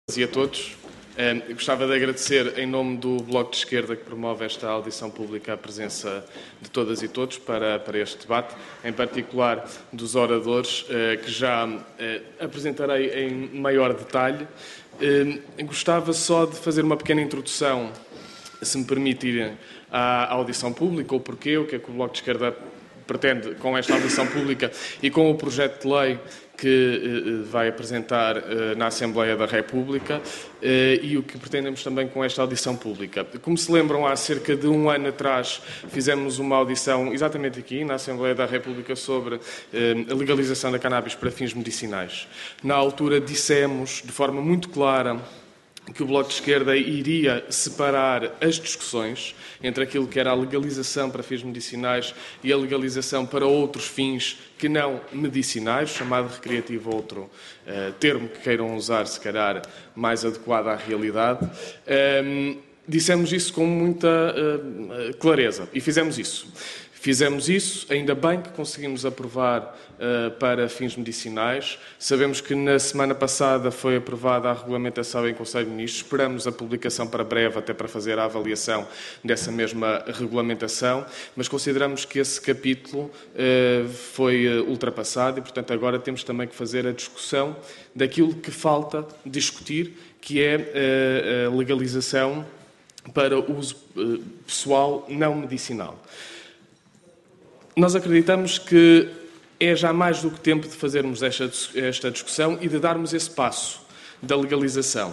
E a todos. Gostava de agradecer, em nome do Bloco de Esquerda, que promove esta audição pública, a presença de todas e todos para este debate, em particular dos oradores, que já apresentarei em maior detalhe. Gostava só de fazer uma pequena introdução, se me permitirem, à audição pública, o porquê, o que é que o Bloco de Esquerda pretende com esta audição pública e com o projeto de lei que vai apresentar na Assembleia da República e o que pretendemos também com esta audição pública. Como se lembram, há cerca de um ano atrás fizemos uma audição exatamente aqui, na Assembleia da República, sobre a legalização da cannabis para fins medicinais. Na altura dissemos, de forma muito clara, que o Bloco de Esquerda iria separar as discussões entre aquilo que era a legalização para fins medicinais e a legalização para outros fins que não medicinais, chamado recreativo, outro termo que queiram usar, se calhar mais adequado à realidade. Dissemos isso com muita clareza e fizemos isso. Fizemos isso, ainda bem que conseguimos aprovar para fins medicinais. Sabemos que na semana passada foi aprovada a regulamentação em Conselho de Ministros. Esperamos a publicação para breve, até para fazer a avaliação dessa mesma regulamentação, mas consideramos que esse capítulo foi ultrapassado e, portanto, agora temos também que fazer a discussão daquilo que falta discutir, que é a legalização para uso pessoal não medicinal. Nós acreditamos que é já mais do que tempo de fazermos esta discussão e de darmos esse passo da legalização.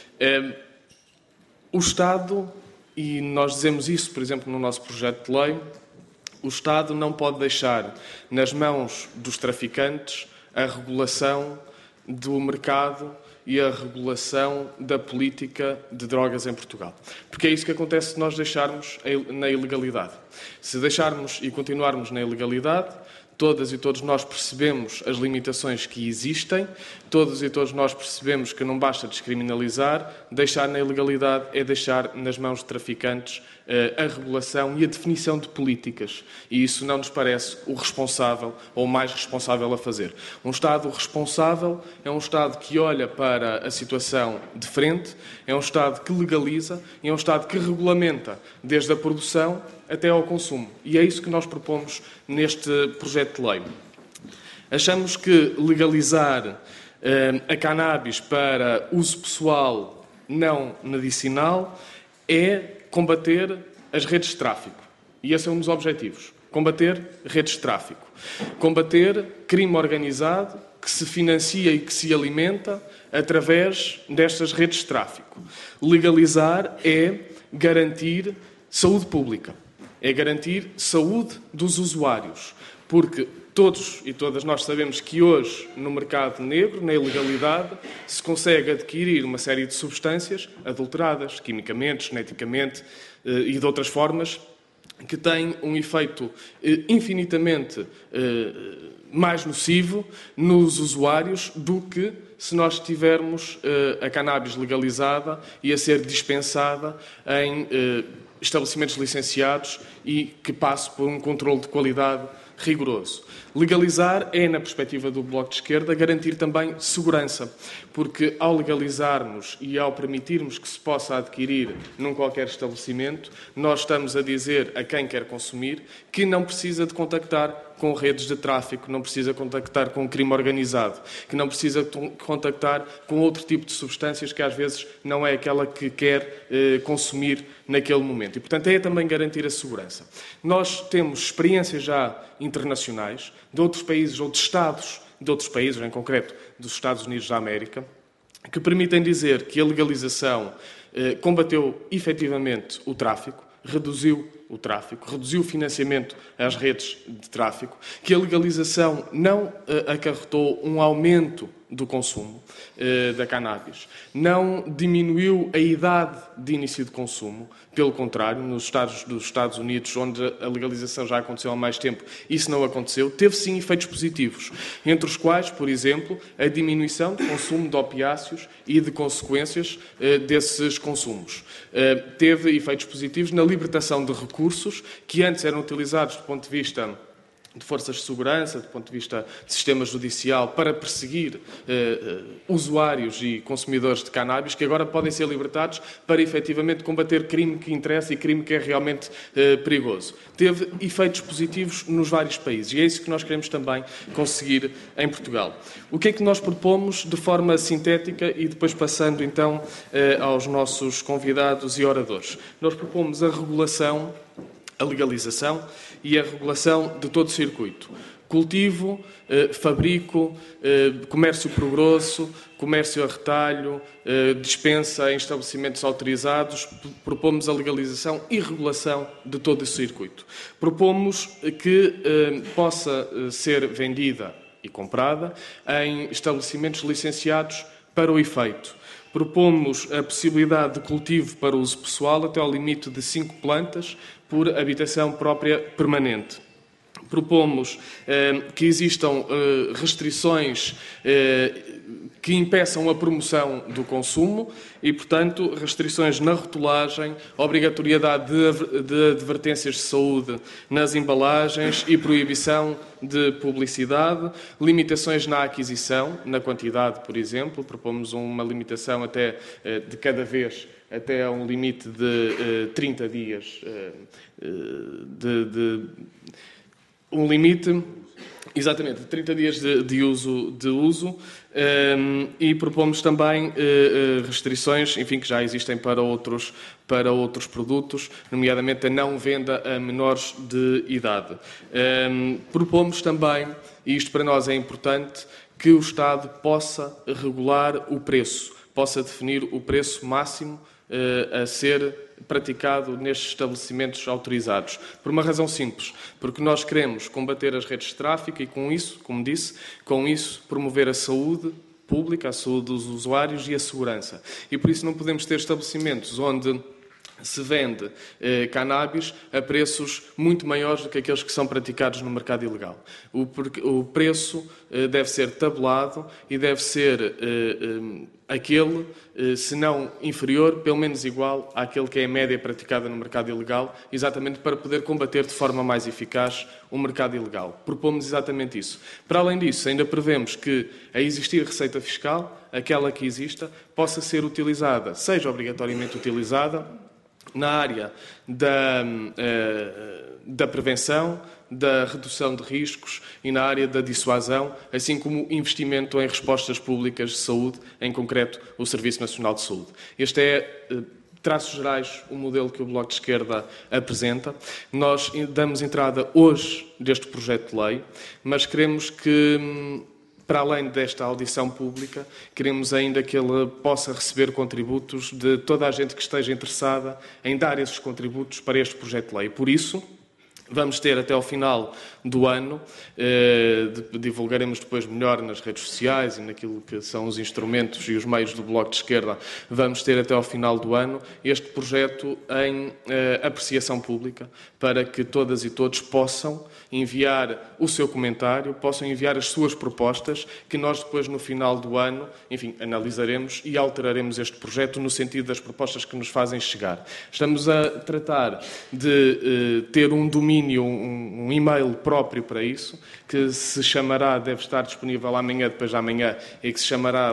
O Estado, e nós dizemos isso, por exemplo, no nosso projeto de lei, o Estado não pode deixar nas mãos dos traficantes a regulação do mercado e a regulação da política de drogas em Portugal. Porque é isso que acontece se nós deixarmos na ilegalidade. Se deixarmos e continuarmos na ilegalidade, todas e todos nós percebemos as limitações que existem, todas e todos nós percebemos que não basta descriminalizar, deixar na ilegalidade é deixar nas mãos de traficantes a regulação e a definição de políticas. E isso não nos parece o responsável ou o mais responsável a fazer. Um Estado responsável é um Estado que olha para a situação de frente, é um Estado que legaliza e é um Estado que regulamenta desde a produção até ao consumo. E é isso que nós propomos neste projeto de lei. Achamos que legalizar a cannabis para uso pessoal não medicinal é combater as redes de tráfico. E esse é um dos objetivos. Combater redes de tráfico. Combater crime organizado que se financia e que se alimenta através destas redes de tráfico. Legalizar é garantir saúde pública. É garantir saúde dos usuários. Porque todos e todas nós sabemos que hoje, no mercado negro, na ilegalidade, se consegue adquirir uma série de substâncias adulteradas, quimicamente, geneticamente e de outras formas, que têm um efeito infinitamente mais nocivo nos usuários do que se nós tivermos a cannabis legalizada e a ser dispensada em estabelecimentos licenciados e que passe por um controle de qualidade rigoroso. Legalizar é, na perspectiva do Bloco de Esquerda, garantir também segurança, porque ao legalizarmos e ao permitirmos que se possa adquirir num qualquer estabelecimento, nós estamos a dizer a quem quer consumir que não precisa de contactar com redes de tráfico, não precisa contactar com crime organizado, que não precisa contactar com outro tipo de substâncias que às vezes não é aquela que quer consumir naquele momento. E, portanto, é também garantir a segurança. Nós temos experiências já internacionais de outros países ou de Estados de outros países, em concreto dos Estados Unidos da América, que permitem dizer que a legalização combateu efetivamente o tráfico, reduziu o tráfico, reduziu o financiamento às redes de tráfico, que a legalização não acarretou um aumento do consumo da cannabis, não diminuiu a idade de início de consumo, pelo contrário, nos dos Estados Unidos, onde a legalização já aconteceu há mais tempo, isso não aconteceu, teve sim efeitos positivos, entre os quais, por exemplo, a diminuição do consumo de opiáceos e de consequências desses consumos. Teve efeitos positivos na libertação de recursos que antes eram utilizados do ponto de vista de forças de segurança, do ponto de vista de sistema judicial, para perseguir usuários e consumidores de cannabis, que agora podem ser libertados para efetivamente combater crime que interessa e crime que é realmente perigoso. Teve efeitos positivos nos vários países e é isso que nós queremos também conseguir em Portugal. O que é que nós propomos de forma sintética e depois passando então aos nossos convidados e oradores? Nós propomos a regulação, a legalização e a regulação de todo o circuito. Cultivo, fabrico, comércio por grosso, comércio a retalho, dispensa em estabelecimentos autorizados. Propomos a legalização e regulação de todo o circuito. Propomos que possa ser vendida e comprada em estabelecimentos licenciados para o efeito. Propomos a possibilidade de cultivo para uso pessoal até ao limite de 5 plantas por habitação própria permanente. Propomos que existam restrições que impeçam a promoção do consumo e, portanto, restrições na rotulagem, obrigatoriedade de advertências de saúde nas embalagens e proibição de publicidade, limitações na aquisição, na quantidade, por exemplo. Propomos uma limitação até de cada vez até a um limite de 30 dias um limite, exatamente, de 30 dias de uso e propomos também restrições, enfim, que já existem para outros produtos, nomeadamente a não venda a menores de idade. Propomos também, e isto para nós é importante, que o Estado possa regular o preço, possa definir o preço máximo a ser praticado nestes estabelecimentos autorizados. Por uma razão simples, porque nós queremos combater as redes de tráfico e com isso, como disse, com isso promover a saúde pública, a saúde dos usuários e a segurança. E por isso não podemos ter estabelecimentos onde se vende cannabis a preços muito maiores do que aqueles que são praticados no mercado ilegal. O preço deve ser tabelado e deve ser aquele, se não inferior, pelo menos igual àquele que é a média praticada no mercado ilegal, exatamente para poder combater de forma mais eficaz o mercado ilegal. Propomos exatamente isso. Para além disso, ainda prevemos que, a existir receita fiscal, aquela que exista, possa ser utilizada, seja obrigatoriamente utilizada, na área da prevenção, da redução de riscos e na área da dissuasão, assim como investimento em respostas públicas de saúde, em concreto o Serviço Nacional de Saúde. Este é, traços gerais, o modelo que o Bloco de Esquerda apresenta. Nós damos entrada hoje deste projeto de lei, mas queremos que, para além desta audição pública, queremos ainda que ele possa receber contributos de toda a gente que esteja interessada em dar esses contributos para este projeto de lei. Por isso, vamos ter até ao final do ano, divulgaremos depois melhor nas redes sociais e naquilo que são os instrumentos e os meios do Bloco de Esquerda, vamos ter até ao final do ano este projeto em apreciação pública, para que todas e todos possam enviar o seu comentário, possam enviar as suas propostas, que nós depois no final do ano, enfim, analisaremos e alteraremos este projeto no sentido das propostas que nos fazem chegar. Estamos a tratar de ter um domínio, um e-mail próprio para isso, que se chamará, deve estar disponível amanhã, depois de amanhã, e que se chamará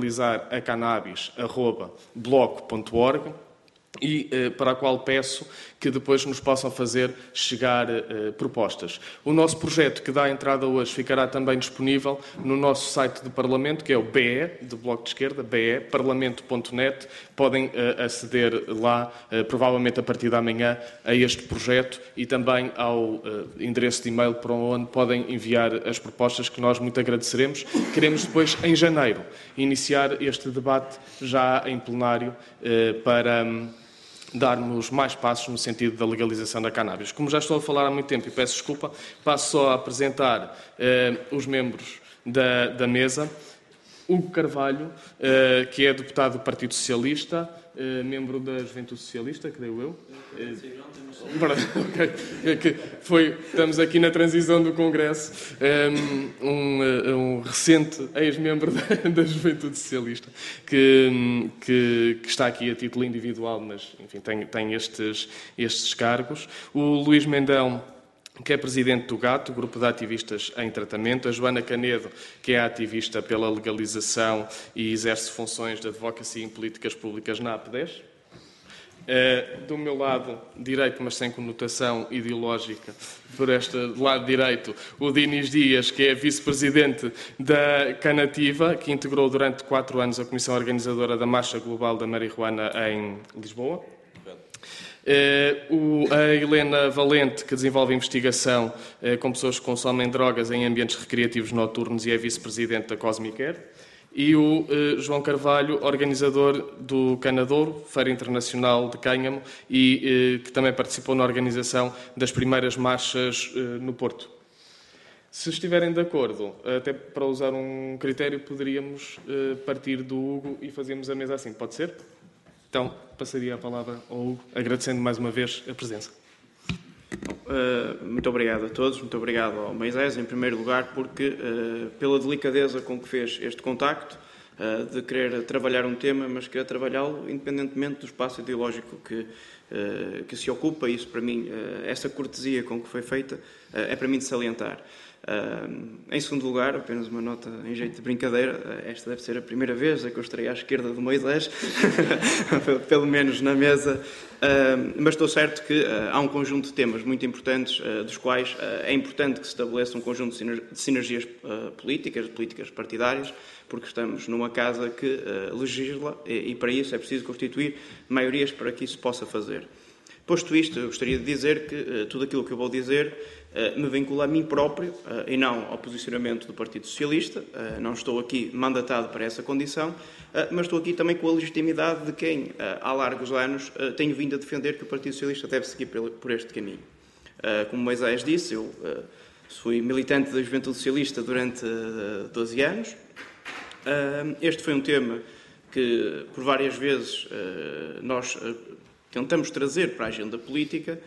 legalizaracannabis@bloco.org. E para a qual peço que depois nos possam fazer chegar propostas. O nosso projeto, que dá entrada hoje, ficará também disponível no nosso site do Parlamento, que é o BE, do Bloco de Esquerda, parlamento.net. Podem aceder lá, provavelmente a partir de amanhã, a este projeto e também ao endereço de e-mail para onde podem enviar as propostas, que nós muito agradeceremos. Queremos depois, em janeiro, iniciar este debate já em plenário para darmos mais passos no sentido da legalização da cannabis. Como já estou a falar há muito tempo e peço desculpa, passo só a apresentar os membros da mesa. Hugo Carvalho, que é deputado do Partido Socialista, membro da Juventude Socialista, creio eu. Estamos aqui na transição do Congresso, um recente ex-membro da Juventude Socialista, que está aqui a título individual, mas enfim, tem estes cargos. O Luís Mendão, que é presidente do GAT, o Grupo de Ativistas em Tratamento, a Joana Canedo, que é ativista pela legalização e exerce funções de advocacy em políticas públicas na AP10. Do meu lado direito, mas sem conotação ideológica, por este lado direito, o Dinis Dias, que é vice-presidente da Canativa, que integrou durante 4 anos a comissão organizadora da Marcha Global da Marihuana em Lisboa. A Helena Valente, que desenvolve investigação com pessoas que consomem drogas em ambientes recreativos noturnos e é vice-presidente da Cosmic Air. E o João Carvalho, organizador do Canadouro, Feira Internacional de Cânhamo, e que também participou na organização das primeiras marchas no Porto. Se estiverem de acordo, até para usar um critério, poderíamos partir do Hugo e fazermos a mesa assim. Pode ser? Então, passaria a palavra ao Hugo, agradecendo mais uma vez a presença. Muito obrigado a todos, muito obrigado ao Moisés, em primeiro lugar, porque pela delicadeza com que fez este contacto, de querer trabalhar um tema, mas querer trabalhá-lo independentemente do espaço ideológico que se ocupa. Isso, para mim, essa cortesia com que foi feita, é para mim de salientar. Em segundo lugar, apenas uma nota em jeito de brincadeira, esta deve ser a primeira vez que eu estarei à esquerda do Moisés, pelo menos na mesa, mas estou certo que há um conjunto de temas muito importantes, dos quais é importante que se estabeleça um conjunto de sinergias políticas partidárias, porque estamos numa casa que legisla e para isso é preciso constituir maiorias para que isso possa fazer. Posto isto, eu gostaria de dizer que tudo aquilo que eu vou dizer me vincula a mim próprio e não ao posicionamento do Partido Socialista. Não estou aqui mandatado para essa condição, mas estou aqui também com a legitimidade de quem, há largos anos, tenho vindo a defender que o Partido Socialista deve seguir por este caminho. Como Moisés disse, eu fui militante da Juventude Socialista durante 12 anos. Este foi um tema que, por várias vezes, nós tentamos trazer para a agenda política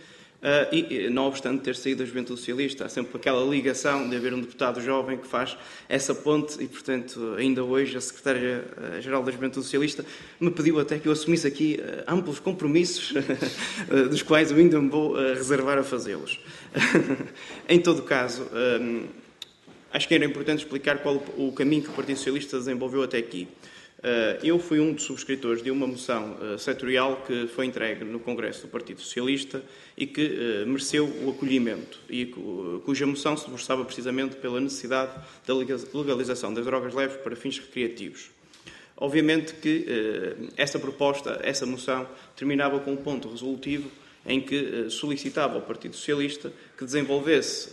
e, não obstante ter saído da Juventude Socialista, há sempre aquela ligação de haver um deputado jovem que faz essa ponte e, portanto, ainda hoje a Secretária-Geral da Juventude Socialista me pediu até que eu assumisse aqui amplos compromissos, dos quais eu ainda me vou reservar a fazê-los. Em todo caso, acho que era importante explicar qual o caminho que o Partido Socialista desenvolveu até aqui. Eu fui um dos subscritores de uma moção setorial que foi entregue no Congresso do Partido Socialista e que mereceu o acolhimento e cuja moção se debruçava precisamente pela necessidade da legalização das drogas leves para fins recreativos. Obviamente que essa proposta, essa moção, terminava com um ponto resolutivo em que solicitava ao Partido Socialista que desenvolvesse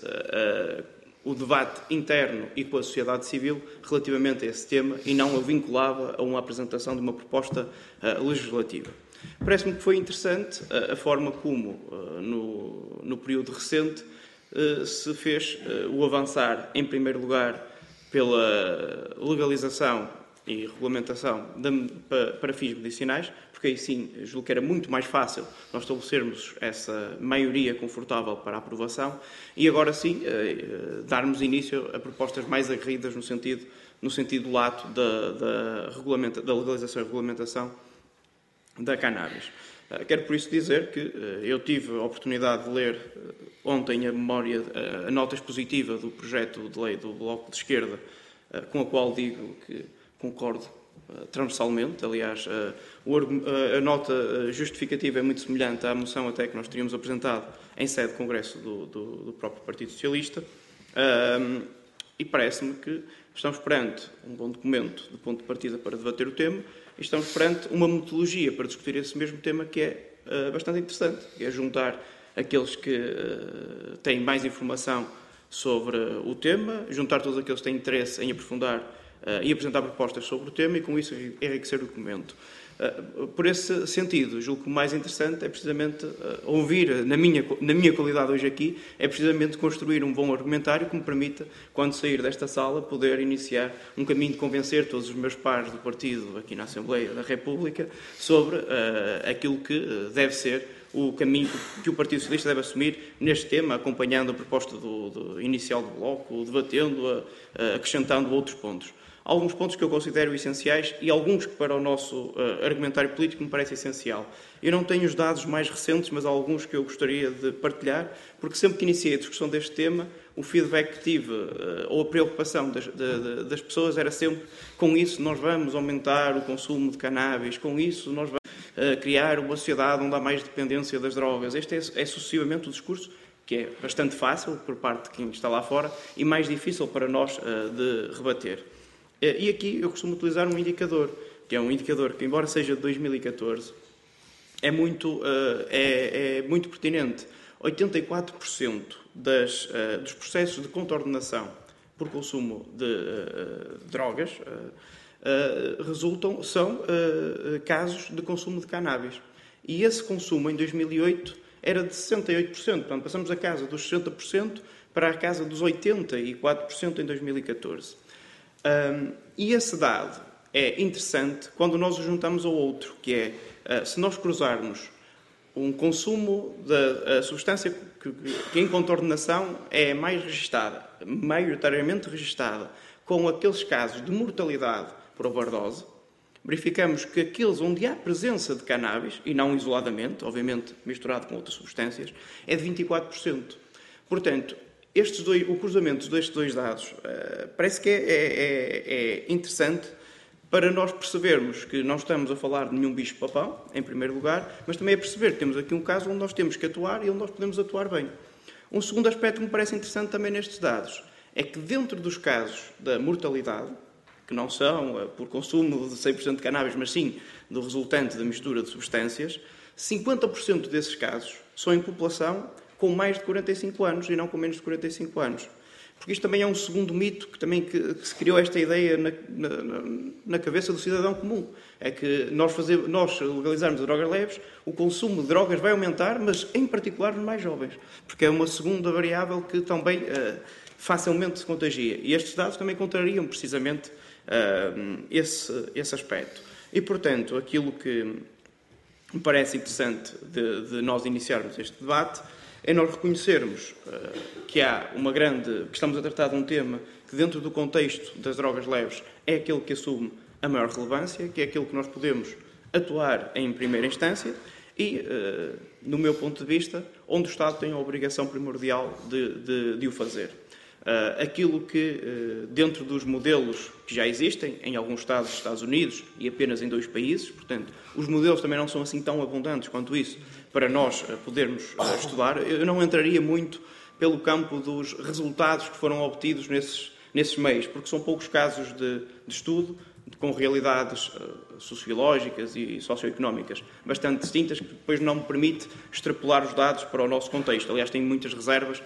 o debate interno e com a sociedade civil relativamente a esse tema e não o vinculava a uma apresentação de uma proposta legislativa. Parece-me que foi interessante a forma como, no período recente, se fez o avançar, em primeiro lugar, pela legalização e regulamentação para fins medicinais, porque aí sim, julgo que era muito mais fácil nós estabelecermos essa maioria confortável para a aprovação e agora sim darmos início a propostas mais aguerridas no sentido lato da legalização e regulamentação da cannabis. Quero por isso dizer que eu tive a oportunidade de ler ontem a nota expositiva do projeto de lei do Bloco de Esquerda, com a qual digo que concordo transversalmente. Aliás, a nota justificativa é muito semelhante à moção até que nós teríamos apresentado em sede de Congresso do próprio Partido Socialista. E parece-me que estamos perante um bom documento de ponto de partida para debater o tema e estamos perante uma metodologia para discutir esse mesmo tema que é bastante interessante, que é juntar aqueles que têm mais informação sobre o tema, juntar todos aqueles que têm interesse em aprofundar e apresentar propostas sobre o tema e, com isso, enriquecer o documento. Por esse sentido, julgo que o mais interessante é precisamente ouvir, na minha qualidade hoje aqui, é precisamente construir um bom argumentário que me permita, quando sair desta sala, poder iniciar um caminho de convencer todos os meus pares do partido aqui na Assembleia da República sobre aquilo que deve ser o caminho que o Partido Socialista deve assumir neste tema, acompanhando a proposta inicial do Bloco, debatendo-a, acrescentando outros pontos. alguns pontos que eu considero essenciais e alguns que para o nosso argumentário político me parece essencial. Eu não tenho os dados mais recentes, mas há alguns que eu gostaria de partilhar, porque sempre que iniciei a discussão deste tema, o feedback que tive, ou a preocupação das pessoas era sempre: com isso nós vamos aumentar o consumo de cannabis, com isso nós vamos criar uma sociedade onde há mais dependência das drogas. Este é sucessivamente o discurso que é bastante fácil por parte de quem está lá fora e mais difícil para nós de rebater. E aqui eu costumo utilizar um indicador, que é um indicador que, embora seja de 2014, é muito pertinente. 84% dos processos de contornação por consumo de drogas são casos de consumo de cannabis. E esse consumo, em 2008, era de 68%. Portanto, passamos a casa dos 60% para a casa dos 84% em 2014. E esse dado é interessante quando nós o juntamos ao outro, que é, se nós cruzarmos um consumo da substância que em contornação é mais registada, maioritariamente registada, com aqueles casos de mortalidade por overdose, verificamos que aqueles onde há presença de cannabis, e não isoladamente, obviamente misturado com outras substâncias, é de 24%. Portanto, o cruzamento destes dois dados parece que é interessante para nós percebermos que não estamos a falar de nenhum bicho-papão, em primeiro lugar, mas também a perceber que temos aqui um caso onde nós temos que atuar e onde nós podemos atuar bem. Um segundo aspecto que me parece interessante também nestes dados é que dentro dos casos da mortalidade, que não são por consumo de 100% de cannabis, mas sim do resultante da mistura de substâncias, 50% desses casos são em população com mais de 45 anos e não com menos de 45 anos. Porque isto também é um segundo mito que se criou esta ideia na cabeça do cidadão comum. É que nós legalizarmos as drogas leves, o consumo de drogas vai aumentar, mas em particular nos mais jovens. Porque é uma segunda variável que também facilmente se contagia. E estes dados também contrariam precisamente esse aspecto. E, portanto, aquilo que me parece interessante de nós iniciarmos este debate é nós reconhecermos que estamos a tratar de um tema que, dentro do contexto das drogas leves, é aquele que assume a maior relevância, que é aquele que nós podemos atuar em primeira instância e, no meu ponto de vista, onde o Estado tem a obrigação primordial de o fazer. Aquilo que, dentro dos modelos que já existem, em alguns Estados dos Estados Unidos e apenas em 2 países, portanto, os modelos também não são assim tão abundantes quanto isso para nós podermos estudar. Eu não entraria muito pelo campo dos resultados que foram obtidos nesses meios, porque são poucos casos de estudo, com realidades sociológicas e socioeconómicas bastante distintas, que depois não me permite extrapolar os dados para o nosso contexto. Aliás, tenho muitas reservas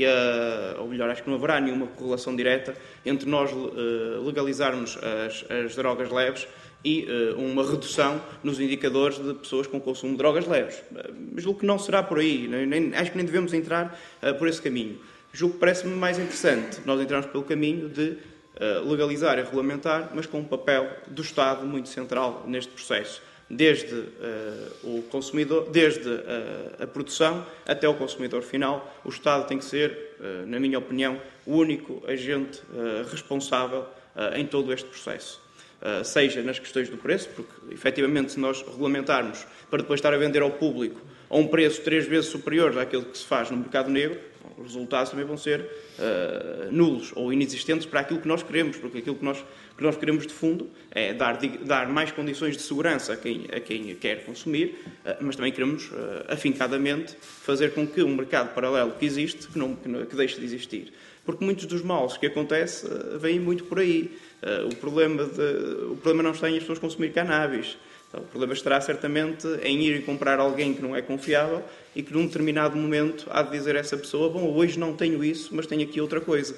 ou melhor, acho que não haverá nenhuma correlação direta entre nós legalizarmos as drogas leves e uma redução nos indicadores de pessoas com consumo de drogas leves. Julgo que não será por aí, acho que nem devemos entrar por esse caminho. Julgo que parece-me mais interessante nós entrarmos pelo caminho de legalizar e regulamentar, mas com um papel do Estado muito central neste processo, desde o consumidor, desde a produção até o consumidor final. O Estado tem que ser, na minha opinião, o único agente responsável em todo este processo. Seja nas questões do preço, porque, efetivamente, se nós regulamentarmos para depois estar a vender ao público a um preço 3 vezes superior àquele que se faz no mercado negro, os resultados também vão ser nulos ou inexistentes para aquilo que nós queremos, porque aquilo que nós queremos de fundo é dar mais condições de segurança a quem quer consumir, mas também queremos afincadamente fazer com que um mercado paralelo que existe, que deixe de existir. Porque muitos dos males que acontecem vêm muito por aí. O problema não está em as pessoas consumir cannabis. O problema estará certamente em ir e comprar alguém que não é confiável e que num determinado momento há de dizer a essa pessoa: bom, hoje não tenho isso, mas tenho aqui outra coisa.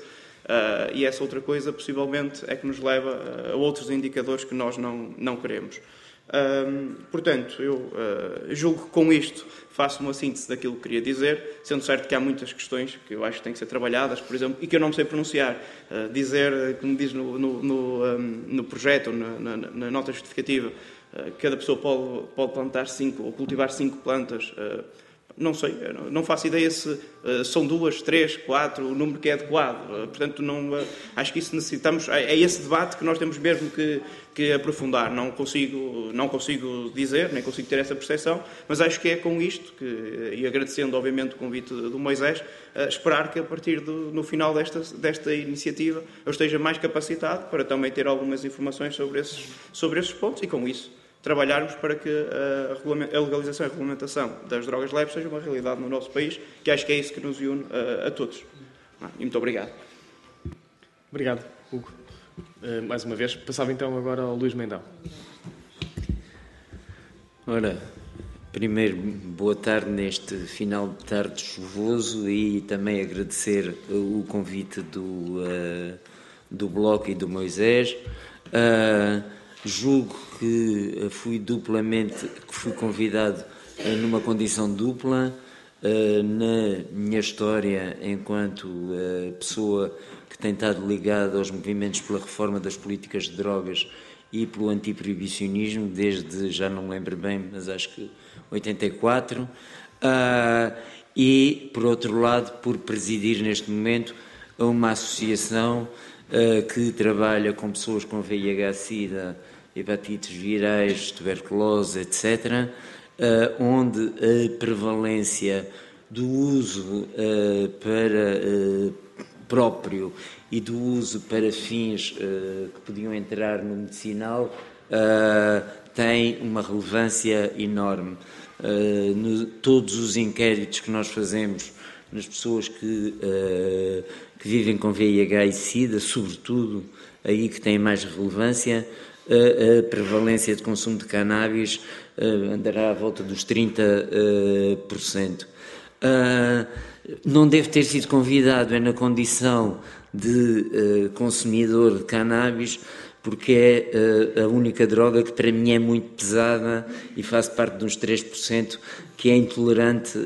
E essa outra coisa possivelmente é que nos leva a outros indicadores que nós não queremos. Portanto, eu julgo que com isto faço uma síntese daquilo que queria dizer, sendo certo que há muitas questões que eu acho que têm que ser trabalhadas, por exemplo, e que eu não me sei pronunciar. Dizer, como diz no projeto, na nota justificativa, cada pessoa pode plantar 5 ou cultivar 5 plantas Não sei, não faço ideia se são 2, 3, 4, o número que é adequado. Portanto, acho que isso necessitamos, é esse debate que nós temos mesmo que aprofundar. Não consigo dizer, nem consigo ter essa percepção, mas acho que é com isto, e agradecendo obviamente o convite do Moisés, esperar que a partir no final desta iniciativa eu esteja mais capacitado para também ter algumas informações sobre esses pontos e com isso trabalharmos para que a legalização e a regulamentação das drogas leves seja uma realidade no nosso país, que acho que é isso que nos une a todos. E muito obrigado. Obrigado, Hugo. Mais uma vez, passava então agora ao Luís Mendão. Ora, primeiro, boa tarde neste final de tarde chuvoso e também agradecer o convite do Bloco e do Moisés. Julgo que fui convidado numa condição dupla na minha história enquanto pessoa que tem estado ligada aos movimentos pela reforma das políticas de drogas e pelo antiproibicionismo desde, já não me lembro bem, mas acho que 84, e por outro lado por presidir neste momento uma associação que trabalha com pessoas com VIH-Sida, hepatites virais, tuberculose, etc., onde a prevalência do uso próprio e do uso para fins que podiam entrar no medicinal tem uma relevância enorme. Todos os inquéritos que nós fazemos nas pessoas que vivem com VIH e SIDA, sobretudo aí que tem mais relevância, a prevalência de consumo de cannabis andará à volta dos 30%. Não deve ter sido convidado na condição de consumidor de cannabis, porque é a única droga que para mim é muito pesada e faço parte de uns 3% que é intolerante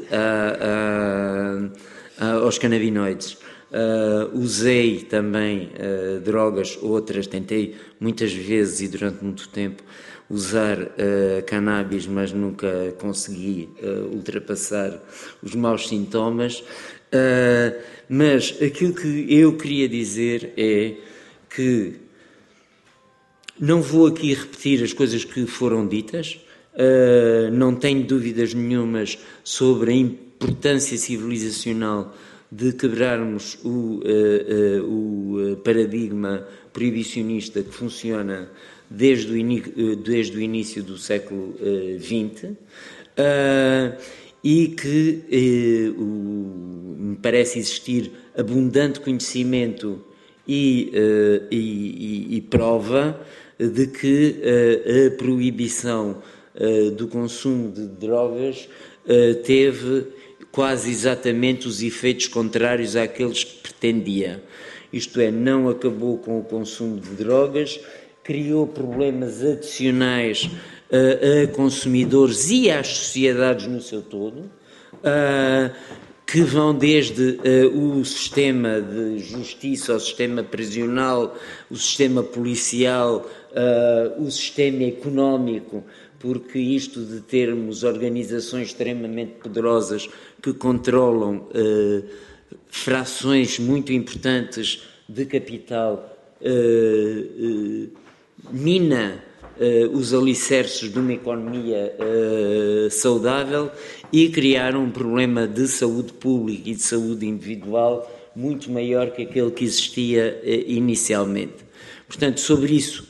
aos canabinoides. Usei também drogas, outras, tentei muitas vezes e durante muito tempo usar cannabis, mas nunca consegui ultrapassar os maus sintomas. Mas aquilo que eu queria dizer é que não vou aqui repetir as coisas que foram ditas, não tenho dúvidas nenhumas sobre a importância civilizacional de quebrarmos o paradigma proibicionista que funciona desde o início do século XX e que me parece existir abundante conhecimento e prova de que a proibição do consumo de drogas teve quase exatamente os efeitos contrários àqueles que pretendia. Isto é, não acabou com o consumo de drogas, criou problemas adicionais a consumidores e às sociedades no seu todo, que vão desde o sistema de justiça, o sistema prisional, o sistema policial, o sistema económico, porque isto de termos organizações extremamente poderosas que controlam frações muito importantes de capital mina os alicerces de uma economia saudável e criar um problema de saúde pública e de saúde individual muito maior que aquele que existia inicialmente. Portanto, sobre isso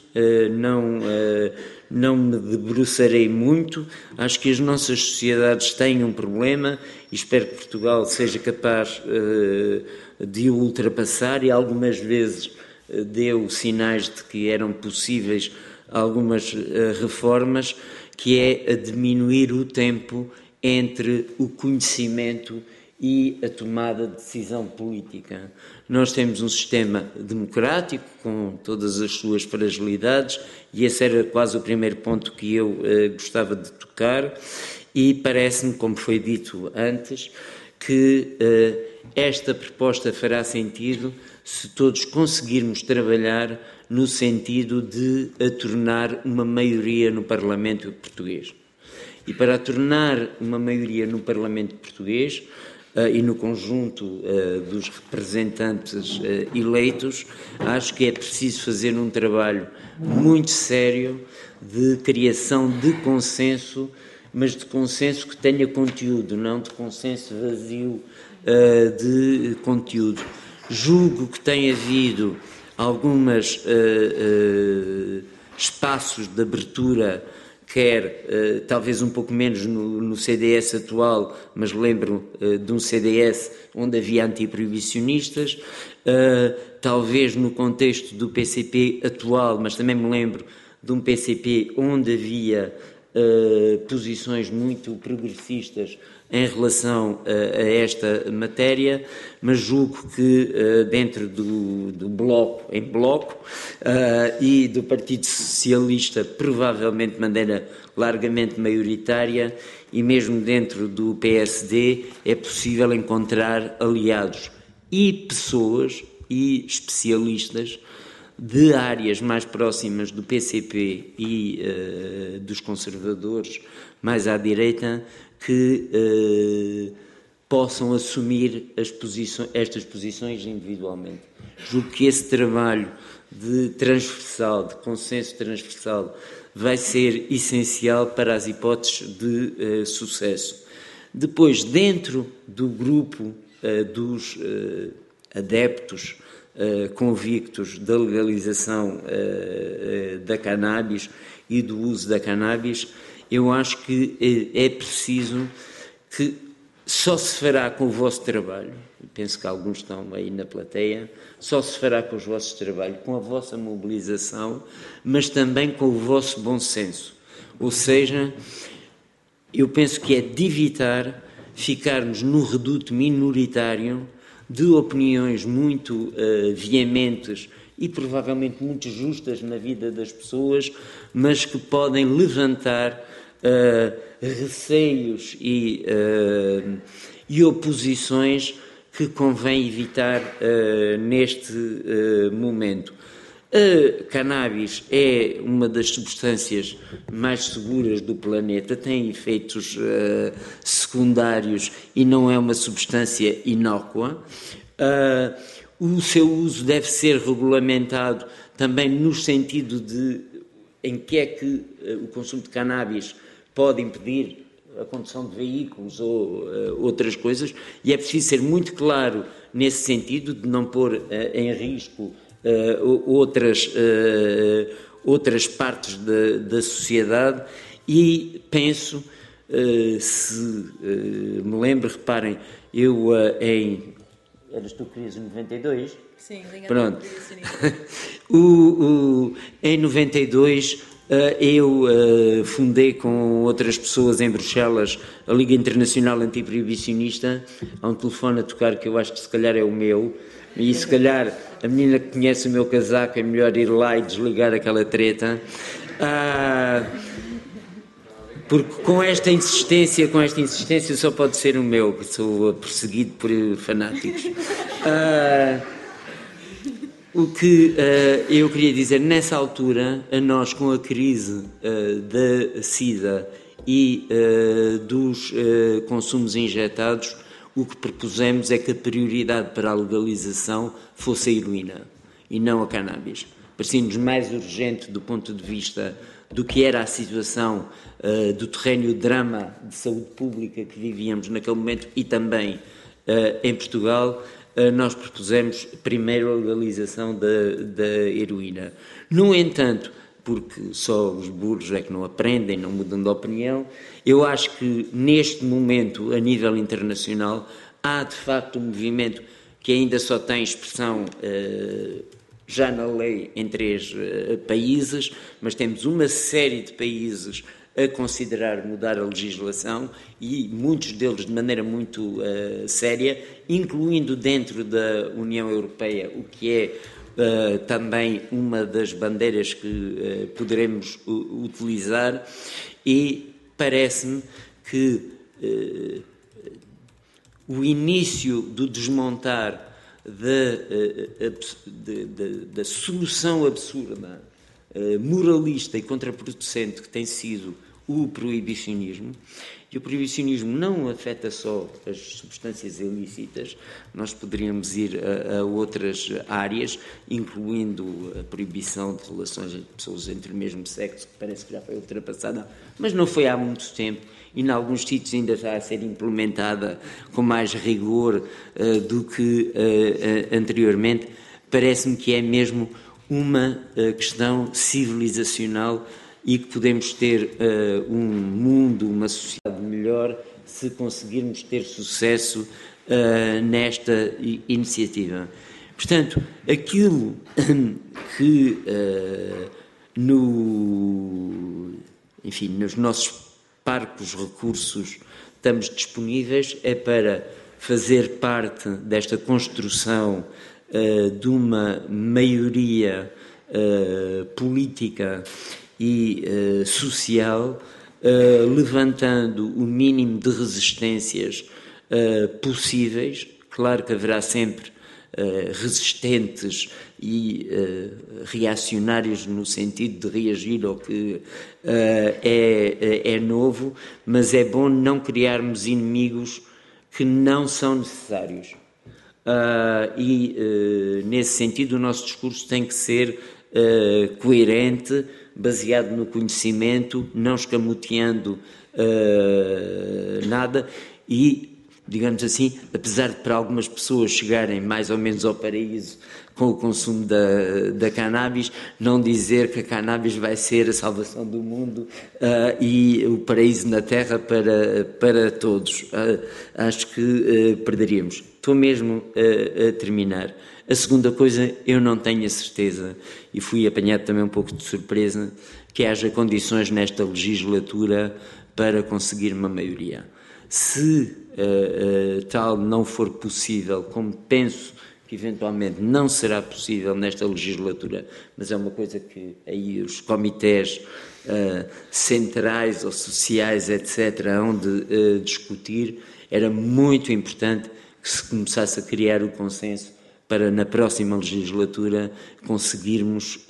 não me debruçarei muito. Acho que as nossas sociedades têm um problema e espero que Portugal seja capaz de o ultrapassar, e algumas vezes deu sinais de que eram possíveis algumas reformas, que é a diminuir o tempo entre o conhecimento e a tomada de decisão política. Nós temos um sistema democrático com todas as suas fragilidades e esse era quase o primeiro ponto que eu gostava de tocar, e parece-me, como foi dito antes, que esta proposta fará sentido se todos conseguirmos trabalhar no sentido de a tornar uma maioria no Parlamento português. e para a tornar uma maioria no Parlamento português e no conjunto dos representantes eleitos, acho que é preciso fazer um trabalho muito sério de criação de consenso, mas de consenso que tenha conteúdo, não de consenso vazio de conteúdo. Julgo que tem havido alguns espaços de abertura, quer talvez um pouco menos no CDS atual, mas lembro de um CDS onde havia antiproibicionistas, talvez no contexto do PCP atual, mas também me lembro de um PCP onde havia posições muito progressistas em relação a esta matéria, mas julgo que dentro do Bloco, em Bloco, e do Partido Socialista, provavelmente de maneira largamente maioritária, e mesmo dentro do PSD, é possível encontrar aliados e pessoas e especialistas de áreas mais próximas do PCP e dos conservadores mais à direita que possam assumir estas posições individualmente. Julgo que esse trabalho de consenso transversal, vai ser essencial para as hipóteses de sucesso. Depois, dentro do grupo dos adeptos convictos da legalização da cannabis e do uso da cannabis, eu acho que é preciso que só se fará com o vosso trabalho, penso que alguns estão aí na plateia, só se fará com os vossos trabalhos, com a vossa mobilização, mas também com o vosso bom senso. Ou seja, eu penso que é de evitar ficarmos no reduto minoritário de opiniões muito veementes e provavelmente muito justas na vida das pessoas, mas que podem levantar receios e oposições que convém evitar neste momento. A cannabis é uma das substâncias mais seguras do planeta, tem efeitos secundários e não é uma substância inócua. O seu uso deve ser regulamentado também no sentido de em que é que o consumo de cannabis pode impedir a condução de veículos ou outras coisas, e é preciso ser muito claro nesse sentido, de não pôr em risco outras partes da sociedade. E penso, se me lembro, reparem, eu eras tu que querias em 92? Sim, pronto. Em 92 eu fundei com outras pessoas em Bruxelas a Liga Internacional Antiproibicionista. Há um telefone a tocar que eu acho que se calhar é o meu, e se calhar a menina que conhece o meu casaco é melhor ir lá e desligar aquela treta. Porque com esta insistência só pode ser o meu, que sou perseguido por fanáticos. O que eu queria dizer, nessa altura, a nós com a crise da SIDA e dos consumos injetados, o que propusemos é que a prioridade para a legalização fosse a heroína e não a cannabis. Parecia-nos mais urgente do ponto de vista do que era a situação do terreno drama de saúde pública que vivíamos naquele momento e também em Portugal. Nós propusemos primeiro a legalização da heroína. No entanto, porque só os burros é que não aprendem, não mudam de opinião, eu acho que neste momento, a nível internacional, há de facto um movimento que ainda só tem expressão já na lei em 3 países, mas temos uma série de países a considerar mudar a legislação, e muitos deles de maneira muito séria, incluindo dentro da União Europeia, o que é também uma das bandeiras que poderemos utilizar. E parece-me que o início do desmontar da solução absurda, moralista e contraproducente que tem sido o proibicionismo. E o proibicionismo não afeta só as substâncias ilícitas, nós poderíamos ir a outras áreas, incluindo a proibição de relações entre pessoas entre o mesmo sexo, que parece que já foi ultrapassada, mas não foi há muito tempo, e em alguns sítios ainda está a ser implementada com mais rigor do que anteriormente. Parece-me que é mesmo uma questão civilizacional e que podemos ter um mundo, uma sociedade melhor se conseguirmos ter sucesso nesta iniciativa. Portanto, aquilo que nos nossos parcos recursos estamos disponíveis é para fazer parte desta construção de uma maioria política e social, levantando o mínimo de resistências possíveis. Claro que haverá sempre resistentes e reacionários no sentido de reagir ao que é novo, mas é bom não criarmos inimigos que não são necessários. Nesse sentido, o nosso discurso tem que ser coerente, baseado no conhecimento, não escamoteando nada e, digamos assim, apesar de para algumas pessoas chegarem mais ou menos ao paraíso com o consumo da cannabis, não dizer que a cannabis vai ser a salvação do mundo e o paraíso na Terra para todos. Acho que perderíamos. Estou mesmo a terminar. A segunda coisa, eu não tenho a certeza, e fui apanhado também um pouco de surpresa, que haja condições nesta legislatura para conseguir uma maioria. Se tal não for possível, como penso que eventualmente não será possível nesta legislatura, mas é uma coisa que aí os comitês centrais ou sociais, etc., hão de discutir, era muito importante que se começasse a criar o consenso para, na próxima legislatura, conseguirmos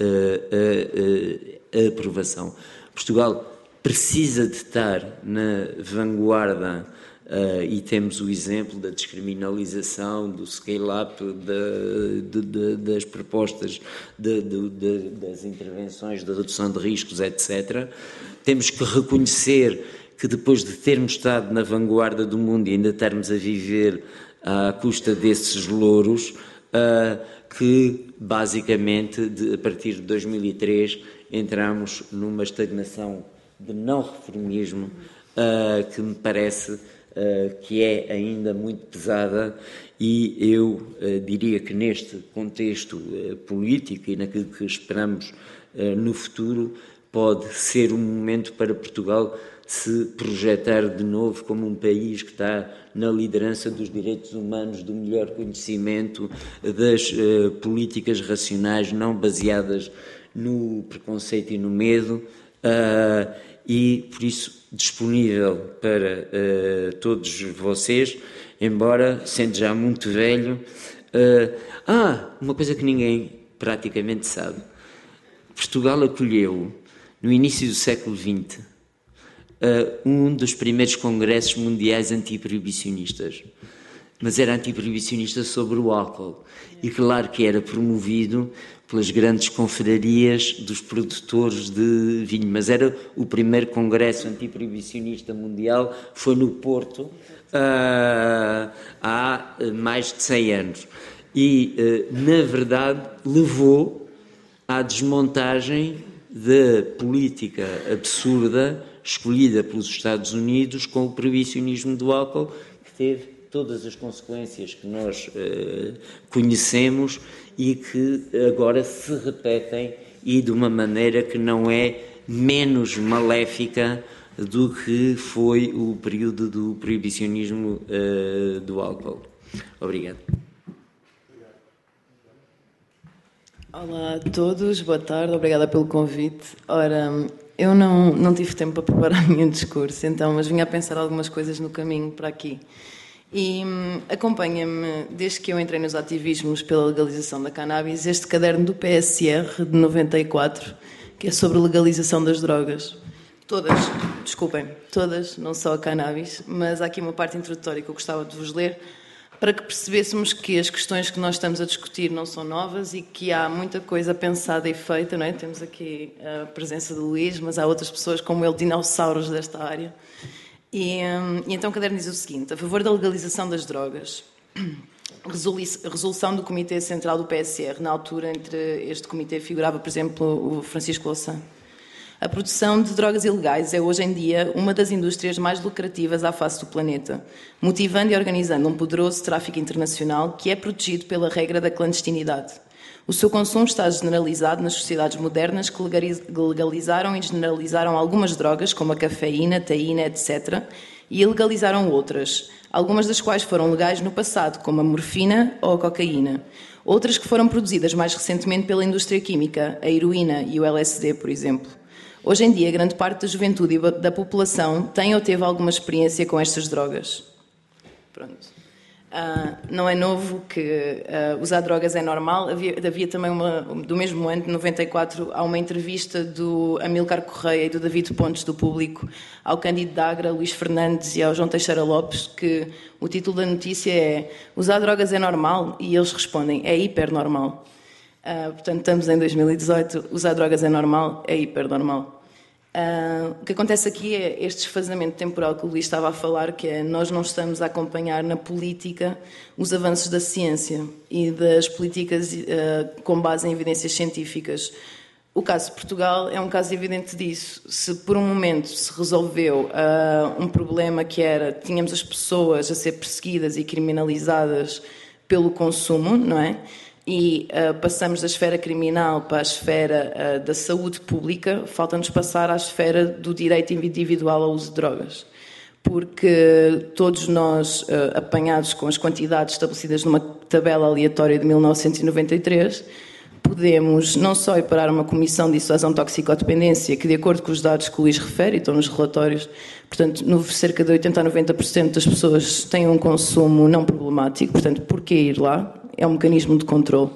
a aprovação. Portugal precisa de estar na vanguarda e temos o exemplo da descriminalização, do scale-up, das propostas, das intervenções, da redução de riscos, etc. Temos que reconhecer que depois de termos estado na vanguarda do mundo e ainda estarmos a viver à custa desses louros, que basicamente a partir de 2003 entramos numa estagnação de não reformismo que me parece que é ainda muito pesada, e eu diria que neste contexto político e naquilo que esperamos no futuro pode ser um momento para Portugal se projetar de novo como um país que está na liderança dos direitos humanos, do melhor conhecimento, das políticas racionais não baseadas no preconceito e no medo, e por isso disponível para todos vocês, embora sendo já muito velho. Uma coisa que ninguém praticamente sabe: Portugal acolheu no início do século XX um dos primeiros congressos mundiais antiproibicionistas, mas era antiproibicionista sobre o álcool, e claro que era promovido pelas grandes confrarias dos produtores de vinho, mas era o primeiro congresso antiproibicionista mundial, foi no Porto há mais de 100 anos, e na verdade levou à desmontagem da política absurda escolhida pelos Estados Unidos com o proibicionismo do álcool, que teve todas as consequências que nós conhecemos e que agora se repetem, e de uma maneira que não é menos maléfica do que foi o período do proibicionismo do álcool. Obrigado. Olá a todos, boa tarde, obrigada pelo convite. Ora, eu não tive tempo para preparar nenhum discurso, mas vinha a pensar algumas coisas no caminho para aqui. E acompanha-me, desde que eu entrei nos ativismos pela legalização da cannabis, este caderno do PSR de 94, que é sobre legalização das drogas. Todas desculpem, todas, não só a cannabis, mas há aqui uma parte introdutória que eu gostava de vos ler, para que percebêssemos que as questões que nós estamos a discutir não são novas e que há muita coisa pensada e feita, não é? Temos aqui a presença do Luís, mas há outras pessoas como ele, dinossauros desta área. E então o caderno diz o seguinte: a favor da legalização das drogas. Resolução do Comitê Central do PSR. Na altura, entre este comitê figurava, por exemplo, o Francisco Louçã. A produção de drogas ilegais é hoje em dia uma das indústrias mais lucrativas à face do planeta, motivando e organizando um poderoso tráfico internacional que é protegido pela regra da clandestinidade. O seu consumo está generalizado nas sociedades modernas que legalizaram e generalizaram algumas drogas, como a cafeína, taína, etc., e ilegalizaram outras, algumas das quais foram legais no passado, como a morfina ou a cocaína. Outras que foram produzidas mais recentemente pela indústria química, a heroína e o LSD, por exemplo. Hoje em dia, grande parte da juventude e da população tem ou teve alguma experiência com estas drogas. Pronto. Não é novo que usar drogas é normal. Havia também, do mesmo ano, de 94, há uma entrevista do Amílcar Correia e do David Pontes, do Público, ao Cândido Dagra, Luís Fernandes e ao João Teixeira Lopes, que o título da notícia é "Usar drogas é normal?" e eles respondem "É hipernormal." Portanto, estamos em 2018, usar drogas é normal, é hipernormal. O que acontece aqui é este desfazamento temporal que o Luís estava a falar, que é nós não estamos a acompanhar na política os avanços da ciência e das políticas com base em evidências científicas. O caso de Portugal é um caso evidente disso. Se por um momento se resolveu um problema que era, tínhamos as pessoas a ser perseguidas e criminalizadas pelo consumo, não é? E passamos da esfera criminal para a esfera da saúde pública, falta-nos passar à esfera do direito individual ao uso de drogas. Porque todos nós, apanhados com as quantidades estabelecidas numa tabela aleatória de 1993, podemos não só ir parar uma comissão de dissuasão de toxicodependência, que de acordo com os dados que o Luís refere, e estão nos relatórios, portanto, cerca de 80% a 90% das pessoas têm um consumo não problemático, portanto, porquê ir lá? É um mecanismo de controle.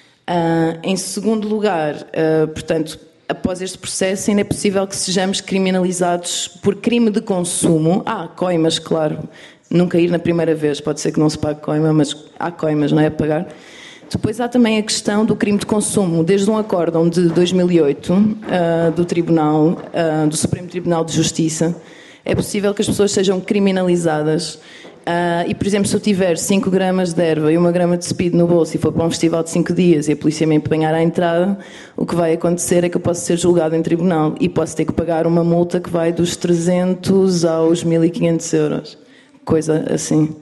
Em segundo lugar, portanto, após este processo, ainda é possível que sejamos criminalizados por crime de consumo. Coimas, claro. Nunca ir na primeira vez, pode ser que não se pague coima, mas há coimas, não é a pagar. Depois há também a questão do crime de consumo. Desde um acórdão de 2008 do Tribunal, do Supremo Tribunal de Justiça, é possível que as pessoas sejam criminalizadas. E, por exemplo, se eu tiver 5 gramas de erva e 1 grama de speed no bolso e for para um festival de 5 dias e a polícia me empenhar à entrada, o que vai acontecer é que eu posso ser julgado em tribunal e posso ter que pagar uma multa que vai dos 300 aos 1.500 euros. Coisa assim.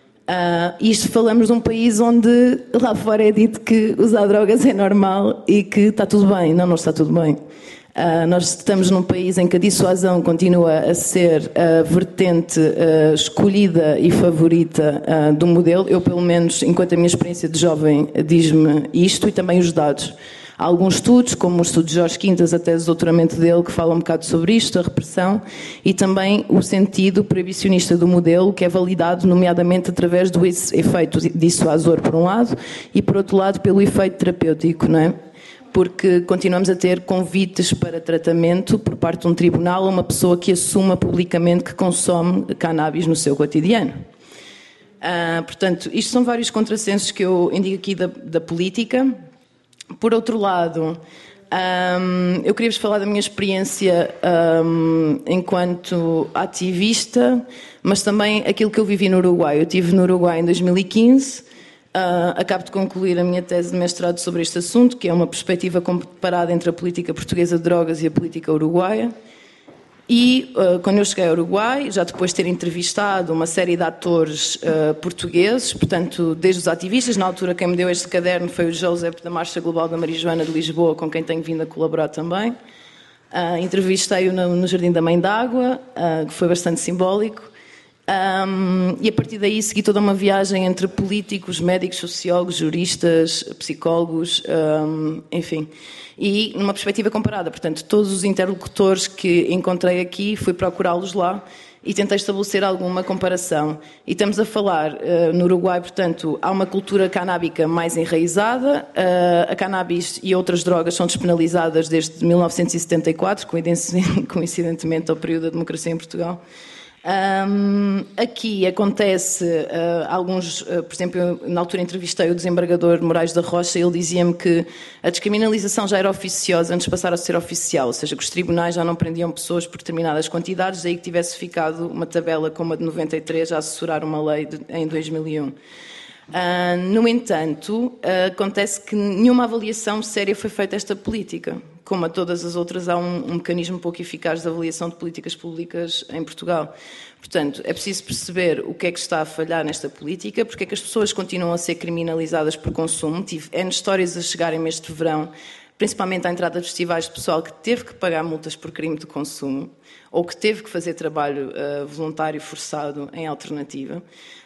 Isto falamos de um país onde lá fora é dito que usar drogas é normal e que está tudo bem. Não está tudo bem. Nós estamos num país em que a dissuasão continua a ser a vertente escolhida e favorita do modelo. Eu, pelo menos, enquanto a minha experiência de jovem diz-me isto, e também os dados. Há alguns estudos, como o estudo de Jorge Quintas, a tese de doutoramento dele, que fala um bocado sobre isto, a repressão, e também o sentido proibicionista do modelo, que é validado, nomeadamente, através do efeito dissuasor, por um lado, e, por outro lado, pelo efeito terapêutico, não é? Porque continuamos a ter convites para tratamento por parte de um tribunal a uma pessoa que assuma publicamente que consome cannabis no seu cotidiano. Portanto, isto são vários contrassensos que eu indico aqui da política. Por outro lado, eu queria-vos falar da minha experiência enquanto ativista, mas também aquilo que eu vivi no Uruguai. Eu estive no Uruguai em 2015. Acabo de concluir a minha tese de mestrado sobre este assunto, que é uma perspectiva comparada entre a política portuguesa de drogas e a política uruguaia. E quando eu cheguei ao Uruguai, já depois de ter entrevistado uma série de atores portugueses, portanto, desde os ativistas, na altura quem me deu este caderno foi o Josep da Marcha Global da Marijuana de Lisboa, com quem tenho vindo a colaborar também. Entrevistei-o no Jardim da Mãe d'Água, que foi bastante simbólico. E a partir daí segui toda uma viagem entre políticos, médicos, sociólogos, juristas, psicólogos, enfim, e numa perspectiva comparada. Portanto, todos os interlocutores que encontrei aqui, fui procurá-los lá e tentei estabelecer alguma comparação. E estamos a falar, no Uruguai, portanto, há uma cultura canábica mais enraizada, a cannabis e outras drogas são despenalizadas desde 1974, coincidentemente ao período da democracia em Portugal. Aqui acontece alguns, por exemplo, eu, na altura entrevistei o desembargador Moraes da Rocha, ele dizia-me que a descriminalização já era oficiosa antes de passar a ser oficial, ou seja, que os tribunais já não prendiam pessoas por determinadas quantidades, daí que tivesse ficado uma tabela como a de 93 a assessorar uma lei em 2001. No entanto, acontece que nenhuma avaliação séria foi feita a esta política. Como a todas as outras, há um mecanismo pouco eficaz de avaliação de políticas públicas em Portugal. Portanto, é preciso perceber o que é que está a falhar nesta política, porque é que as pessoas continuam a ser criminalizadas por consumo. Tive N histórias a chegarem este verão, principalmente à entrada de festivais, de pessoal que teve que pagar multas por crime de consumo ou que teve que fazer trabalho voluntário forçado em alternativa.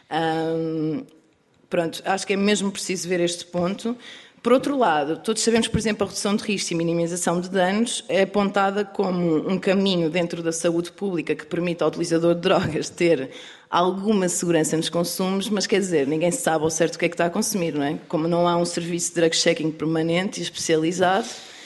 Pronto, acho que é mesmo preciso ver este ponto. Por outro lado, todos sabemos que, por exemplo, a redução de riscos e minimização de danos é apontada como um caminho dentro da saúde pública que permite ao utilizador de drogas ter alguma segurança nos consumos, mas quer dizer, ninguém sabe ao certo o que é que está a consumir, não é? Como não há um serviço de drug checking permanente e especializado,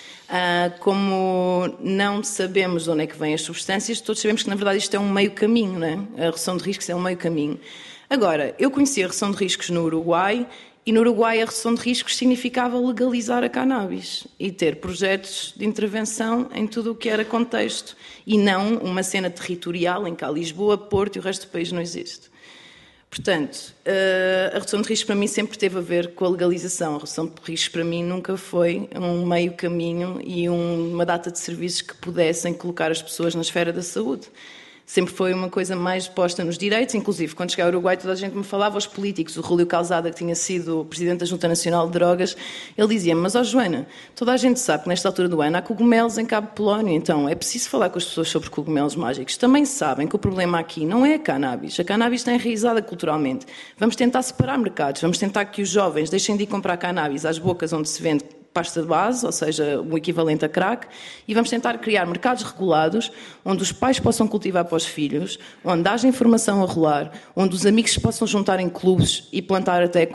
como não sabemos de onde é que vêm as substâncias, todos sabemos que, na verdade, isto é um meio caminho, não é? A redução de riscos é um meio caminho. Agora, eu conheci a redução de riscos no Uruguai, e no Uruguai a redução de riscos significava legalizar a cannabis e ter projetos de intervenção em tudo o que era contexto e não uma cena territorial em que há Lisboa, Porto e o resto do país não existe. Portanto, a redução de riscos para mim sempre teve a ver com a legalização. A redução de riscos para mim nunca foi um meio caminho e uma data de serviços que pudessem colocar as pessoas na esfera da saúde. Sempre foi uma coisa mais posta nos direitos, inclusive quando cheguei ao Uruguai toda a gente me falava, os políticos, o Júlio Calzada, que tinha sido presidente da Junta Nacional de Drogas, ele dizia-me, mas Joana, toda a gente sabe que nesta altura do ano há cogumelos em Cabo Polónio, então é preciso falar com as pessoas sobre cogumelos mágicos. Também sabem que o problema aqui não é a cannabis está enraizada culturalmente. Vamos tentar separar mercados, vamos tentar que os jovens deixem de ir comprar cannabis às bocas onde se vende pasta de base, ou seja, o equivalente a crack, e vamos tentar criar mercados regulados, onde os pais possam cultivar para os filhos, onde haja informação a rolar, onde os amigos se possam juntar em clubes e plantar até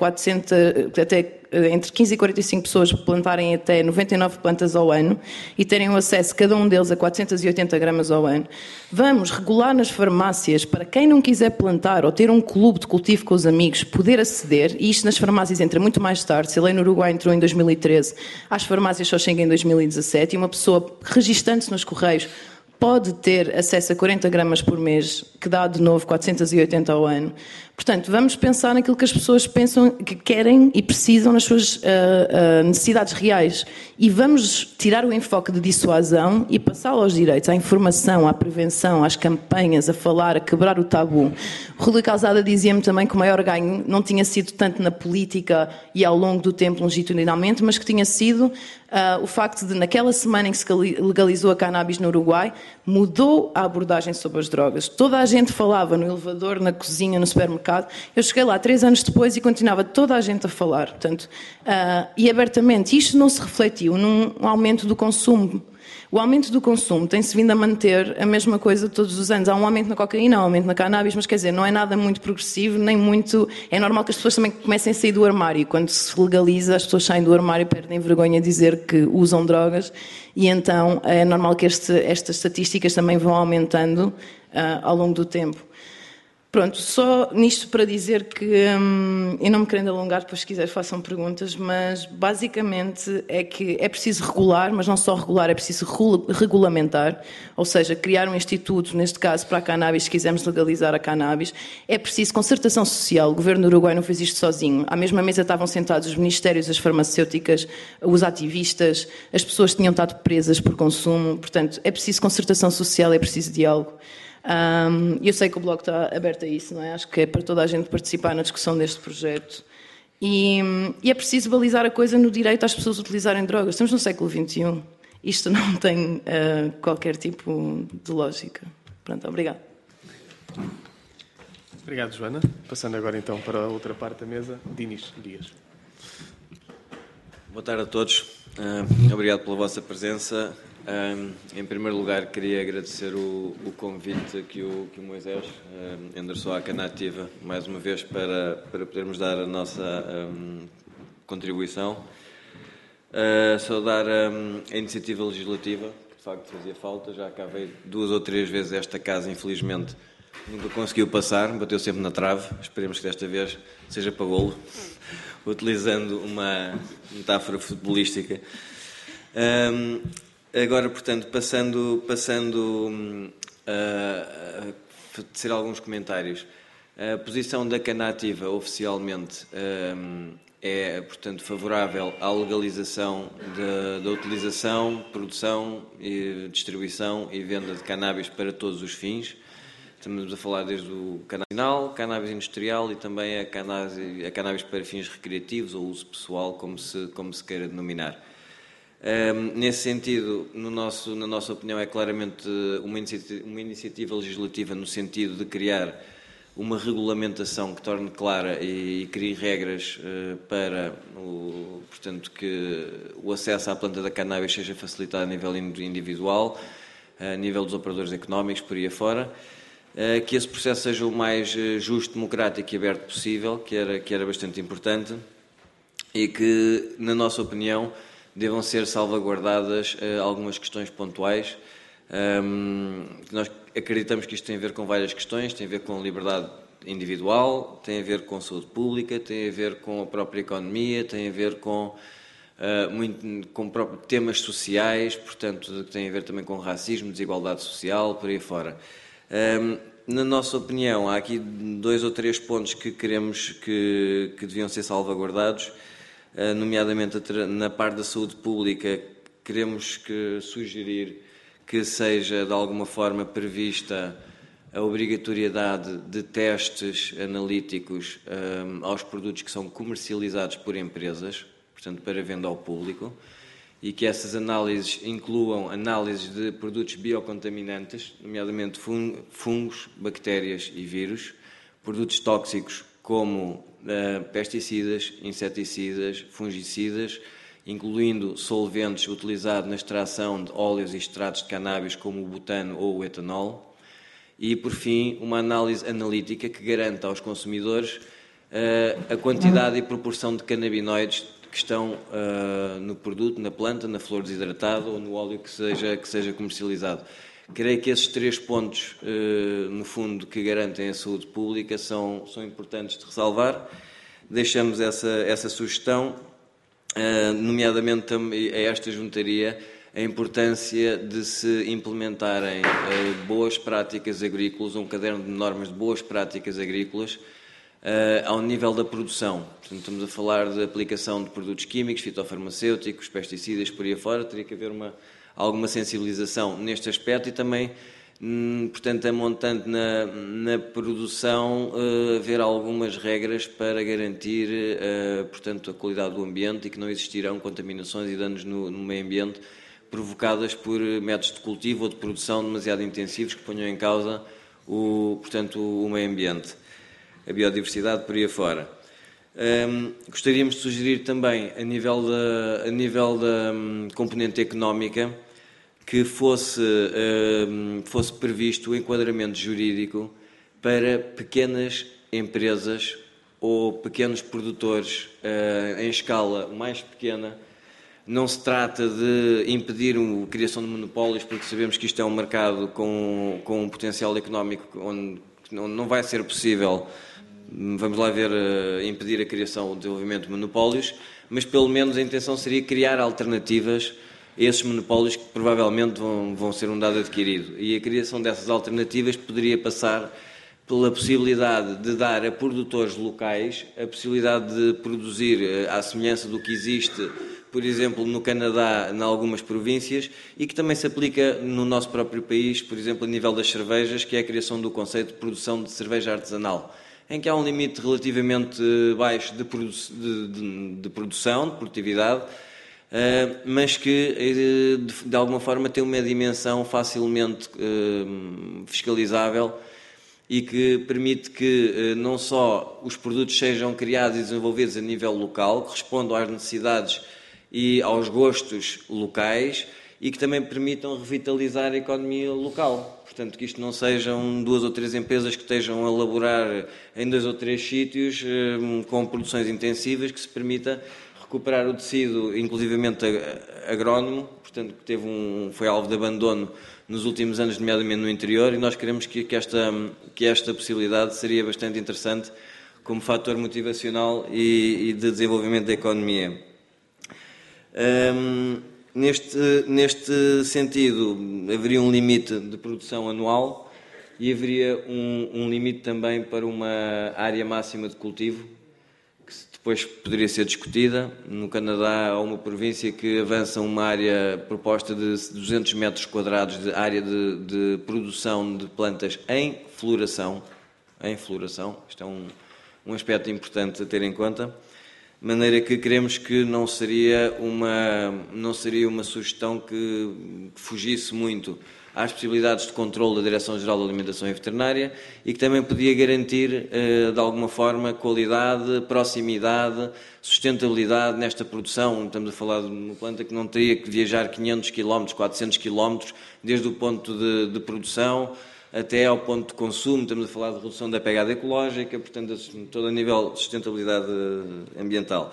entre 15 e 45 pessoas plantarem até 99 plantas ao ano e terem o acesso, cada um deles, a 480 gramas ao ano. Vamos regular nas farmácias para quem não quiser plantar ou ter um clube de cultivo com os amigos poder aceder, e isto nas farmácias entra muito mais tarde. Se a lei no Uruguai entrou em 2013, às farmácias só chega em 2017 e uma pessoa registando-se nos Correios pode ter acesso a 40 gramas por mês, que dá de novo 480 ao ano. Portanto, vamos pensar naquilo que as pessoas pensam que querem e precisam nas suas necessidades reais. E vamos tirar o enfoque de dissuasão e passá-lo aos direitos, à informação, à prevenção, às campanhas, a falar, a quebrar o tabu. O Rui Calzada dizia-me também que o maior ganho não tinha sido tanto na política e ao longo do tempo longitudinalmente, mas que tinha sido o facto de, naquela semana em que se legalizou a cannabis no Uruguai, mudou a abordagem sobre as drogas. Toda a gente falava no elevador, na cozinha, no supermercado. Eu cheguei lá 3 anos depois e continuava toda a gente a falar. Portanto, e abertamente, isto não se refletiu num aumento do consumo. O aumento do consumo tem-se vindo a manter a mesma coisa todos os anos. Há um aumento na cocaína, há um aumento na cannabis, mas quer dizer, não é nada muito progressivo, nem muito... É normal que as pessoas também comecem a sair do armário. Quando se legaliza, as pessoas saem do armário e perdem vergonha de dizer que usam drogas, e então é normal que estas estatísticas também vão aumentando ao longo do tempo. Pronto, só nisto para dizer que, eu não me querendo alongar, depois se quiser façam perguntas, mas basicamente é que é preciso regular, mas não só regular, é preciso regulamentar, ou seja, criar um instituto, neste caso para a cannabis, se quisermos legalizar a cannabis. É preciso concertação social, o governo do Uruguai não fez isto sozinho. À mesma mesa estavam sentados os ministérios, as farmacêuticas, os ativistas, as pessoas que tinham estado presas por consumo, portanto, é preciso concertação social, é preciso diálogo. Eu sei que o Bloco está aberto a isso, não é? Acho que é para toda a gente participar na discussão deste projeto. E é preciso balizar a coisa no direito às pessoas utilizarem drogas. Estamos no século XXI. Isto não tem qualquer tipo de lógica. Pronto, obrigado. Obrigado, Joana. Passando agora então para a outra parte da mesa, Dinis Dias. Boa tarde a todos. Obrigado pela vossa presença. Em primeiro lugar, queria agradecer o convite que o Moisés endereçou à Canativa, mais uma vez, para podermos dar a nossa contribuição. Saudar a iniciativa legislativa, que de facto fazia falta. Já cá veio 2 ou 3 vezes esta casa, infelizmente, nunca conseguiu passar, bateu sempre na trave. Esperemos que desta vez seja para golo, utilizando uma metáfora futebolística. Agora, portanto, passando a tecer alguns comentários. A posição da Canativa, oficialmente, é, portanto, favorável à legalização da utilização, produção, distribuição e venda de cannabis para todos os fins. Estamos a falar desde o cannabis, cannabis industrial e também a cannabis para fins recreativos ou uso pessoal, como se queira denominar. Nesse sentido, na nossa opinião, é claramente uma iniciativa legislativa no sentido de criar uma regulamentação que torne clara e crie regras para, portanto, que o acesso à planta da cannabis seja facilitado a nível individual, a nível dos operadores económicos, por aí afora, que esse processo seja o mais justo, democrático e aberto possível, que era bastante importante, e que, na nossa opinião, devam ser salvaguardadas algumas questões pontuais. Nós acreditamos que isto tem a ver com várias questões, tem a ver com liberdade individual, tem a ver com saúde pública, tem a ver com a própria economia, tem a ver com temas sociais, portanto, tem a ver também com racismo, desigualdade social, por aí fora. Na nossa opinião, há aqui 2 ou 3 pontos que queremos que deviam ser salvaguardados, nomeadamente na parte da saúde pública. Queremos sugerir que seja de alguma forma prevista a obrigatoriedade de testes analíticos aos produtos que são comercializados por empresas, portanto para venda ao público, e que essas análises incluam análises de produtos biocontaminantes, nomeadamente fungos, bactérias e vírus, produtos tóxicos como pesticidas, inseticidas, fungicidas, incluindo solventes utilizados na extração de óleos e extratos de cannabis como o butano ou o etanol, e, por fim, uma análise analítica que garanta aos consumidores a quantidade e proporção de canabinoides que estão no produto, na planta, na flor desidratada ou no óleo que seja comercializado. Creio que esses 3 pontos, no fundo, que garantem a saúde pública são importantes de ressalvar. Deixamos essa sugestão, nomeadamente a esta juntaria, a importância de se implementarem boas práticas agrícolas, um caderno de normas de boas práticas agrícolas, ao nível da produção. Portanto, estamos a falar de aplicação de produtos químicos, fitofarmacêuticos, pesticidas, por aí afora. Teria que haver alguma sensibilização neste aspecto e também, portanto, a montante na produção, haver algumas regras para garantir, portanto, a qualidade do ambiente e que não existirão contaminações e danos no meio ambiente provocadas por métodos de cultivo ou de produção demasiado intensivos que ponham em causa portanto, o meio ambiente, a biodiversidade, por aí afora. Gostaríamos de sugerir também, a nível da componente económica, que fosse previsto o enquadramento jurídico para pequenas empresas ou pequenos produtores em escala mais pequena. Não se trata de impedir a criação de monopólios, porque sabemos que isto é um mercado com um potencial económico onde não vai ser possível, vamos lá ver, impedir a criação ou o desenvolvimento de monopólios, mas pelo menos a intenção seria criar alternativas a esses monopólios que provavelmente vão ser um dado adquirido. E a criação dessas alternativas poderia passar pela possibilidade de dar a produtores locais a possibilidade de produzir à semelhança do que existe, por exemplo, no Canadá, em algumas províncias, e que também se aplica no nosso próprio país, por exemplo, a nível das cervejas, que é a criação do conceito de produção de cerveja artesanal, em que há um limite relativamente baixo de produção, de produtividade, mas que, de alguma forma, tem uma dimensão facilmente fiscalizável e que permite que não só os produtos sejam criados e desenvolvidos a nível local, que respondam às necessidades e aos gostos locais, e que também permitam revitalizar a economia local. Portanto, que isto não sejam 2 ou 3 empresas que estejam a elaborar em 2 ou 3 sítios com produções intensivas, que se permita recuperar o tecido, inclusivamente agrónomo, portanto, que foi alvo de abandono nos últimos anos, nomeadamente no interior, e nós queremos que esta possibilidade seria bastante interessante como fator motivacional e de desenvolvimento da economia. Neste sentido, haveria um limite de produção anual e haveria um limite também para uma área máxima de cultivo, que depois poderia ser discutida. No Canadá há uma província que avança uma área proposta de 200 metros quadrados de área de produção de plantas em floração. Isto é um aspecto importante a ter em conta. De maneira que queremos que não seria uma sugestão que fugisse muito às possibilidades de controle da Direção-Geral da Alimentação e Veterinária e que também podia garantir, de alguma forma, qualidade, proximidade, sustentabilidade nesta produção. Estamos a falar de uma planta que não teria que viajar 500 km, 400 km, desde o ponto de produção até ao ponto de consumo. Estamos a falar de redução da pegada ecológica, portanto, todo a nível de sustentabilidade ambiental.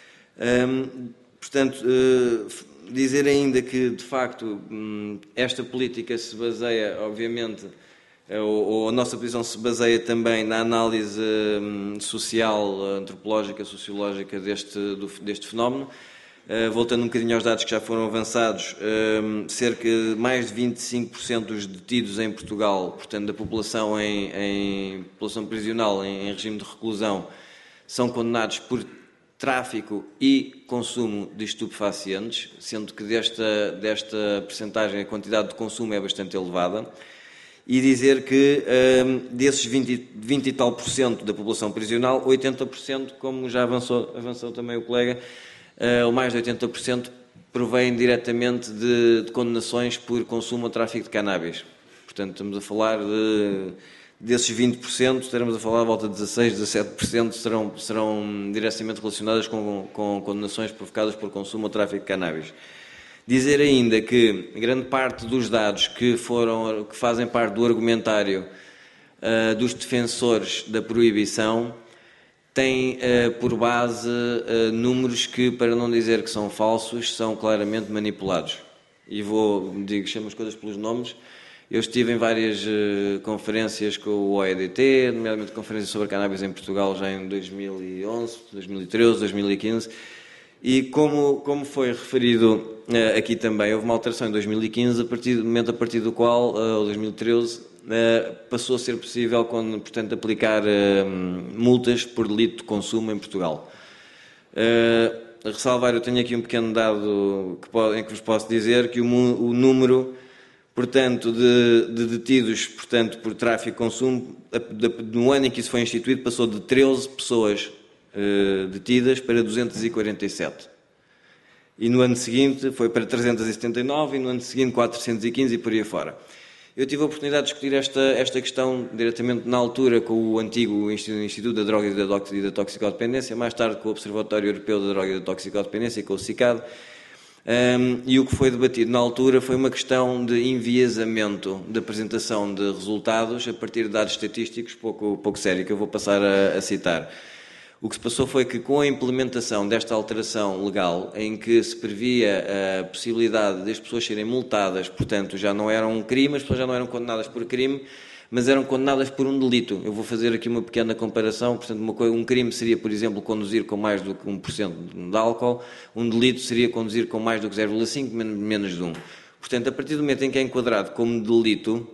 Portanto, dizer ainda que, de facto, esta política se baseia, obviamente, ou a nossa posição se baseia também na análise social, antropológica, sociológica deste fenómeno. Voltando um bocadinho aos dados que já foram avançados, cerca de mais de 25% dos detidos em Portugal, portanto, da população em população prisional em regime de reclusão, são condenados por tráfico e consumo de estupefacientes, sendo que desta percentagem a quantidade de consumo é bastante elevada. E dizer que desses 20 e tal % da população prisional, 80%, como já avançou também o colega, ou mais de 80% provém diretamente de condenações por consumo ou tráfico de cannabis. Portanto, estamos a falar desses 20%, estaremos a falar de volta de 16, 17% serão diretamente relacionadas com condenações provocadas por consumo ou tráfico de cannabis. Dizer ainda que grande parte dos dados que fazem parte do argumentário dos defensores da proibição tem por base números que, para não dizer que são falsos, são claramente manipulados. E chamo as coisas pelos nomes. Eu estive em várias conferências com o OEDT, nomeadamente conferências sobre cannabis em Portugal já em 2011, 2013, 2015, e como foi referido aqui também, houve uma alteração em 2015, a partir do qual, ou 2013, passou a ser possível, portanto, aplicar multas por delito de consumo em Portugal. A ressalvar, eu tenho aqui um pequeno dado em que vos posso dizer que o número, portanto, de detidos, portanto, por tráfico e consumo, no ano em que isso foi instituído, passou de 13 pessoas detidas para 247. E no ano seguinte foi para 379 e no ano seguinte 415 e por aí fora. Eu tive a oportunidade de discutir esta questão diretamente na altura com o antigo Instituto da Droga e da Toxicodependência, mais tarde com o Observatório Europeu da Droga e da Toxicodependência, com o CICAD, e o que foi debatido na altura foi uma questão de enviesamento da apresentação de resultados a partir de dados estatísticos pouco sério, que eu vou passar a citar. O que se passou foi que, com a implementação desta alteração legal, em que se previa a possibilidade das pessoas serem multadas, portanto, já não eram crime, as pessoas já não eram condenadas por crime, mas eram condenadas por um delito. Eu vou fazer aqui uma pequena comparação. Portanto, um crime seria, por exemplo, conduzir com mais do que 1% de álcool, um delito seria conduzir com mais do que 0,5, menos de 1. Portanto, a partir do momento em que é enquadrado como delito,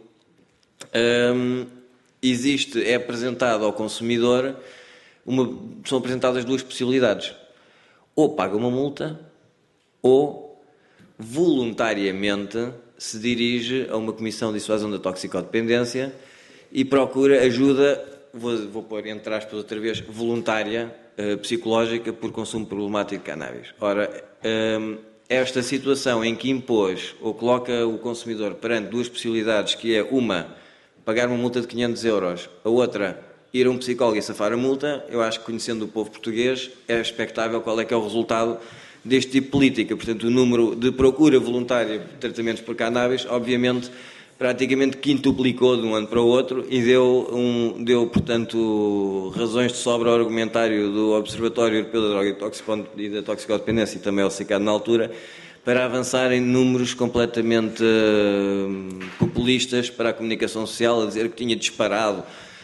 é apresentado ao consumidor, são apresentadas duas possibilidades. Ou paga uma multa, ou voluntariamente se dirige a uma comissão de dissuasão da toxicodependência e procura ajuda, vou pôr entre aspas outra vez, voluntária, psicológica, por consumo problemático de cannabis. Ora, esta situação em que impôs ou coloca o consumidor perante duas possibilidades, que é uma, pagar uma multa de 500 euros, a outra ir a um psicólogo e safar a multa, eu acho que, conhecendo o povo português, é expectável qual é que é o resultado deste tipo de política. Portanto, o número de procura voluntária de tratamentos por cannabis, obviamente, praticamente quintuplicou de um ano para o outro e deu, portanto, razões de sobra ao argumentário do Observatório Europeu da Droga e da Toxicodependência e também ao SICAD na altura, para avançar em números completamente populistas para a comunicação social, a dizer que tinha disparado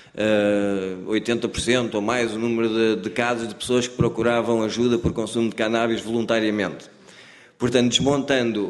80% ou mais o número de casos de pessoas que procuravam ajuda por consumo de cannabis voluntariamente. Portanto, desmontando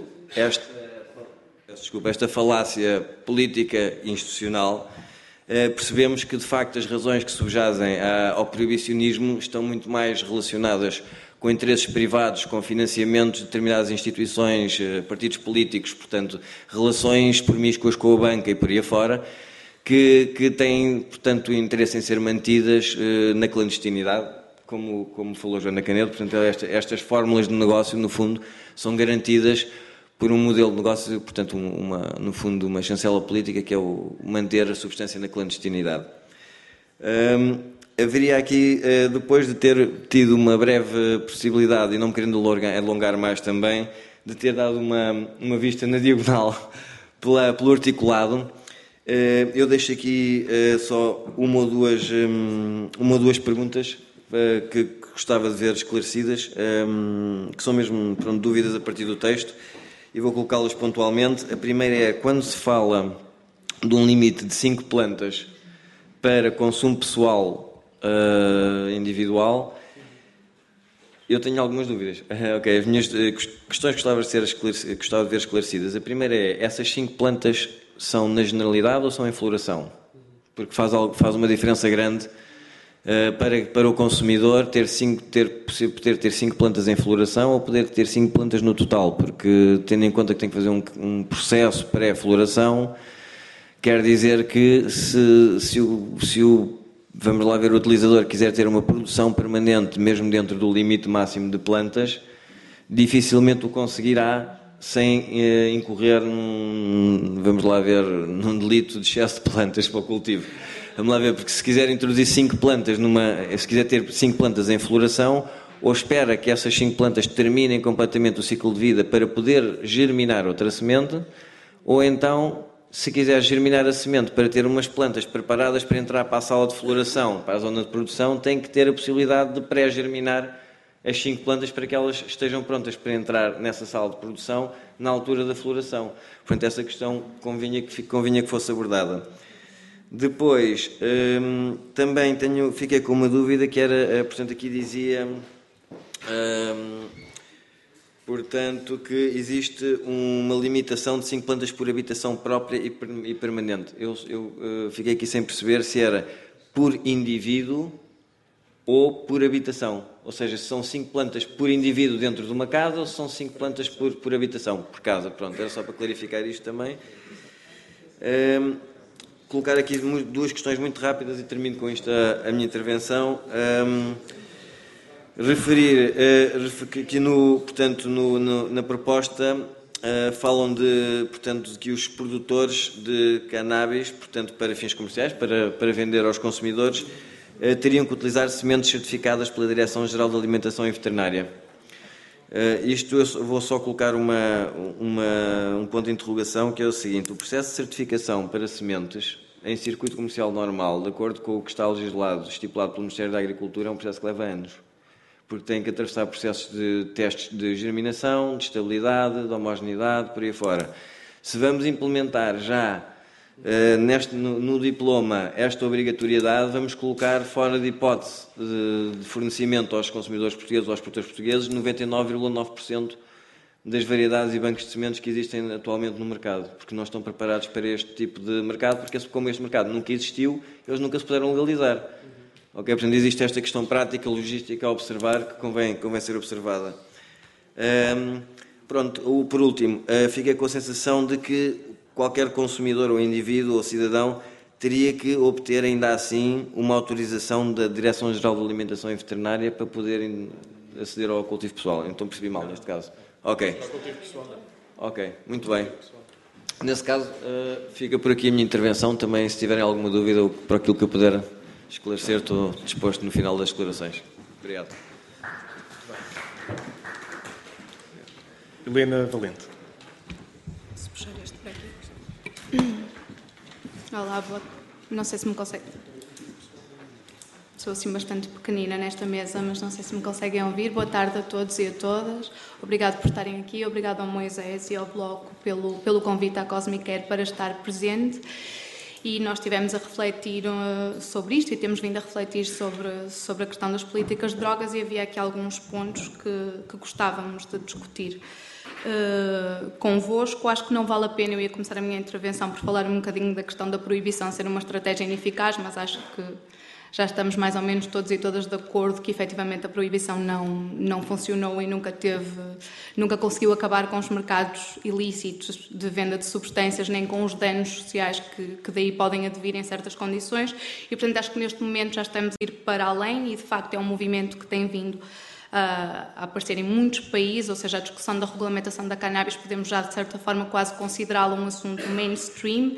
esta falácia política e institucional, percebemos que, de facto, as razões que subjazem ao proibicionismo estão muito mais relacionadas com interesses privados, com financiamentos de determinadas instituições, partidos políticos, portanto, relações promíscuas com a banca e por aí afora, que têm, portanto, interesse em ser mantidas na clandestinidade, como falou Joana Canedo. Portanto, estas fórmulas de negócio, no fundo, são garantidas por um modelo de negócio, portanto, no fundo, uma chancela política, que é o manter a substância na clandestinidade. Haveria aqui, depois de ter tido uma breve possibilidade, e não me querendo alongar mais também, de ter dado uma vista na diagonal pelo articulado, eu deixo aqui só uma ou duas perguntas que gostava de ver esclarecidas, que são mesmo, pronto, dúvidas a partir do texto, e vou colocá-las pontualmente. A primeira é, quando se fala de um limite de 5 plantas para consumo pessoal individual, eu tenho algumas dúvidas. Ok, as minhas questões gostava de ver esclarecidas. A primeira é, essas 5 plantas são na generalidade ou são em floração? Porque faz uma diferença grande para o consumidor poder ter 5 plantas em floração ou poder ter 5 plantas no total, porque, tendo em conta que tem que fazer um processo pré-floração, quer dizer que se o vamos lá ver, o utilizador quiser ter uma produção permanente, mesmo dentro do limite máximo de plantas, dificilmente o conseguirá sem incorrer num delito de excesso de plantas para o cultivo. Vamos lá ver, porque se quiser introduzir 5 plantas se quiser ter 5 plantas em floração, ou espera que essas 5 plantas terminem completamente o ciclo de vida para poder germinar outra semente, ou então, se quiser germinar a semente para ter umas plantas preparadas para entrar para a sala de floração, para a zona de produção, tem que ter a possibilidade de pré-germinar as 5 plantas para que elas estejam prontas para entrar nessa sala de produção na altura da floração. Portanto, essa questão convinha que fosse abordada. Depois, também fiquei com uma dúvida que era, portanto, aqui dizia, portanto, que existe uma limitação de 5 plantas por habitação própria e permanente. Eu fiquei aqui sem perceber se era por indivíduo ou por habitação. Ou seja, se são 5 plantas por indivíduo dentro de uma casa ou se são 5 plantas por habitação, por casa. Pronto, era só para clarificar isto também. Colocar aqui 2 questões muito rápidas e termino com isto a minha intervenção. Referir que na proposta falam de que os produtores de cannabis, portanto, para fins comerciais, para vender aos consumidores, teriam que utilizar sementes certificadas pela Direção-Geral de Alimentação e Veterinária. Isto eu vou só colocar um ponto de interrogação, que é o seguinte: o processo de certificação para sementes em circuito comercial normal, de acordo com o que está legislado, estipulado pelo Ministério da Agricultura, é um processo que leva anos, porque tem que atravessar processos de testes de germinação, de estabilidade, de homogeneidade, por aí fora. Se vamos implementar já no diploma esta obrigatoriedade, vamos colocar fora de hipótese de fornecimento aos consumidores portugueses ou aos produtores portugueses 99,9% das variedades e bancos de sementes que existem atualmente no mercado, porque não estão preparados para este tipo de mercado, porque como este mercado nunca existiu, eles nunca se puderam legalizar. Ok, portanto, existe esta questão prática, logística a observar, que convém ser observada. Por último, fiquei com a sensação de que qualquer consumidor ou indivíduo ou cidadão teria que obter ainda assim uma autorização da Direção-Geral de Alimentação e Veterinária para poder aceder ao cultivo pessoal. Então percebi mal neste caso. Ok. Ok, muito bem. Nesse caso, fica por aqui a minha intervenção. Também, se tiverem alguma dúvida ou para aquilo que eu puder esclarecer, estou disposto no final das declarações. Obrigado. Helena Valente. Se puxar este para aqui. Olá, não sei se me consegue. Sou assim bastante pequenina nesta mesa, mas não sei se me conseguem ouvir. Boa tarde a todos e a todas. Obrigado por estarem aqui. Obrigado ao Moisés e ao Bloco pelo convite à Cosmic Air para estar presente. E nós estivemos a refletir sobre isto e temos vindo a refletir sobre a questão das políticas de drogas e havia aqui alguns pontos que gostávamos de discutir convosco. Acho que não vale a pena, eu ia começar a minha intervenção por falar um bocadinho da questão da proibição ser uma estratégia ineficaz, mas acho que já estamos mais ou menos todos e todas de acordo que efetivamente a proibição não funcionou e nunca conseguiu acabar com os mercados ilícitos de venda de substâncias, nem com os danos sociais que daí podem advir em certas condições e, portanto, acho que neste momento já estamos a ir para além e, de facto, é um movimento que tem vindo a aparecer em muitos países, ou seja, a discussão da regulamentação da cannabis podemos já, de certa forma, quase considerá-la um assunto mainstream.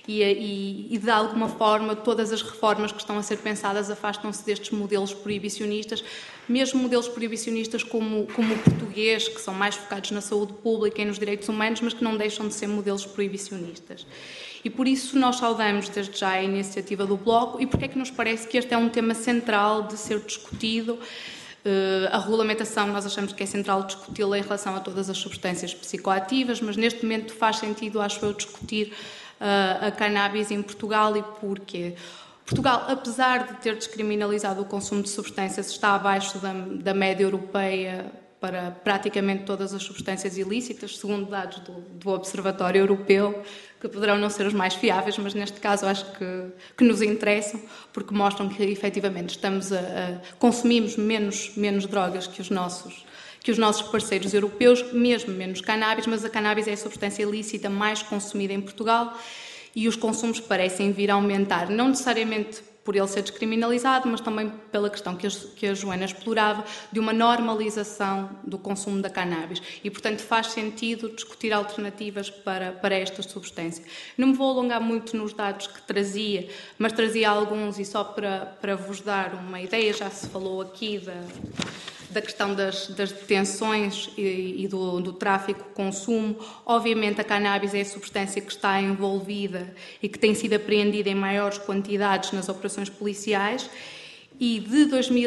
E, de alguma forma, todas as reformas que estão a ser pensadas afastam-se destes modelos proibicionistas, mesmo modelos proibicionistas como o português, que são mais focados na saúde pública e nos direitos humanos, mas que não deixam de ser modelos proibicionistas. E por isso nós saudamos desde já a iniciativa do Bloco e porque é que nos parece que este é um tema central de ser discutido. A regulamentação nós achamos que é central discuti-la em relação a todas as substâncias psicoativas, mas neste momento faz sentido, acho eu, discutir a cannabis em Portugal e porquê. Portugal, apesar de ter descriminalizado o consumo de substâncias, está abaixo da média europeia para praticamente todas as substâncias ilícitas, segundo dados do Observatório Europeu, que poderão não ser os mais fiáveis, mas neste caso acho que nos interessam, porque mostram que efetivamente consumimos menos drogas que os nossos parceiros europeus, mesmo menos cannabis, mas a cannabis é a substância ilícita mais consumida em Portugal e os consumos parecem vir a aumentar, não necessariamente por ele ser descriminalizado, mas também pela questão que a Joana explorava de uma normalização do consumo da cannabis e, portanto, faz sentido discutir alternativas para esta substância. Não me vou alongar muito nos dados que trazia, mas trazia alguns e só para vos dar uma ideia, já se falou aqui da questão das detenções e do tráfico, consumo. Obviamente a cannabis é a substância que está envolvida e que tem sido apreendida em maiores quantidades nas operações policiais e de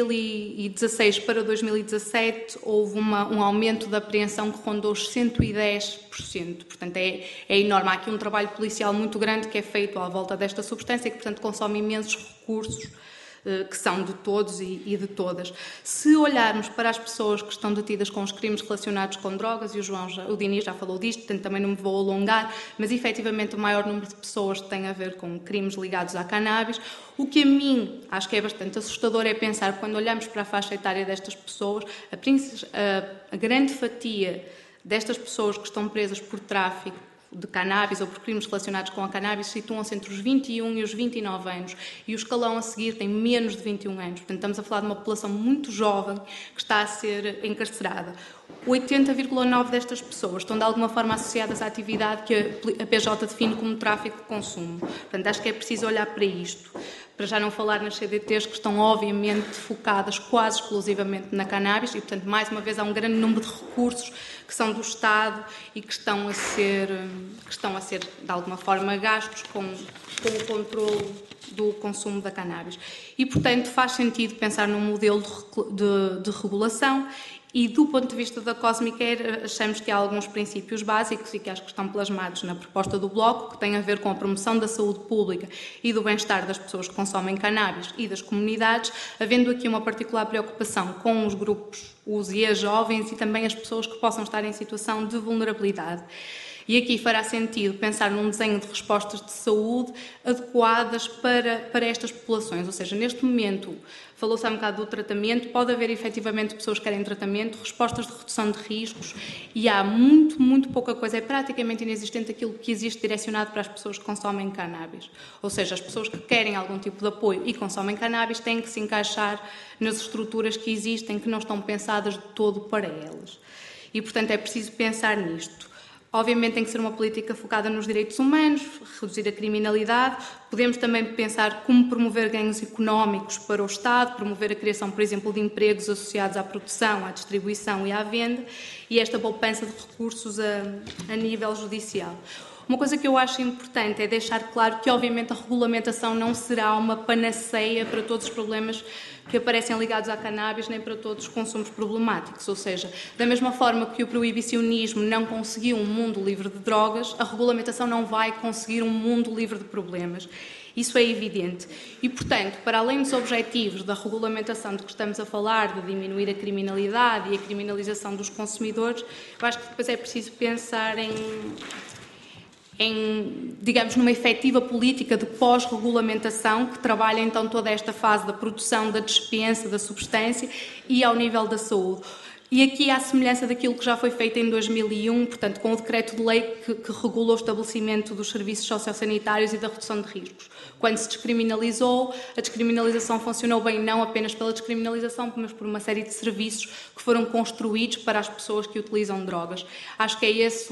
2016 para 2017 houve um aumento da apreensão que rondou os 110%. Portanto, é enorme. Há aqui um trabalho policial muito grande que é feito à volta desta substância que, portanto, consome imensos recursos que são de todos e de todas. Se olharmos para as pessoas que estão detidas com os crimes relacionados com drogas, e o Diniz já falou disto, portanto também não me vou alongar, mas efetivamente o maior número de pessoas tem a ver com crimes ligados à cannabis. O que a mim acho que é bastante assustador é pensar, quando olhamos para a faixa etária destas pessoas, a grande fatia destas pessoas que estão presas por tráfico de cannabis ou por crimes relacionados com a cannabis situam-se entre os 21 e os 29 anos e o escalão a seguir tem menos de 21 anos. Portanto, estamos a falar de uma população muito jovem que está a ser encarcerada. 80,9% destas pessoas estão de alguma forma associadas à atividade que a PJ define como tráfico de consumo. Portanto, acho que é preciso olhar para isto. Para já não falar nas CDTs que estão obviamente focadas quase exclusivamente na cannabis e, portanto, mais uma vez há um grande número de recursos que são do Estado e que estão a ser de alguma forma gastos com o controle do consumo da cannabis. E, portanto, faz sentido pensar num modelo de regulação. E, do ponto de vista da Cosmic Air, achamos que há alguns princípios básicos e que acho que estão plasmados na proposta do Bloco, que têm a ver com a promoção da saúde pública e do bem-estar das pessoas que consomem cannabis e das comunidades, havendo aqui uma particular preocupação com os grupos, os e as jovens e também as pessoas que possam estar em situação de vulnerabilidade. E aqui fará sentido pensar num desenho de respostas de saúde adequadas para estas populações. Ou seja, neste momento, falou-se há um bocado do tratamento, pode haver efetivamente pessoas que querem tratamento, respostas de redução de riscos e há muito pouca coisa, é praticamente inexistente aquilo que existe direcionado para as pessoas que consomem cannabis. Ou seja, as pessoas que querem algum tipo de apoio e consomem cannabis têm que se encaixar nas estruturas que existem, que não estão pensadas de todo para elas. E, portanto, é preciso pensar nisto. Obviamente tem que ser uma política focada nos direitos humanos, reduzir a criminalidade. Podemos também pensar como promover ganhos económicos para o Estado, promover a criação, por exemplo, de empregos associados à produção, à distribuição e à venda, e esta poupança de recursos a nível judicial. Uma coisa que eu acho importante é deixar claro que, obviamente, a regulamentação não será uma panaceia para todos os problemas que aparecem ligados à cannabis, nem para todos os consumos problemáticos. Ou seja, da mesma forma que o proibicionismo não conseguiu um mundo livre de drogas, a regulamentação não vai conseguir um mundo livre de problemas. Isso é evidente. E, portanto, para além dos objetivos da regulamentação de que estamos a falar, de diminuir a criminalidade e a criminalização dos consumidores, eu acho que depois é preciso pensar digamos, numa efetiva política de pós-regulamentação que trabalha então toda esta fase da produção, da dispensa da substância e ao nível da saúde. E aqui há semelhança daquilo que já foi feito em 2001, portanto, com o decreto de lei que regula o estabelecimento dos serviços sociosanitários e da redução de riscos. Quando se descriminalizou, a descriminalização funcionou bem não apenas pela descriminalização, mas por uma série de serviços que foram construídos para as pessoas que utilizam drogas. Acho que é esse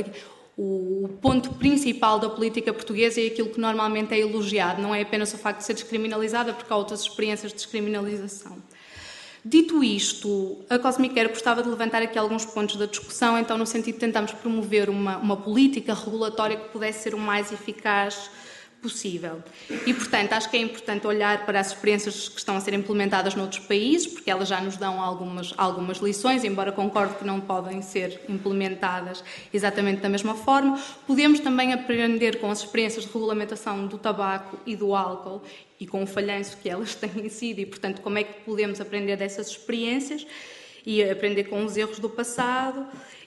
o ponto principal da política portuguesa e aquilo que normalmente é elogiado. Não é apenas o facto de ser descriminalizada, porque há outras experiências de descriminalização. Dito isto, a Cosmicare gostava de levantar aqui alguns pontos da discussão, então no sentido de tentarmos promover uma política regulatória que pudesse ser o mais eficaz possível. E, portanto, acho que é importante olhar para as experiências que estão a ser implementadas noutros países, porque elas já nos dão algumas lições, embora concorde que não podem ser implementadas exatamente da mesma forma. Podemos também aprender com as experiências de regulamentação do tabaco e do álcool e com o falhanço que elas têm sido e, portanto, como é que podemos aprender dessas experiências e aprender com os erros do passado.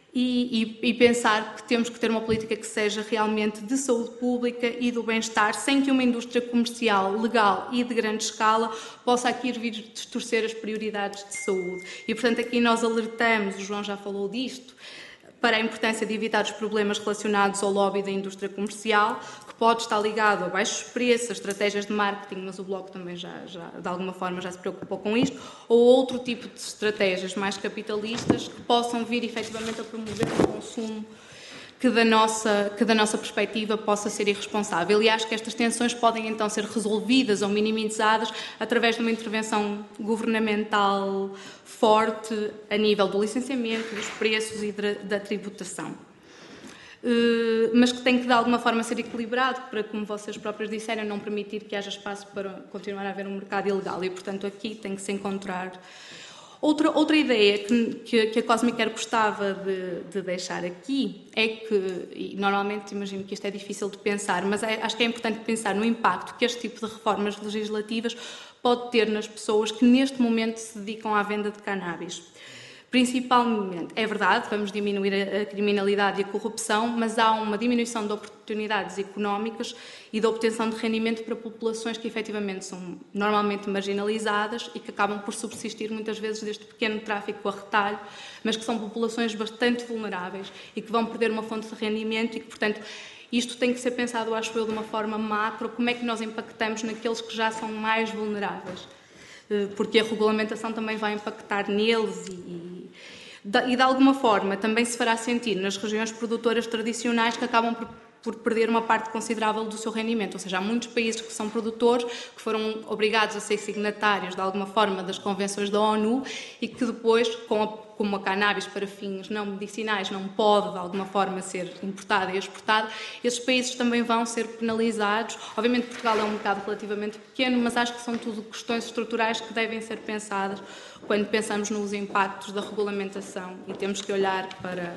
E pensar que temos que ter uma política que seja realmente de saúde pública e do bem-estar, sem que uma indústria comercial, legal e de grande escala possa aqui vir distorcer as prioridades de saúde. E, portanto, aqui nós alertamos, o João já falou disto, para a importância de evitar os problemas relacionados ao lobby da indústria comercial, que pode estar ligado a baixos preços, a estratégias de marketing, mas o Bloco também já de alguma forma já se preocupou com isto, ou outro tipo de estratégias mais capitalistas que possam vir efetivamente a promover um consumo que da nossa perspectiva possa ser irresponsável. E acho que estas tensões podem então ser resolvidas ou minimizadas através de uma intervenção governamental forte a nível do licenciamento, dos preços e da tributação. Mas que tem que de alguma forma ser equilibrado para, como vocês próprios disseram, não permitir que haja espaço para continuar a haver um mercado ilegal. E, portanto, aqui tem que se encontrar... Outra ideia que a Cosmicare gostava de deixar aqui é que, e normalmente imagino que isto é difícil de pensar, mas acho que é importante pensar no impacto que este tipo de reformas legislativas pode ter nas pessoas que neste momento se dedicam à venda de cannabis. Principalmente, é verdade, vamos diminuir a criminalidade e a corrupção, mas há uma diminuição de oportunidades económicas e da obtenção de rendimento para populações que efetivamente são normalmente marginalizadas e que acabam por subsistir muitas vezes deste pequeno tráfico a retalho, mas que são populações bastante vulneráveis e que vão perder uma fonte de rendimento e que, portanto, isto tem que ser pensado, acho eu, de uma forma macro, como é que nós impactamos naqueles que já são mais vulneráveis. Porque a regulamentação também vai impactar neles e de alguma forma também se fará sentir nas regiões produtoras tradicionais que acabam por perder uma parte considerável do seu rendimento. Ou seja, há muitos países que são produtores, que foram obrigados a ser signatários de alguma forma das convenções da ONU e que depois, como a cannabis para fins não medicinais não pode de alguma forma ser importada e exportada, esses países também vão ser penalizados. Obviamente Portugal é um mercado relativamente pequeno, mas acho que são tudo questões estruturais que devem ser pensadas quando pensamos nos impactos da regulamentação e temos que olhar para...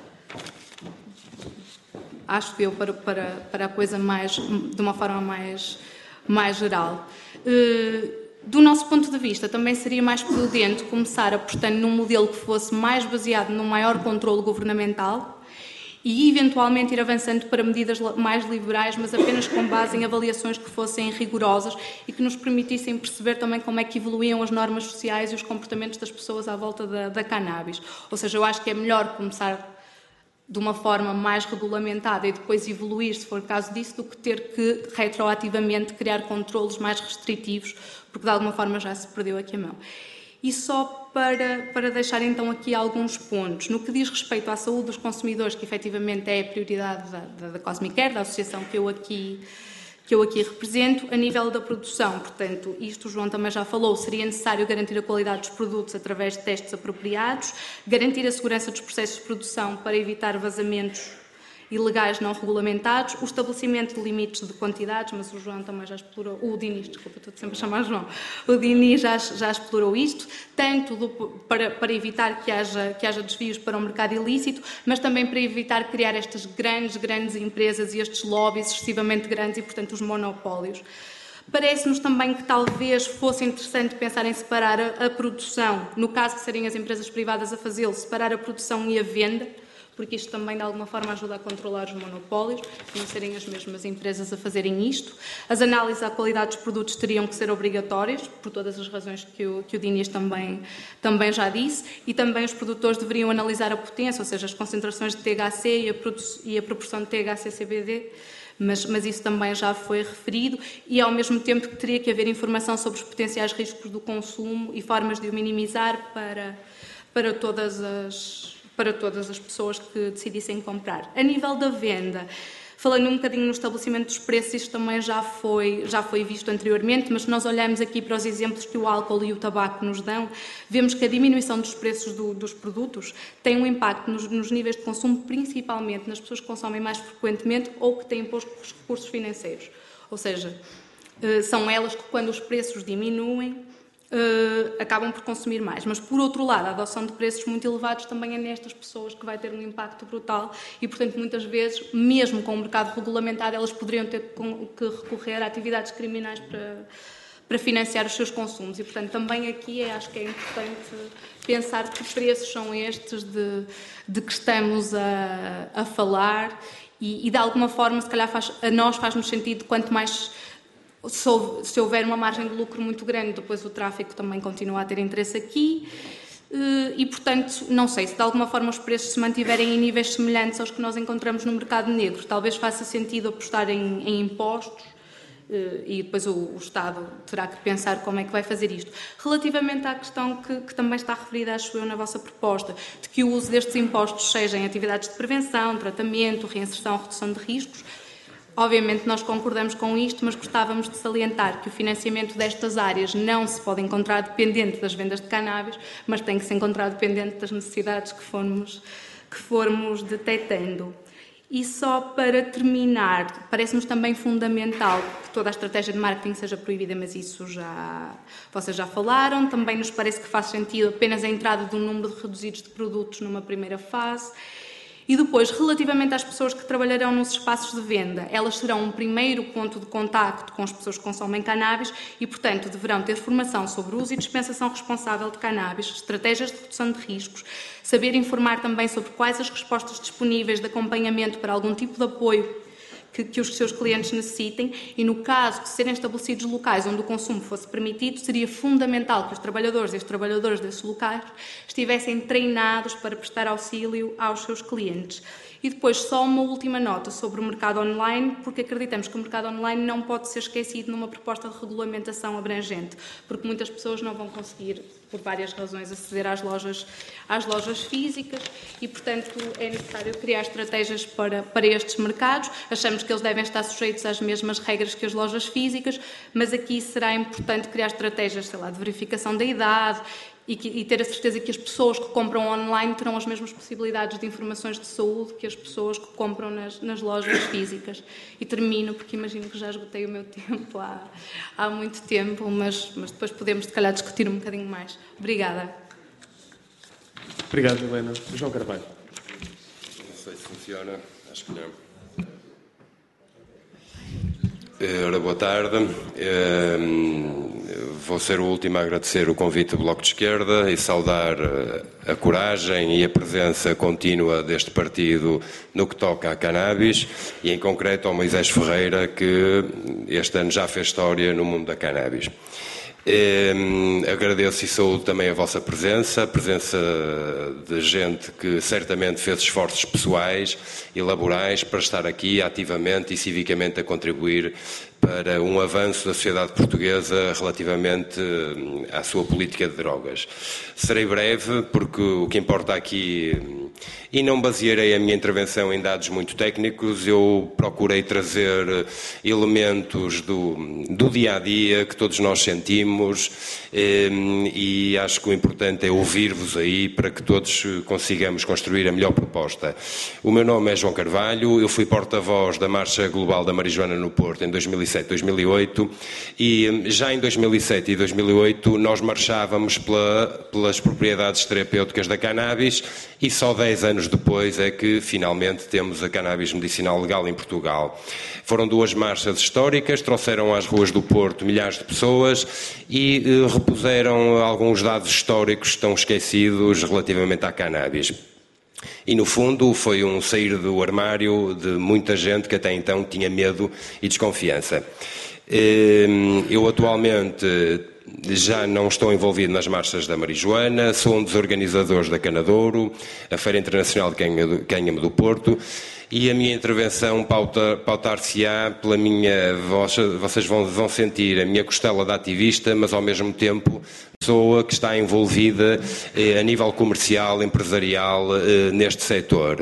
acho eu, para a coisa de uma forma mais geral. Do nosso ponto de vista, também seria mais prudente começar apostando num modelo que fosse mais baseado num maior controle governamental e, eventualmente, ir avançando para medidas mais liberais, mas apenas com base em avaliações que fossem rigorosas e que nos permitissem perceber também como é que evoluíam as normas sociais e os comportamentos das pessoas à volta da cannabis. Ou seja, eu acho que é melhor começar de uma forma mais regulamentada e depois evoluir, se for caso disso, do que ter que retroativamente criar controlos mais restritivos, porque de alguma forma já se perdeu aqui a mão. E só para deixar então aqui alguns pontos. No que diz respeito à saúde dos consumidores, que efetivamente é a prioridade da Cosmic Care, da associação que eu aqui represento, a nível da produção, portanto, isto o João também já falou, seria necessário garantir a qualidade dos produtos através de testes apropriados, garantir a segurança dos processos de produção para evitar vazamentos ilegais não regulamentados, o estabelecimento de limites de quantidades, mas o João também já explorou, o Dinis, desculpa, estou sempre a chamar João, o Dinis já explorou isto, tanto para evitar que haja desvios para o mercado ilícito, mas também para evitar criar estas grandes empresas e estes lobbies excessivamente grandes e, portanto, os monopólios. Parece-nos também que talvez fosse interessante pensar em separar a produção, no caso que serem as empresas privadas a fazê-lo, separar a produção e a venda, porque isto também de alguma forma ajuda a controlar os monopólios, não serem as mesmas empresas a fazerem isto. As análises à qualidade dos produtos teriam que ser obrigatórias, por todas as razões que o Dinis também já disse, e também os produtores deveriam analisar a potência, ou seja, as concentrações de THC e a proporção de THC-CBD, mas isso também já foi referido, e ao mesmo tempo que teria que haver informação sobre os potenciais riscos do consumo e formas de o minimizar para todas as pessoas que decidissem comprar. A nível da venda, falando um bocadinho no estabelecimento dos preços, isto também já foi visto anteriormente, mas se nós olharmos aqui para os exemplos que o álcool e o tabaco nos dão, vemos que a diminuição dos preços dos produtos tem um impacto nos níveis de consumo, principalmente nas pessoas que consomem mais frequentemente ou que têm poucos recursos financeiros. Ou seja, são elas que, quando os preços diminuem, acabam por consumir mais. Mas, por outro lado, a adoção de preços muito elevados também é nestas pessoas que vai ter um impacto brutal e, portanto, muitas vezes, mesmo com o mercado regulamentado, elas poderiam ter que recorrer a atividades criminais para financiar os seus consumos. E, portanto, também aqui acho que é importante pensar que preços são estes de que estamos a falar e, de alguma forma, se calhar a nós faz-nos sentido quanto mais... Se houver uma margem de lucro muito grande, depois o tráfico também continua a ter interesse aqui e, portanto, não sei, se de alguma forma os preços se mantiverem em níveis semelhantes aos que nós encontramos no mercado negro, talvez faça sentido apostar em impostos e depois o Estado terá que pensar como é que vai fazer isto. Relativamente à questão que também está referida, acho eu, na vossa proposta, de que o uso destes impostos seja em atividades de prevenção, tratamento, reinserção, redução de riscos, obviamente nós concordamos com isto, mas gostávamos de salientar que o financiamento destas áreas não se pode encontrar dependente das vendas de cannabis, mas tem que se encontrar dependente das necessidades que formos detectando. E só para terminar, parece-nos também fundamental que toda a estratégia de marketing seja proibida, mas isso vocês já falaram. Também nos parece que faz sentido apenas a entrada de um número reduzido de produtos numa primeira fase. E depois, relativamente às pessoas que trabalharão nos espaços de venda, elas serão um primeiro ponto de contacto com as pessoas que consomem cannabis e, portanto, deverão ter formação sobre o uso e dispensação responsável de cannabis, estratégias de redução de riscos, saber informar também sobre quais as respostas disponíveis de acompanhamento para algum tipo de apoio que os seus clientes necessitem e, no caso de serem estabelecidos locais onde o consumo fosse permitido, seria fundamental que os trabalhadores e as trabalhadoras desses locais estivessem treinados para prestar auxílio aos seus clientes. E depois só uma última nota sobre o mercado online, porque acreditamos que o mercado online não pode ser esquecido numa proposta de regulamentação abrangente, porque muitas pessoas não vão conseguir, por várias razões, aceder às lojas físicas e, portanto, é necessário criar estratégias para estes mercados. Achamos que eles devem estar sujeitos às mesmas regras que as lojas físicas, mas aqui será importante criar estratégias, sei lá, de verificação da idade e ter a certeza que as pessoas que compram online terão as mesmas possibilidades de informações de saúde que as pessoas que compram nas lojas físicas. E termino, porque imagino que já esgotei o meu tempo há muito tempo, mas depois podemos, se calhar, discutir um bocadinho mais. Obrigada. Obrigado, Helena. João Carvalho. Não sei se funciona, acho que não. Ora, boa tarde. Vou ser o último a agradecer o convite do Bloco de Esquerda e saudar a coragem e a presença contínua deste partido no que toca à cannabis e, em concreto, ao Moisés Ferreira, que este ano já fez história no mundo da cannabis. Agradeço e saúdo também a vossa presença, a presença de gente que certamente fez esforços pessoais e laborais para estar aqui ativamente e civicamente a contribuir para um avanço da sociedade portuguesa relativamente à sua política de drogas. Serei breve, porque o que importa aqui, e não basearei a minha intervenção em dados muito técnicos, eu procurei trazer elementos do dia-a-dia que todos nós sentimos, e acho que o importante é ouvir-vos aí para que todos consigamos construir a melhor proposta. O meu nome é João Carvalho, eu fui porta-voz da Marcha Global da Marijuana no Porto em 2007-2008 e já em 2007 e 2008 nós marchávamos pelas propriedades terapêuticas da cannabis e só 10 anos depois é que finalmente temos a cannabis medicinal legal em Portugal. Foram 2 marchas históricas, trouxeram às ruas do Porto milhares de pessoas e repuseram alguns dados históricos que estão esquecidos relativamente à cannabis. E, no fundo, foi um sair do armário de muita gente que até então tinha medo e desconfiança. Eu, atualmente, já não estou envolvido nas marchas da marijuana, sou um dos organizadores da Canadouro, a Feira Internacional de Cânhamo do Porto, e a minha intervenção pautar-se-á pela minha... Vocês vão sentir a minha costela de ativista, mas ao mesmo tempo pessoa que está envolvida a nível comercial, empresarial, neste setor.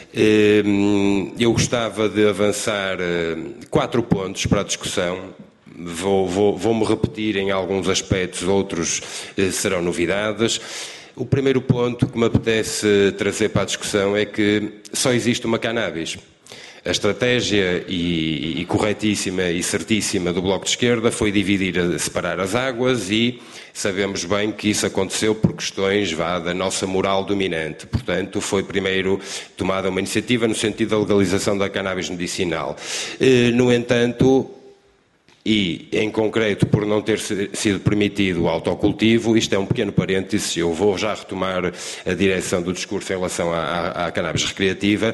Eu gostava de avançar 4 pontos para a discussão. Vou-me repetir em alguns aspectos, outros serão novidades. O primeiro ponto que me apetece trazer para a discussão é que só existe uma cannabis. A estratégia e corretíssima e certíssima do Bloco de Esquerda foi separar as águas e sabemos bem que isso aconteceu por questões da nossa moral dominante. Portanto, foi primeiro tomada uma iniciativa no sentido da legalização da cannabis medicinal. No entanto, e em concreto por não ter sido permitido o autocultivo, isto é um pequeno parênteses, eu vou já retomar a direção do discurso em relação à cannabis recreativa.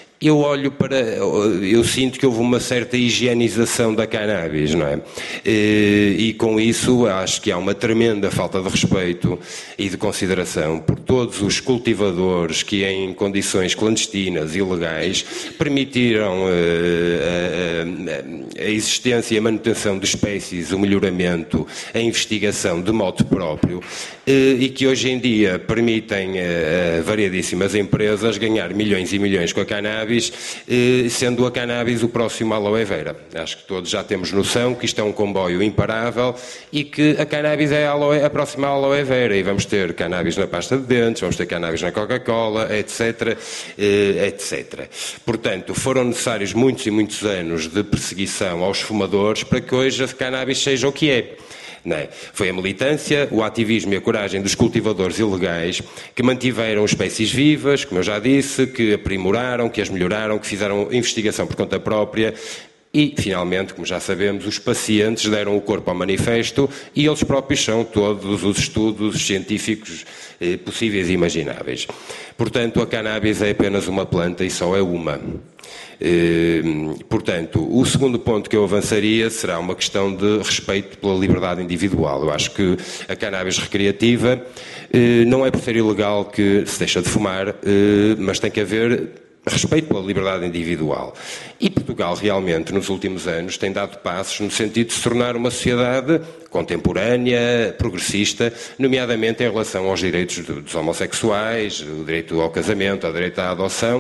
Eu sinto que houve uma certa higienização da cannabis, não é? E com isso acho que há uma tremenda falta de respeito e de consideração por todos os cultivadores que em condições clandestinas, ilegais, permitiram a existência e a manutenção de espécies, o melhoramento, a investigação de modo próprio e que hoje em dia permitem a variedíssimas empresas ganhar milhões e milhões com a cannabis, sendo a cannabis o próximo aloe vera. Acho que todos já temos noção que isto é um comboio imparável e que a cannabis é a próxima aloe vera e vamos ter cannabis na pasta de dentes, vamos ter cannabis na Coca-Cola, etc, etc. Portanto, foram necessários muitos e muitos anos de perseguição aos fumadores para que hoje a cannabis seja o que é. Não é? Foi a militância, o ativismo e a coragem dos cultivadores ilegais que mantiveram espécies vivas, como eu já disse, que aprimoraram, que as melhoraram, que fizeram investigação por conta própria e, finalmente, como já sabemos, os pacientes deram o corpo ao manifesto e eles próprios são todos os estudos científicos possíveis e imagináveis. Portanto, a cannabis é apenas uma planta e só é uma. Portanto, o segundo ponto que eu avançaria será uma questão de respeito pela liberdade individual. Eu acho que a cannabis recreativa não é por ser ilegal que se deixa de fumar, mas tem que haver respeito pela liberdade individual. E Portugal realmente nos últimos anos tem dado passos no sentido de se tornar uma sociedade contemporânea, progressista, nomeadamente em relação aos direitos dos homossexuais, o direito ao casamento, o direito à adoção.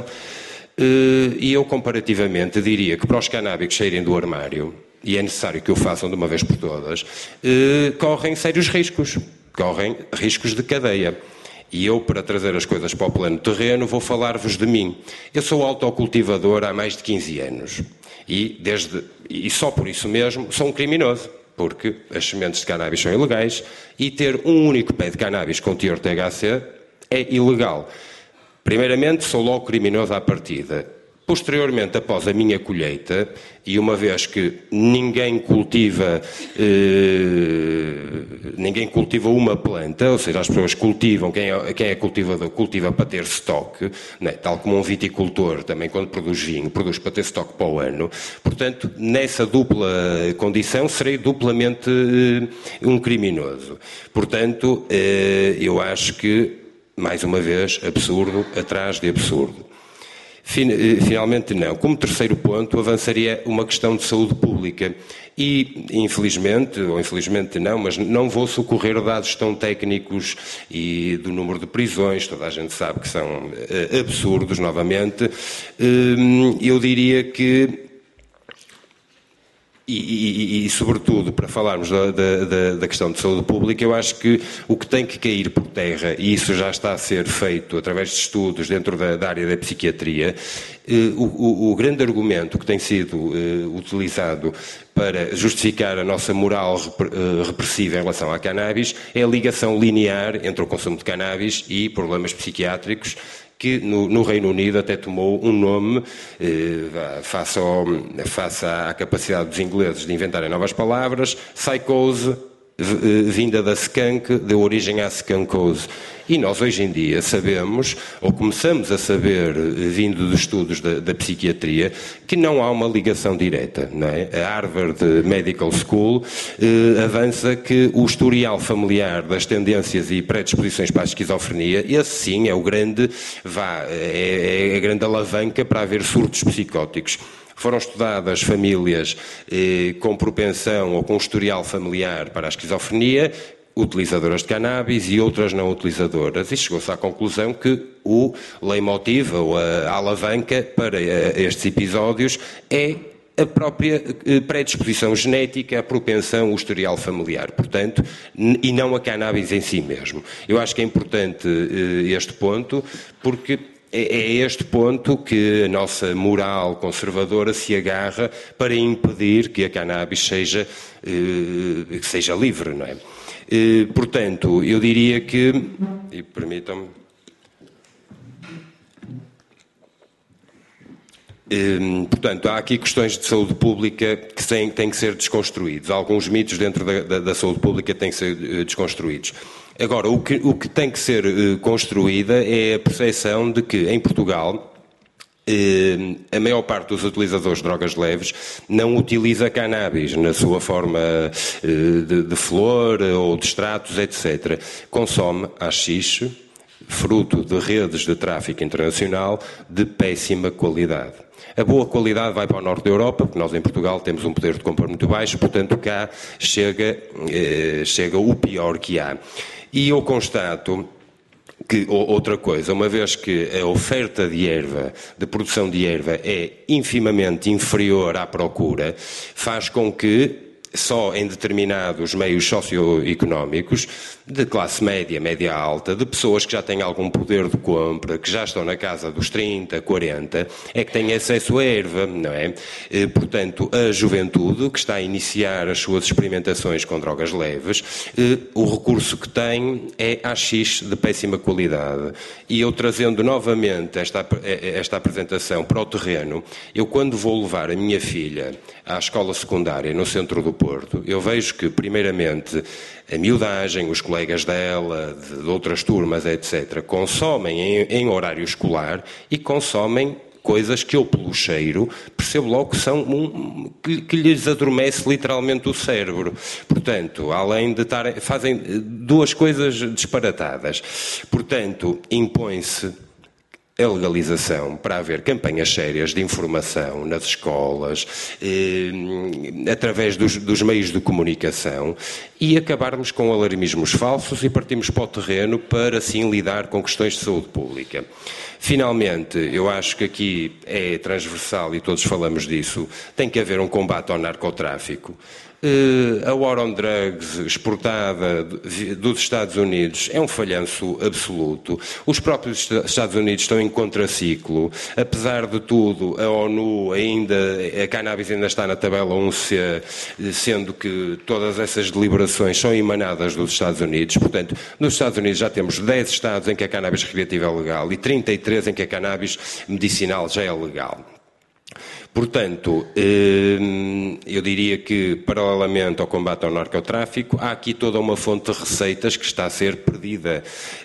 E eu, comparativamente, diria que para os canábicos saírem do armário, e é necessário que o façam de uma vez por todas, correm sérios riscos. Correm riscos de cadeia. E eu, para trazer as coisas para o plano terreno, vou falar-vos de mim. Eu sou autocultivador há mais de 15 anos. E só por isso mesmo sou um criminoso. Porque as sementes de cannabis são ilegais e ter um único pé de cannabis com teor THC é ilegal. Primeiramente, sou logo criminoso à partida. Posteriormente, após a minha colheita, e uma vez que ninguém cultiva uma planta, ou seja, as pessoas cultivam, quem é cultivador cultiva para ter estoque, né? Tal como um viticultor também quando produz vinho, produz para ter estoque para o ano. Portanto, nessa dupla condição, serei duplamente um criminoso. Portanto, eu acho que, mais uma vez, absurdo atrás de absurdo. Finalmente não. Como terceiro ponto, avançaria uma questão de saúde pública. E, infelizmente, ou infelizmente não, mas não vou socorrer dados tão técnicos e do número de prisões, toda a gente sabe que são absurdos, novamente. Eu diria que E, sobretudo, para falarmos da questão de saúde pública, eu acho que o que tem que cair por terra, e isso já está a ser feito através de estudos dentro da área da psiquiatria, o grande argumento que tem sido utilizado para justificar a nossa moral repressiva em relação à cannabis é a ligação linear entre o consumo de cannabis e problemas psiquiátricos, que no Reino Unido até tomou um nome face à capacidade dos ingleses de inventarem novas palavras. Psychose, vinda da skunk, deu origem à skunkose. E nós hoje em dia sabemos, ou começamos a saber, vindo dos estudos da psiquiatria, que não há uma ligação direta, não é? A Harvard Medical School avança que o historial familiar das tendências e predisposições para a esquizofrenia, esse sim é a grande alavanca para haver surtos psicóticos. Foram estudadas famílias com propensão ou com historial familiar para a esquizofrenia, utilizadoras de cannabis e outras não utilizadoras, e chegou-se à conclusão que o leitmotiv ou a alavanca para estes episódios é a própria predisposição genética, a propensão, o historial familiar, portanto, e não a cannabis em si mesmo. Eu acho que é importante este ponto, porque é este ponto que a nossa moral conservadora se agarra para impedir que a cannabis seja livre, não é? Portanto, eu diria que, e permitam-me, portanto, há aqui questões de saúde pública que têm que ser desconstruídos. Alguns mitos dentro da saúde pública têm que ser desconstruídos. Agora, o que tem que ser construída é a percepção de que, em Portugal, a maior parte dos utilizadores de drogas leves não utiliza cannabis na sua forma de flor ou de extratos, etc. Consome haxixe, fruto de redes de tráfico internacional de péssima qualidade. A boa qualidade vai para o norte da Europa, porque nós em Portugal temos um poder de compra muito baixo, portanto cá chega o pior que há. E eu constato que, outra coisa, uma vez que a oferta de erva, de produção de erva, é infimamente inferior à procura, faz com que só em determinados meios socioeconómicos, de classe média, média alta, de pessoas que já têm algum poder de compra, que já estão na casa dos 30, 40, é que têm acesso à erva, não é? Portanto, a juventude, que está a iniciar as suas experimentações com drogas leves, o recurso que tem é haxixe de péssima qualidade. E eu, trazendo novamente esta apresentação para o terreno, eu, quando vou levar a minha filha à escola secundária no centro do Porto, eu vejo que, primeiramente, a miudagem, os colegas dela, de outras turmas, etc., consomem em horário escolar e consomem coisas que eu, pelo cheiro, percebo logo que que lhes adormece literalmente o cérebro. Portanto, além de fazem duas coisas disparatadas. Portanto, impõe-se a legalização para haver campanhas sérias de informação nas escolas, através dos meios de comunicação, e acabarmos com alarmismos falsos e partirmos para o terreno para, assim, lidar com questões de saúde pública. Finalmente, eu acho que aqui é transversal, e todos falamos disso, tem que haver um combate ao narcotráfico. A War on Drugs exportada dos Estados Unidos é um falhanço absoluto. Os próprios Estados Unidos estão em contraciclo. Apesar de tudo, a ONU a cannabis ainda está na tabela 1C, sendo que todas essas deliberações são emanadas dos Estados Unidos. Portanto, nos Estados Unidos já temos 10 estados em que a cannabis recreativa é legal e 33 em que a cannabis medicinal já é legal. Portanto, eu diria que, paralelamente ao combate ao narcotráfico, há aqui toda uma fonte de receitas que está a ser perdida.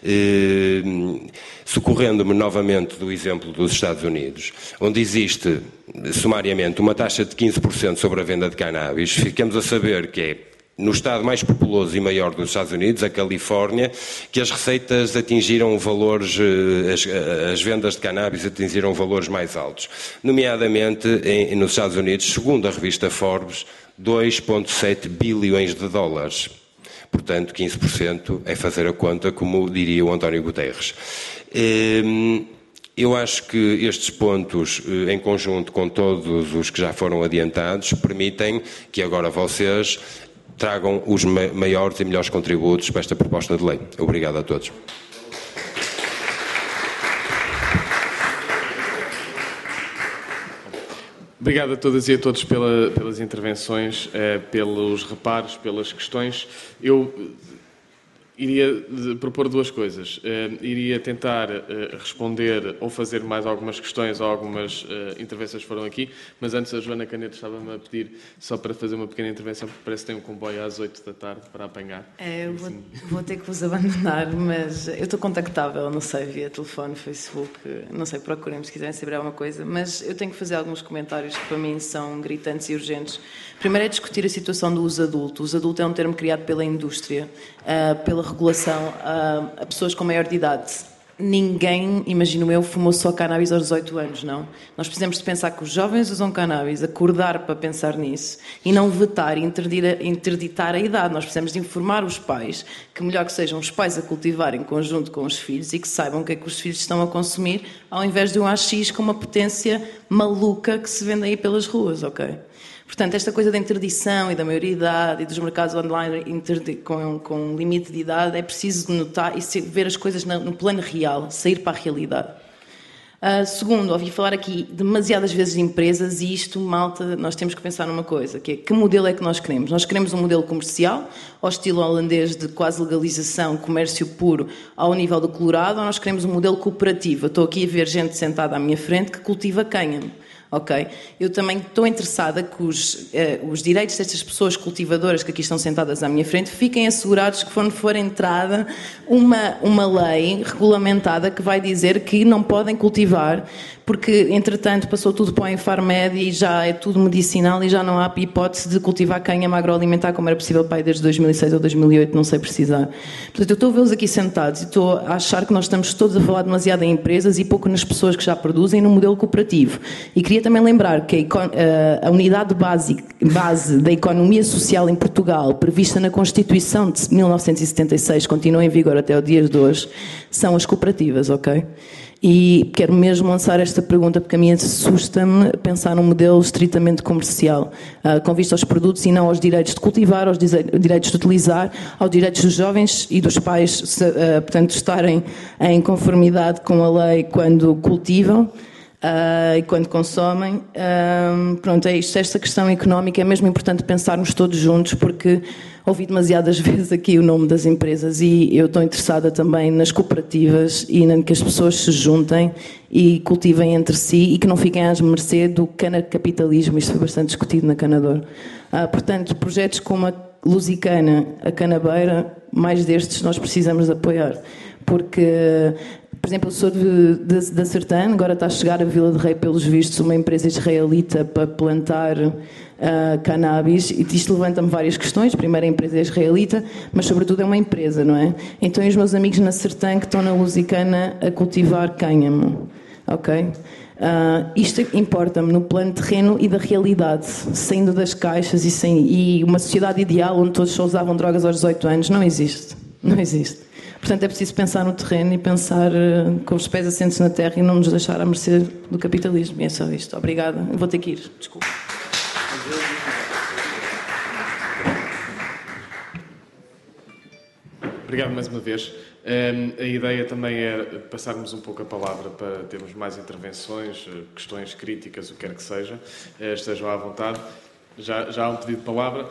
Socorrendo-me novamente do exemplo dos Estados Unidos, onde existe, sumariamente, uma taxa de 15% sobre a venda de cannabis, ficamos a saber que é no estado mais populoso e maior dos Estados Unidos, a Califórnia, que as receitas atingiram valores, as vendas de cannabis atingiram valores mais altos. Nomeadamente, nos Estados Unidos, segundo a revista Forbes, 2,7 bilhões de dólares. Portanto, 15% é fazer a conta, como diria o António Guterres. Eu acho que estes pontos, em conjunto com todos os que já foram adiantados, permitem que agora vocês tragam os maiores e melhores contributos para esta proposta de lei. Obrigado a todos. Obrigado a todas e a todos pelas intervenções, pelos reparos, pelas questões. Eu iria propor duas coisas. Iria tentar responder ou fazer mais algumas questões ou algumas intervenções que foram aqui, mas antes a Joana Canedo estava-me a pedir só para fazer uma pequena intervenção, porque parece que tem um comboio às 8 da tarde para apanhar. Eu vou ter que vos abandonar, mas eu estou contactável, não sei, via telefone, Facebook, não sei, procurem-me se quiserem saber alguma coisa, mas eu tenho que fazer alguns comentários que para mim são gritantes e urgentes. Primeiro é discutir a situação do uso adulto. O uso adulto é um termo criado pela indústria, pela regulação a pessoas com maior de idade. Ninguém, imagino eu, fumou só cannabis aos 18 anos, não? Nós precisamos de pensar que os jovens usam cannabis, acordar para pensar nisso e não vetar e interditar a idade. Nós precisamos de informar os pais, que melhor que sejam os pais a cultivar em conjunto com os filhos e que saibam o que é que os filhos estão a consumir, ao invés de um AX com uma potência maluca que se vende aí pelas ruas, ok? Portanto, esta coisa da interdição e da maioridade e dos mercados online com limite de idade é preciso notar e ver as coisas no plano real, sair para a realidade. Segundo, ouvi falar aqui demasiadas vezes de empresas e isto, malta, nós temos que pensar numa coisa, que é que modelo é que nós queremos? Nós queremos um modelo comercial, ao estilo holandês de quase legalização, comércio puro, ao nível do Colorado, ou nós queremos um modelo cooperativo? Eu estou aqui a ver gente sentada à minha frente que cultiva cânhamo. Ok? Eu também estou interessada que os direitos destas pessoas cultivadoras que aqui estão sentadas à minha frente fiquem assegurados que quando for entrada uma lei regulamentada que vai dizer que não podem cultivar, porque entretanto passou tudo para o Infarmed e já é tudo medicinal e já não há hipótese de cultivar cânhamo agroalimentar como era possível para aí desde 2006 ou 2008, não sei precisar. Portanto, eu estou a vê-los aqui sentados e estou a achar que nós estamos todos a falar demasiado em empresas e pouco nas pessoas que já produzem no modelo cooperativo. E queria também lembrar que a unidade base da economia social em Portugal, prevista na Constituição de 1976, continua em vigor até o dia de hoje, são as cooperativas, ok? E quero mesmo lançar esta pergunta porque a mim assusta-me pensar num modelo estritamente comercial, com vista aos produtos e não aos direitos de cultivar, aos direitos de utilizar, aos direitos dos jovens e dos pais, portanto, estarem em conformidade com a lei quando cultivam. E quando consomem, pronto, é isto. Esta questão económica é mesmo importante pensarmos todos juntos, porque ouvi demasiadas vezes aqui o nome das empresas e eu estou interessada também nas cooperativas e em que as pessoas se juntem e cultivem entre si e que não fiquem às mercê do canacapitalismo. Isto foi bastante discutido na Canador. Portanto, projetos como a Lusicana, a Canabeira, mais destes nós precisamos de apoiar, porque... Por exemplo, eu sou da Sertã, agora está a chegar a Vila de Rei, pelos vistos, uma empresa israelita para plantar cannabis, e isto levanta-me várias questões. Primeiro, a empresa é israelita, mas sobretudo é uma empresa, não é? Então, e os meus amigos na Sertã que estão na Lusicana a cultivar cânhamo, ok? Isto importa-me no plano terreno e da realidade, saindo das caixas e uma sociedade ideal onde todos só usavam drogas aos 18 anos, não existe. Não existe. Portanto, é preciso pensar no terreno e pensar com os pés assentos na terra e não nos deixar à mercê do capitalismo. E é só isto. Obrigada. Eu vou ter que ir. Desculpa. Obrigado mais uma vez. A ideia também é passarmos um pouco a palavra para termos mais intervenções, questões críticas, o que quer que seja. Estejam à vontade. Já há um pedido de palavra.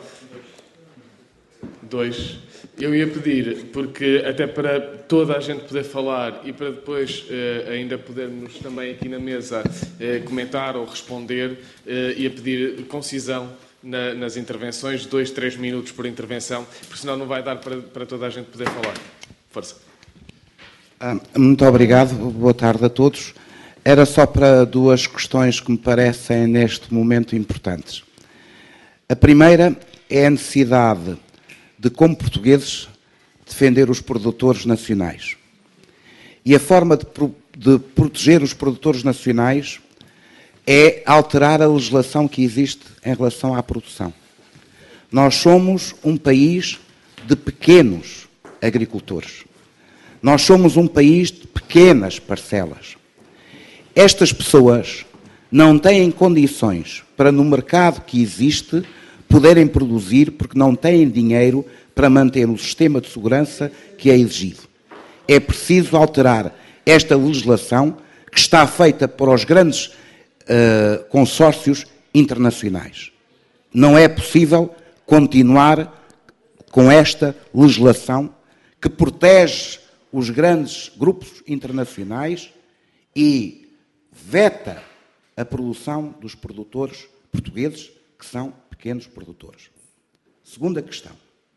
2. Eu ia pedir, porque até para toda a gente poder falar e para depois ainda podermos também aqui na mesa comentar ou responder, ia pedir concisão nas intervenções, 2, 3 minutos por intervenção, porque senão não vai dar para toda a gente poder falar. Força. Muito obrigado, boa tarde a todos. Era só para duas questões que me parecem neste momento importantes. A primeira é a necessidade de, como portugueses, defender os produtores nacionais. E a forma de proteger os produtores nacionais é alterar a legislação que existe em relação à produção. Nós somos um país de pequenos agricultores. Nós somos um país de pequenas parcelas. Estas pessoas não têm condições para, no mercado que existe, poderem produzir porque não têm dinheiro para manter o sistema de segurança que é exigido. É preciso alterar esta legislação que está feita para os grandes consórcios internacionais. Não é possível continuar com esta legislação que protege os grandes grupos internacionais e veta a produção dos produtores portugueses, que são pequenos produtores. Segunda questão.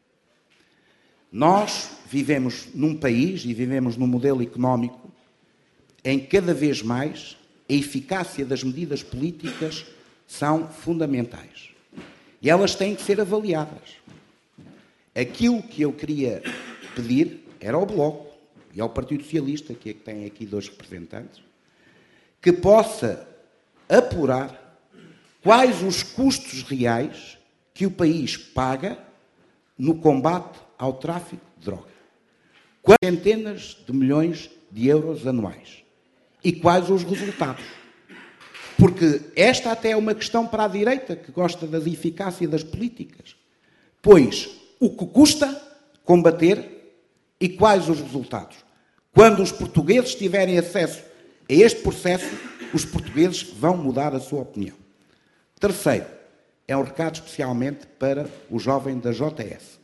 Nós vivemos num país e vivemos num modelo económico em que cada vez mais a eficácia das medidas políticas são fundamentais. E elas têm que ser avaliadas. Aquilo que eu queria pedir era ao Bloco e ao Partido Socialista, que é que tem aqui 2 representantes, que possa apurar quais os custos reais que o país paga no combate ao tráfico de droga. Quantas centenas de milhões de euros anuais? E quais os resultados? Porque esta até é uma questão para a direita, que gosta da eficácia das políticas. Pois, o que custa combater e quais os resultados? Quando os portugueses tiverem acesso a este processo, os portugueses vão mudar a sua opinião. Terceiro, é um recado especialmente para o jovem da JS.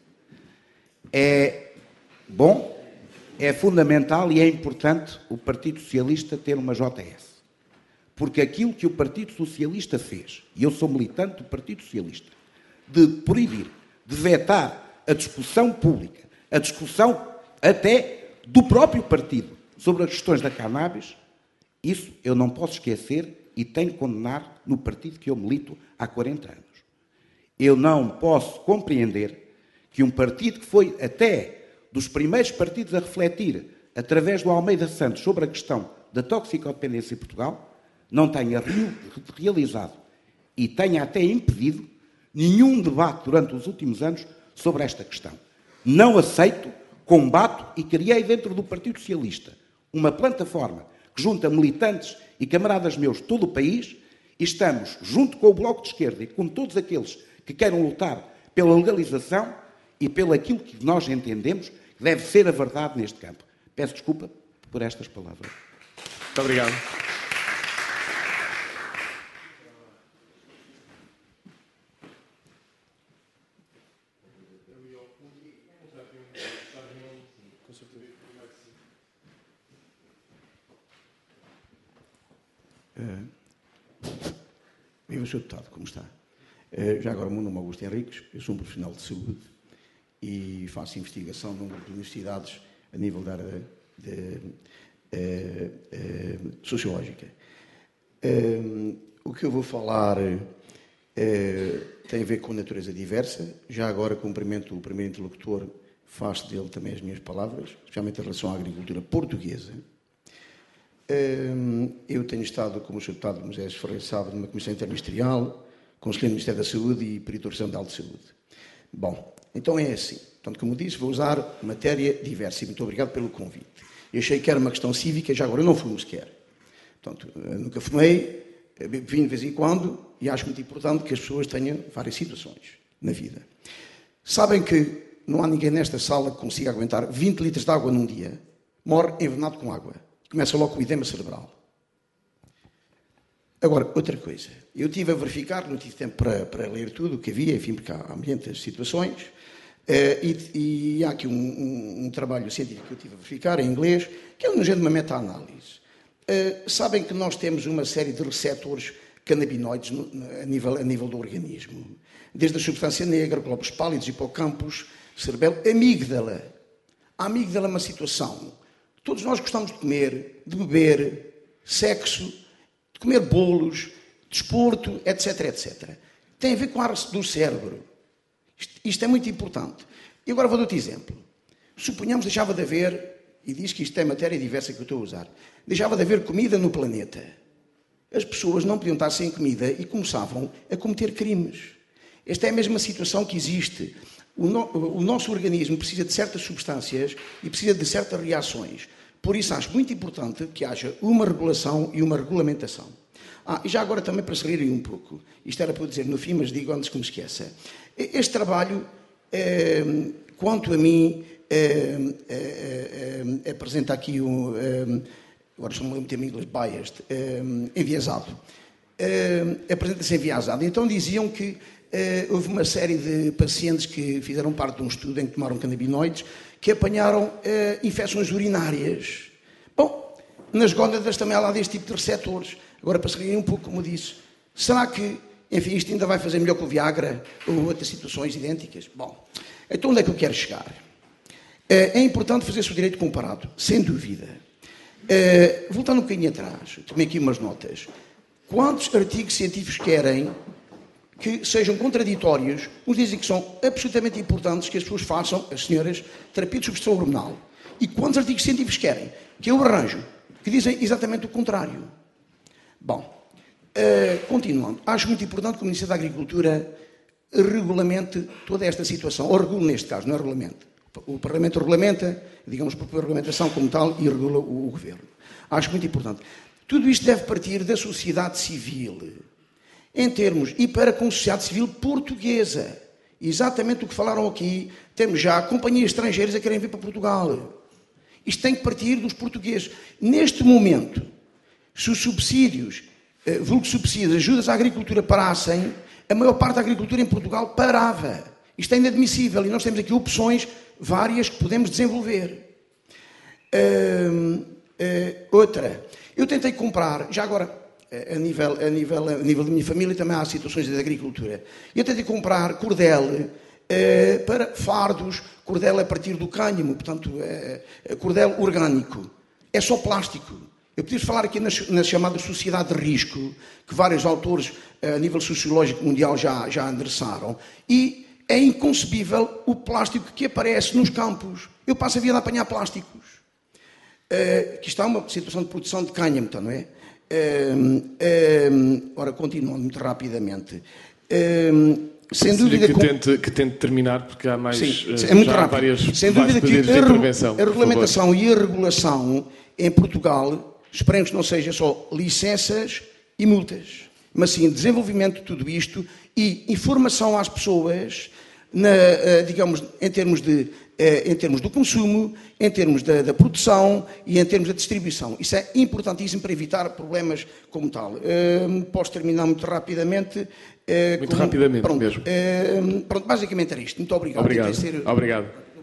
É bom, é fundamental e é importante o Partido Socialista ter uma JS. Porque aquilo que o Partido Socialista fez, e eu sou militante do Partido Socialista, de proibir, de vetar a discussão pública, a discussão até do próprio partido sobre as questões da cannabis, isso eu não posso esquecer e tenho que condenar no partido que eu milito há 40 anos. Eu não posso compreender que um partido que foi até dos primeiros partidos a refletir, através do Almeida Santos, sobre a questão da toxicodependência em Portugal, não tenha realizado e tenha até impedido nenhum debate durante os últimos anos sobre esta questão. Não aceito, combato e criei dentro do Partido Socialista uma plataforma que junta militantes e camaradas meus de todo o país e estamos, junto com o Bloco de Esquerda e com todos aqueles que queiram lutar pela legalização e pelo aquilo que nós entendemos que deve ser a verdade neste campo. Peço desculpa por estas palavras. Muito obrigado. Viva, Sr. Deputado, como está? Já agora, o meu nome é Augusto Henriques, eu sou um profissional de saúde e faço investigação num grupo de universidades a nível da área sociológica. O que eu vou falar tem a ver com natureza diversa. Já agora cumprimento o primeiro interlocutor, faço dele também as minhas palavras, especialmente em relação à agricultura portuguesa. Eu tenho estado, como o Sr. Deputado Moisés Ferreira sabe, numa comissão interministerial, conselheiro do Ministério da Saúde e perito regional de saúde. Bom, então é assim. Portanto, como disse, vou usar matéria diversa e muito obrigado pelo convite. Eu achei que era uma questão cívica, já agora eu não fumo sequer. Portanto, nunca fumei, vim de vez em quando e acho muito importante que as pessoas tenham várias situações na vida. Sabem que não há ninguém nesta sala que consiga aguentar 20 litros de água num dia. Morre envenenado com água. Começa logo com o edema cerebral. Agora, outra coisa. Eu estive a verificar, não tive tempo para ler tudo o que havia, enfim, porque há muitas situações. E há aqui um trabalho científico que eu estive a verificar, em inglês, que é um género de uma meta-análise. Sabem que nós temos uma série de receptores canabinoides a nível do organismo. Desde a substância negra, glóbulos pálidos, hipocampos, cerebelo, amígdala. A amígdala é uma situação. Todos nós gostamos de comer, de beber, sexo, de comer bolos, desporto, etc, etc. Tem a ver com a área do cérebro. Isto é muito importante. E agora vou dar outro exemplo. Suponhamos que deixava de haver, e diz que isto é matéria diversa que eu estou a usar, deixava de haver comida no planeta. As pessoas não podiam estar sem comida e começavam a cometer crimes. Esta é a mesma situação que existe. O nosso organismo precisa de certas substâncias e precisa de certas reações. Por isso acho muito importante que haja uma regulação e uma regulamentação. E já agora também para se rirem um pouco, isto era para eu dizer no fim, mas digo antes que me esqueça. Este trabalho, quanto a mim, apresenta aqui agora só me lembro de termo em inglês, biased, enviesado. Apresenta-se enviesado. Então diziam que houve uma série de pacientes que fizeram parte de um estudo em que tomaram canabinoides que apanharam infecções urinárias. Bom, nas gónadas também há lá deste tipo de receptores. Agora, para se rirem um pouco, como disse, será que, enfim, isto ainda vai fazer melhor que o Viagra ou outras situações idênticas? Bom, então onde é que eu quero chegar? É importante fazer-se o direito comparado, sem dúvida. Voltando um bocadinho atrás, tomei aqui umas notas. Quantos artigos científicos querem que sejam contraditórios? Uns dizem que são absolutamente importantes que as pessoas façam, as senhoras, terapia de substituição hormonal. E quantos artigos científicos querem que eu arranjo que dizem exatamente o contrário? Bom, continuando. Acho muito importante que o Ministério da Agricultura regulamente toda esta situação, ou regule neste caso, não é regulamento. O Parlamento regulamenta, digamos, propõe a regulamentação como tal e regula o Governo. Acho muito importante. Tudo isto deve partir da sociedade civil, em termos, e para com a sociedade civil portuguesa. Exatamente o que falaram aqui, temos já companhias estrangeiras a querem vir para Portugal. Isto tem que partir dos portugueses. Neste momento, se os subsídios, vulgo subsídios, ajudas à agricultura parassem, a maior parte da agricultura em Portugal parava. Isto é inadmissível e nós temos aqui opções várias que podemos desenvolver. Outra, eu tentei comprar, já agora, a nível da minha família também há situações de agricultura. Eu tentei comprar cordel para fardos, cordel a partir do cânhamo, portanto, cordel orgânico. É só plástico. Eu podia falar aqui na chamada sociedade de risco, que vários autores a nível sociológico mundial já endereçaram, e é inconcebível o plástico que aparece nos campos. Eu passo a vida a apanhar plásticos. Aqui está uma situação de produção de cânhamo, então, não é? Ora, continuando muito rapidamente. Sem dúvida que tente terminar, porque há mais. Sim, é muito rápido. Sem dúvida que a regulamentação e a regulação em Portugal, esperemos que não seja só licenças e multas, mas sim desenvolvimento de tudo isto e informação às pessoas, digamos, em termos do consumo, em termos da produção e em termos da distribuição. Isso é importantíssimo para evitar problemas como tal. Posso terminar muito rapidamente. Muito rapidamente pronto, mesmo. Pronto, basicamente era isto. Muito obrigado. Obrigado.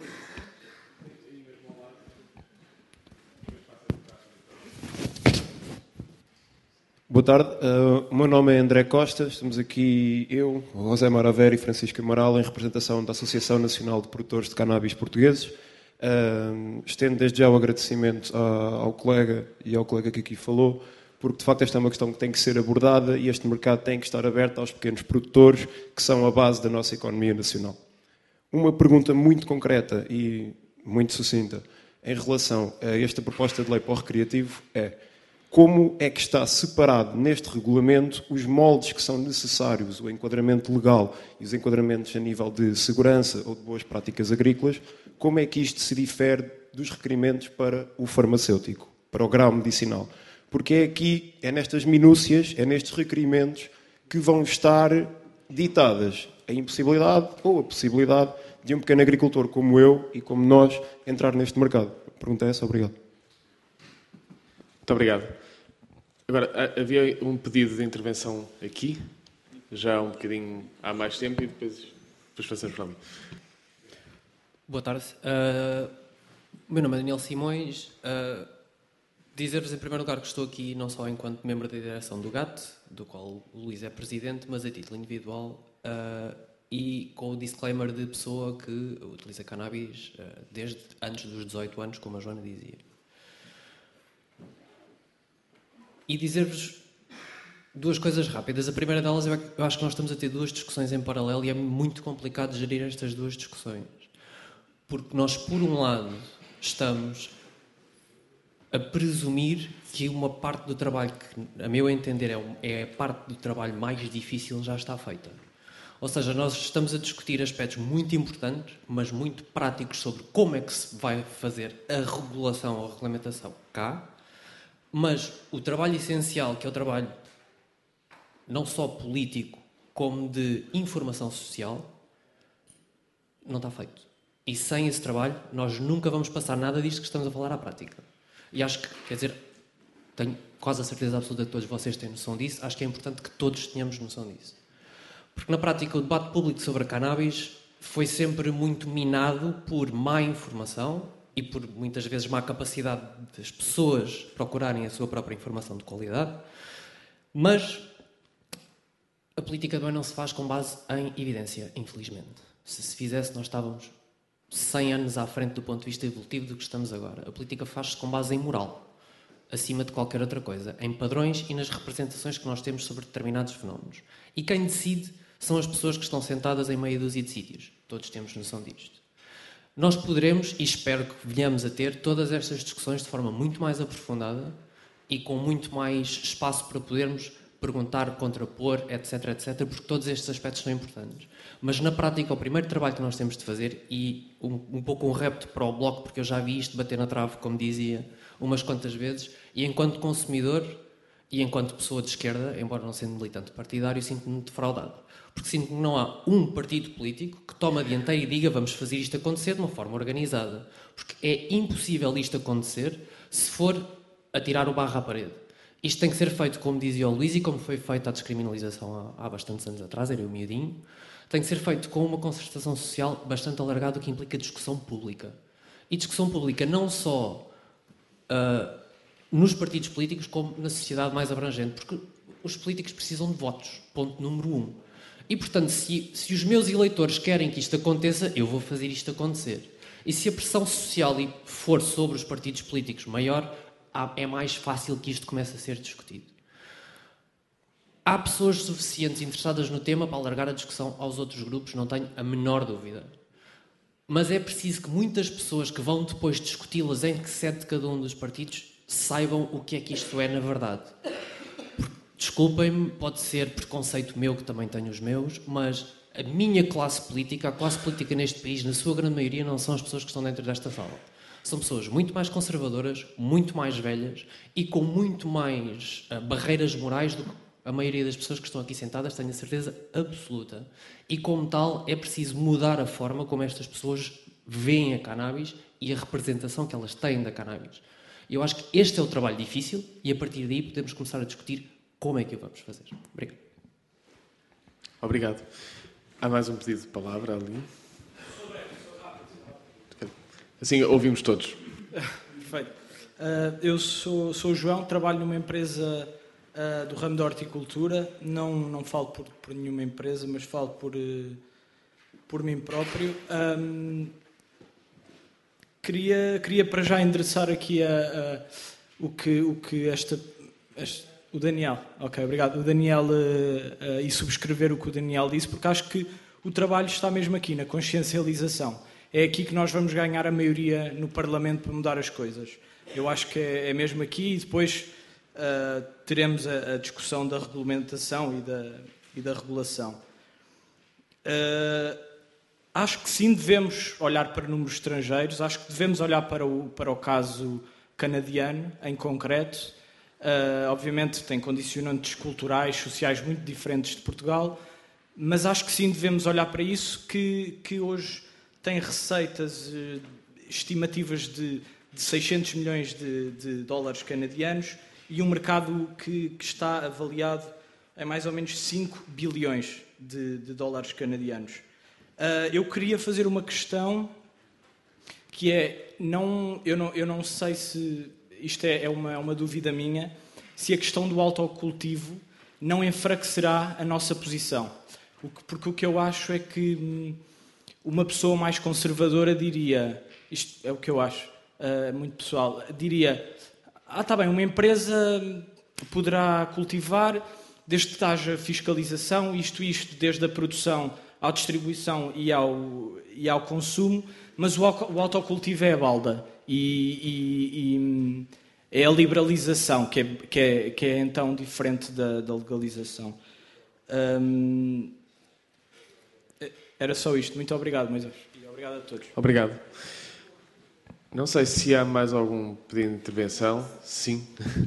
Boa tarde, o meu nome é André Costa, estamos aqui eu, José Maraver e Francisco Amaral em representação da Associação Nacional de Produtores de Cannabis Portugueses. Estendo desde já o agradecimento ao colega e ao colega que aqui falou, porque de facto esta é uma questão que tem que ser abordada e este mercado tem que estar aberto aos pequenos produtores que são a base da nossa economia nacional. Uma pergunta muito concreta e muito sucinta em relação a esta proposta de lei para o recreativo é: como é que está separado neste regulamento os moldes que são necessários, o enquadramento legal e os enquadramentos a nível de segurança ou de boas práticas agrícolas, como é que isto se difere dos requerimentos para o farmacêutico, para o grau medicinal? Porque é nestas minúcias, é nestes requerimentos que vão estar ditadas a impossibilidade ou a possibilidade de um pequeno agricultor como eu e como nós entrar neste mercado. A pergunta é essa, obrigado. Muito obrigado. Agora, havia um pedido de intervenção aqui, já um bocadinho há mais tempo, e depois passamos para ali. Boa tarde. O meu nome é Daniel Simões. Dizer-vos em primeiro lugar que estou aqui não só enquanto membro da direção do GAT, do qual o Luís é presidente, mas a título individual e com o disclaimer de pessoa que utiliza cannabis desde antes dos 18 anos, como a Joana dizia. E dizer-vos duas coisas rápidas. A primeira delas, eu acho que nós estamos a ter duas discussões em paralelo e é muito complicado gerir estas duas discussões. Porque nós, por um lado, estamos a presumir que uma parte do trabalho que, a meu entender, é a parte do trabalho mais difícil já está feita. Ou seja, nós estamos a discutir aspectos muito importantes, mas muito práticos sobre como é que se vai fazer a regulação ou a regulamentação cá, mas o trabalho essencial, que é o trabalho não só político, como de informação social, não está feito. E sem esse trabalho, nós nunca vamos passar nada disto que estamos a falar à prática. E acho que, quer dizer, tenho quase a certeza absoluta que todos vocês têm noção disso, acho que é importante que todos tenhamos noção disso. Porque, na prática, o debate público sobre a cannabis foi sempre muito minado por má informação e por, muitas vezes, má capacidade das pessoas procurarem a sua própria informação de qualidade. Mas a política também não se faz com base em evidência, infelizmente. Se fizesse, nós estávamos 100 anos à frente do ponto de vista evolutivo do que estamos agora. A política faz-se com base em moral, acima de qualquer outra coisa, em padrões e nas representações que nós temos sobre determinados fenómenos. E quem decide são as pessoas que estão sentadas em meia dúzia de sítios. Todos temos noção disto. Nós poderemos, e espero que venhamos a ter, todas estas discussões de forma muito mais aprofundada e com muito mais espaço para podermos perguntar, contrapor, etc, etc, porque todos estes aspectos são importantes. Mas, na prática, o primeiro trabalho que nós temos de fazer, e um pouco um repto para o Bloco, porque eu já vi isto bater na trave, como dizia, umas quantas vezes, e enquanto consumidor e enquanto pessoa de esquerda, embora não sendo militante partidário, sinto-me defraudado. Porque sinto que não há um partido político que tome a dianteira e diga vamos fazer isto acontecer de uma forma organizada. Porque é impossível isto acontecer se for atirar o barro à parede. Isto tem que ser feito, como dizia o Luís, e como foi feita a descriminalização há bastantes anos atrás, era o miudinho, tem que ser feito com uma concertação social bastante alargada, o que implica discussão pública. E discussão pública não só nos partidos políticos, como na sociedade mais abrangente, porque os políticos precisam de votos, ponto número 1. E, portanto, se os meus eleitores querem que isto aconteça, eu vou fazer isto acontecer. E se a pressão social for sobre os partidos políticos maior, é mais fácil que isto comece a ser discutido. Há pessoas suficientes interessadas no tema para alargar a discussão aos outros grupos, não tenho a menor dúvida. Mas é preciso que muitas pessoas que vão depois discuti-las em que sede de cada um dos partidos saibam o que é que isto é na verdade. Desculpem-me, pode ser preconceito meu, que também tenho os meus, mas a minha classe política, a classe política neste país, na sua grande maioria, não são as pessoas que estão dentro desta sala. São pessoas muito mais conservadoras, muito mais velhas e com muito mais barreiras morais do que a maioria das pessoas que estão aqui sentadas, tenho a certeza absoluta. E, como tal, é preciso mudar a forma como estas pessoas veem a cannabis e a representação que elas têm da cannabis. Eu acho que este é o trabalho difícil e, a partir daí, podemos começar a discutir como é que o vamos fazer. Obrigado. Obrigado. Há mais um pedido de palavra ali. Assim ouvimos todos. Perfeito. Eu sou o João, trabalho numa empresa do ramo da horticultura. Não falo por nenhuma empresa, mas falo por mim próprio. Queria para já endereçar aqui o que o Daniel, ok, obrigado. O Daniel e subscrever o que o Daniel disse, porque acho que o trabalho está mesmo aqui, na consciencialização. É aqui que nós vamos ganhar a maioria no Parlamento para mudar as coisas. Eu acho que é mesmo aqui e depois teremos a discussão da regulamentação e da regulação. Acho que sim, devemos olhar para números estrangeiros, acho que devemos olhar para o caso canadiano, em concreto. Obviamente tem condicionantes culturais, sociais muito diferentes de Portugal, mas acho que sim, devemos olhar para isso, que hoje tem receitas estimativas de 600 milhões de dólares canadianos e um mercado que está avaliado em mais ou menos 5 bilhões de dólares canadianos. Eu queria fazer uma questão que é, eu não sei se isto é uma dúvida minha, se a questão do autocultivo não enfraquecerá a nossa posição. Porque o que eu acho é que uma pessoa mais conservadora diria, isto é o que eu acho, muito pessoal, diria, está bem, uma empresa poderá cultivar desde que haja fiscalização, isto desde a produção à distribuição e ao consumo, mas o autocultivo é a balda e é a liberalização que é então diferente da legalização. Era só isto. Muito obrigado, Moisés. E obrigado a todos. Obrigado. Não sei se há mais algum pedido de intervenção. Sim.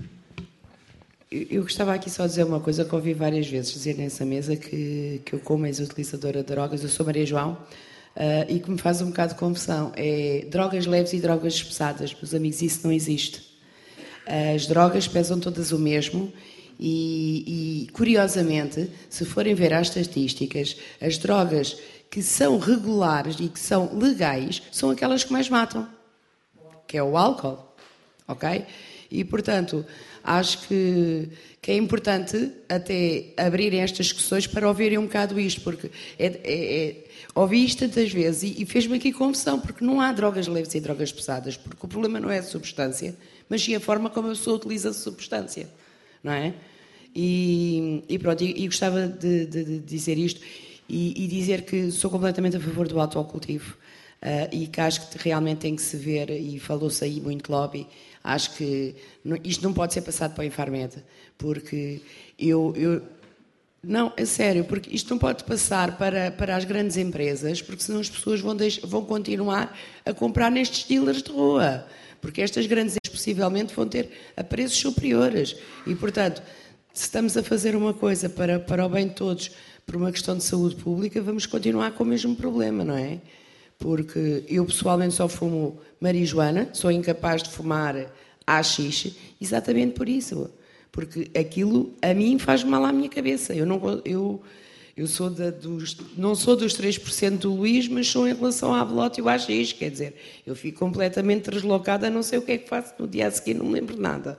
Eu gostava aqui só de dizer uma coisa que ouvi várias vezes dizer nessa mesa, que eu, como ex-utilizadora de drogas, eu sou Maria João, e que me faz um bocado de confusão. É drogas leves e drogas pesadas. Meus amigos, isso não existe. As drogas pesam todas o mesmo e, curiosamente, se forem ver as estatísticas, as drogas que são regulares e que são legais são aquelas que mais matam, que é o álcool, ok? E, portanto, acho que é importante até abrirem estas discussões para ouvirem um bocado isto, porque ouvi isto tantas vezes e fez-me aqui confusão, porque não há drogas leves e drogas pesadas, porque o problema não é a substância, mas sim a forma como a pessoa utiliza a substância, não é? E pronto, e gostava de dizer isto e dizer que sou completamente a favor do autocultivo e que acho que realmente tem que se ver, e falou-se aí muito lobby, acho que isto não pode ser passado para o Infarmed, porque não, é sério, porque isto não pode passar para as grandes empresas, porque senão as pessoas vão continuar a comprar nestes dealers de rua, porque estas grandes empresas possivelmente vão ter a preços superiores e, portanto, se estamos a fazer uma coisa para o bem de todos, por uma questão de saúde pública, vamos continuar com o mesmo problema, não é? Porque eu pessoalmente só fumo marijuana, sou incapaz de fumar haxixe, exatamente por isso. Porque aquilo a mim faz mal à minha cabeça. Eu sou não sou dos 3% do Luís, mas sou em relação à belote e ao haxixe. Quer dizer, eu fico completamente deslocada, não sei o que é que faço no dia a seguir, não me lembro nada.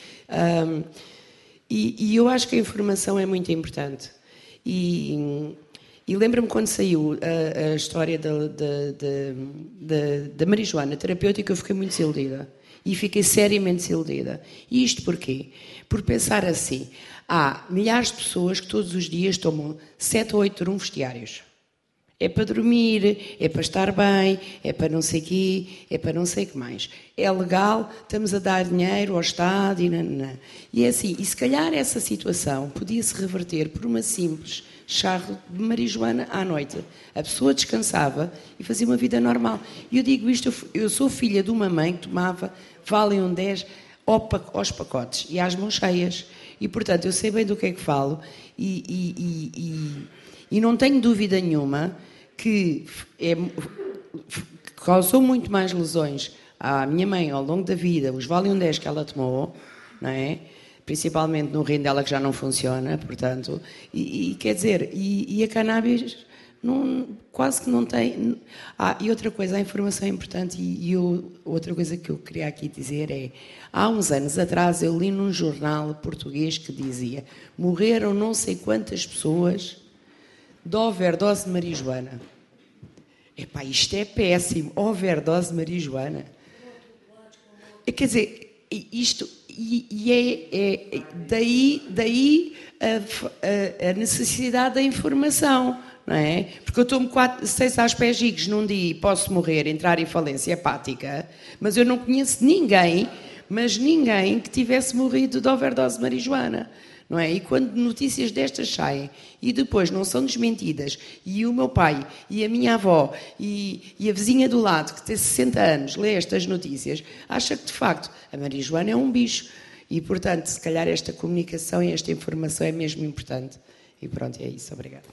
E eu acho que a informação é muito importante. E lembro-me quando saiu a história da marijuana terapêutica, eu fiquei muito desiludida. E fiquei seriamente desiludida. E isto porquê? Por pensar assim, há milhares de pessoas que todos os dias tomam 7 ou 8 trunfos. É para dormir, é para estar bem, é para não sei o quê, é para não sei o que mais. É legal, estamos a dar dinheiro ao Estado e nananã. E é assim, e se calhar essa situação podia-se reverter por uma simples charro de marijuana à noite. A pessoa descansava e fazia uma vida normal. E eu digo isto, eu sou filha de uma mãe que tomava Valium 10 aos pacotes e às mãos cheias. E, portanto, eu sei bem do que é que falo e não tenho dúvida nenhuma que causou muito mais lesões à minha mãe ao longo da vida, os Valium 10 que ela tomou, não é? Principalmente no rim dela que já não funciona, portanto, quer dizer, e a cannabis quase que não tem... e outra coisa, a informação é importante outra coisa que eu queria aqui dizer é, há uns anos atrás eu li num jornal português que dizia morreram não sei quantas pessoas de overdose de marijuana. Epá, isto é péssimo, overdose de marijuana. Quer dizer, isto... daí a necessidade da informação, não é? Porque eu tomo 6 aspergicos num dia e posso morrer, entrar em falência hepática, mas eu não conheço ninguém que tivesse morrido de overdose de marijuana, não é? E quando notícias destas saem e depois não são desmentidas, e o meu pai e a minha avó e a vizinha do lado, que tem 60 anos, lê estas notícias, acha que de facto a marijuana é um bicho. E portanto, se calhar esta comunicação e esta informação é mesmo importante. E pronto, é isso. Obrigada.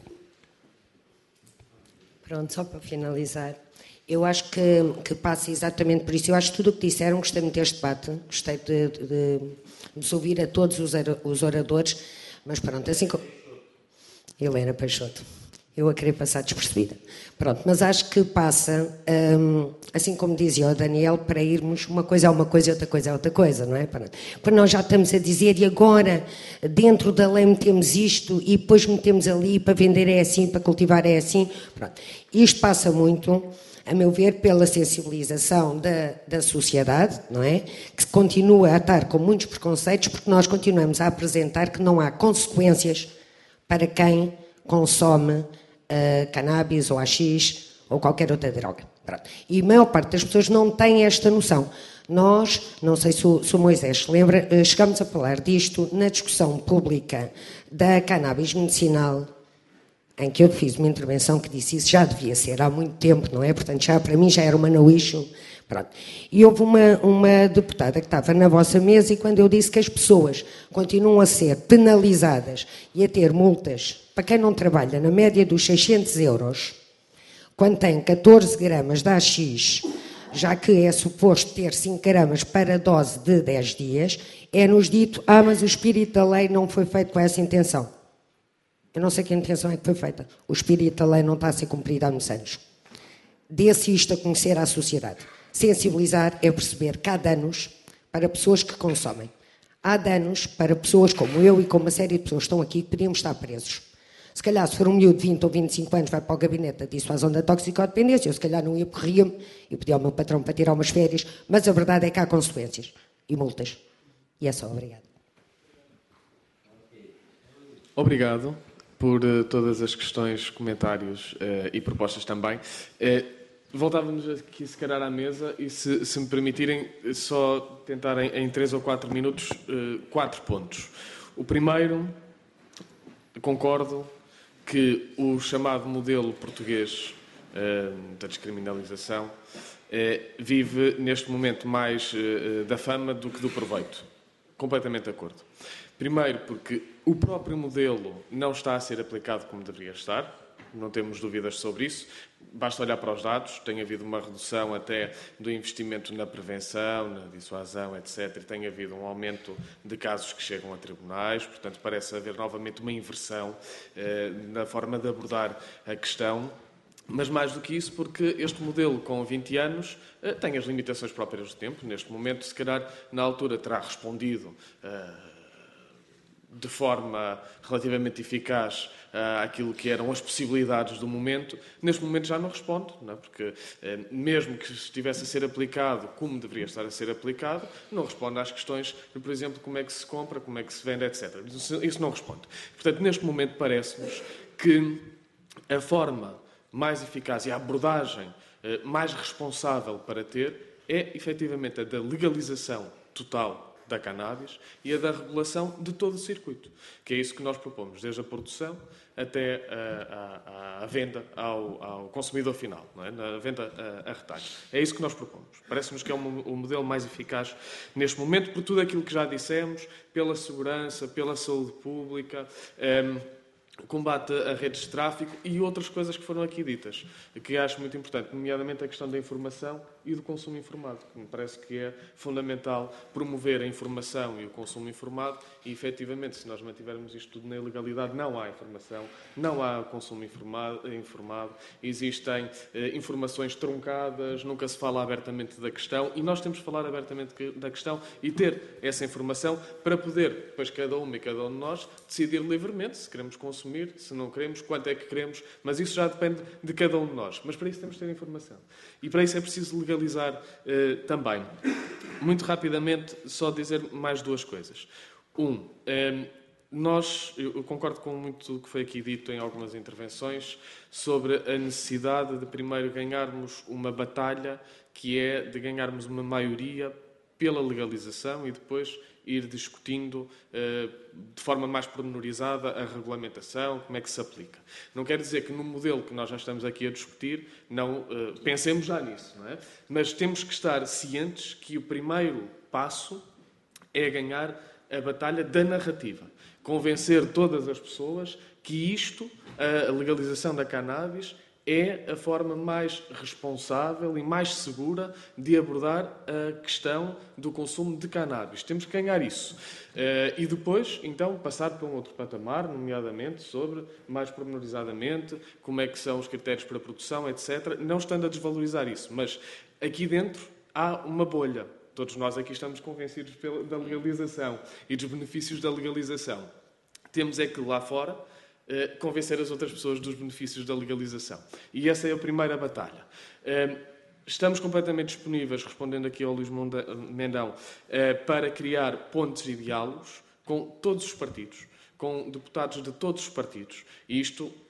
Pronto, só para finalizar. Eu acho que passa exatamente por isso. Eu acho que tudo o que disseram, gostei muito deste debate, gostei de ouvir a todos os oradores, mas pronto, assim como... Helena Peixoto, eu a querer passar despercebida. Pronto, mas acho que passa, assim como dizia o Daniel, para irmos, uma coisa é uma coisa e outra coisa é outra coisa, não é? Quando nós já estamos a dizer, e agora dentro da lei metemos isto e depois metemos ali, para vender é assim, para cultivar é assim, pronto. Isto passa muito, a meu ver, pela sensibilização da sociedade, não é? Que continua a estar com muitos preconceitos, porque nós continuamos a apresentar que não há consequências para quem consome cannabis ou haxixe ou qualquer outra droga. Pronto. E a maior parte das pessoas não tem esta noção. Nós, não sei se o Moisés se lembra, chegámos a falar disto na discussão pública da cannabis medicinal, em que eu fiz uma intervenção que disse isso já devia ser há muito tempo, não é? Portanto, já para mim já era uma no issue. Pronto. E houve uma deputada que estava na vossa mesa e quando eu disse que as pessoas continuam a ser penalizadas e a ter multas, para quem não trabalha, na média dos 600 euros, quando tem 14 gramas de AX, já que é suposto ter 5 gramas para dose de 10 dias, é-nos dito, mas o espírito da lei não foi feito com essa intenção. Eu não sei que intenção é que foi feita. O espírito da lei não está a ser cumprido há muitos anos. Dê-se isto a conhecer à sociedade. Sensibilizar é perceber que há danos para pessoas que consomem. Há danos para pessoas como eu e como uma série de pessoas que estão aqui que podíamos estar presos. Se calhar, se for um miúdo de 20 ou 25 anos, vai para o gabinete da dissuasão da toxicodependência, eu se calhar não ia, corria-me e pedia ao meu patrão para tirar umas férias, mas a verdade é que há consequências e multas. E é só, obrigado. Obrigado por todas as questões, comentários e propostas também. Voltávamos aqui, se calhar, à mesa e, se me permitirem, só tentar em 3 ou 4 minutos 4 pontos. O primeiro, concordo que o chamado modelo português da descriminalização vive, neste momento, mais da fama do que do proveito. Completamente de acordo. Primeiro, porque o próprio modelo não está a ser aplicado como deveria estar, não temos dúvidas sobre isso. Basta olhar para os dados, tem havido uma redução até do investimento na prevenção, na dissuasão, etc. E tem havido um aumento de casos que chegam a tribunais, portanto parece haver novamente uma inversão na forma de abordar a questão. Mas mais do que isso, porque este modelo com 20 anos tem as limitações próprias do tempo. Neste momento, se calhar, na altura terá respondido de forma relativamente eficaz àquilo que eram as possibilidades do momento. Neste momento já não responde, não é? Porque mesmo que estivesse a ser aplicado como deveria estar a ser aplicado, não responde às questões de, por exemplo, como é que se compra, como é que se vende, etc. Isso não responde. Portanto, neste momento parece-nos que a forma mais eficaz e a abordagem mais responsável para ter é, efetivamente, a da legalização total da cannabis e a da regulação de todo o circuito, que é isso que nós propomos, desde a produção até a venda ao consumidor final, não é? A venda a retalho. É isso que nós propomos. Parece-nos que é o modelo mais eficaz neste momento, por tudo aquilo que já dissemos, pela segurança, pela saúde pública, combate a redes de tráfico e outras coisas que foram aqui ditas, que acho muito importante, nomeadamente a questão da informação e do consumo informado, que me parece que é fundamental promover a informação e o consumo informado e, efetivamente, se nós mantivermos isto tudo na ilegalidade, não há informação, não há consumo informado, existem informações truncadas, nunca se fala abertamente da questão e nós temos de falar abertamente da questão e ter essa informação para poder, depois, cada uma e cada um de nós, decidir livremente se queremos consumir, se não queremos, quanto é que queremos, mas isso já depende de cada um de nós. Mas para isso temos de ter informação. E para isso é preciso legalizar também. Muito rapidamente, só dizer mais 2 coisas. Eu concordo com muito do que foi aqui dito em algumas intervenções sobre a necessidade de primeiro ganharmos uma batalha, que é de ganharmos uma maioria pela legalização e depois ir discutindo de forma mais pormenorizada a regulamentação, como é que se aplica. Não quer dizer que no modelo que nós já estamos aqui a discutir não pensemos já nisso, não é? Mas temos que estar cientes que o primeiro passo é ganhar a batalha da narrativa. Convencer todas as pessoas que isto, a legalização da cannabis, é a forma mais responsável e mais segura de abordar a questão do consumo de cannabis. Temos que ganhar isso. E depois, então, passar para um outro patamar, nomeadamente sobre, mais pormenorizadamente, como é que são os critérios para a produção, etc., não estando a desvalorizar isso. Mas aqui dentro há uma bolha. Todos nós aqui estamos convencidos da legalização e dos benefícios da legalização. Temos é que lá fora convencer as outras pessoas dos benefícios da legalização. E essa é a primeira batalha. Estamos completamente disponíveis, respondendo aqui ao Luís Mendão, para criar pontes e diálogos com todos os partidos, com deputados de todos os partidos. E isto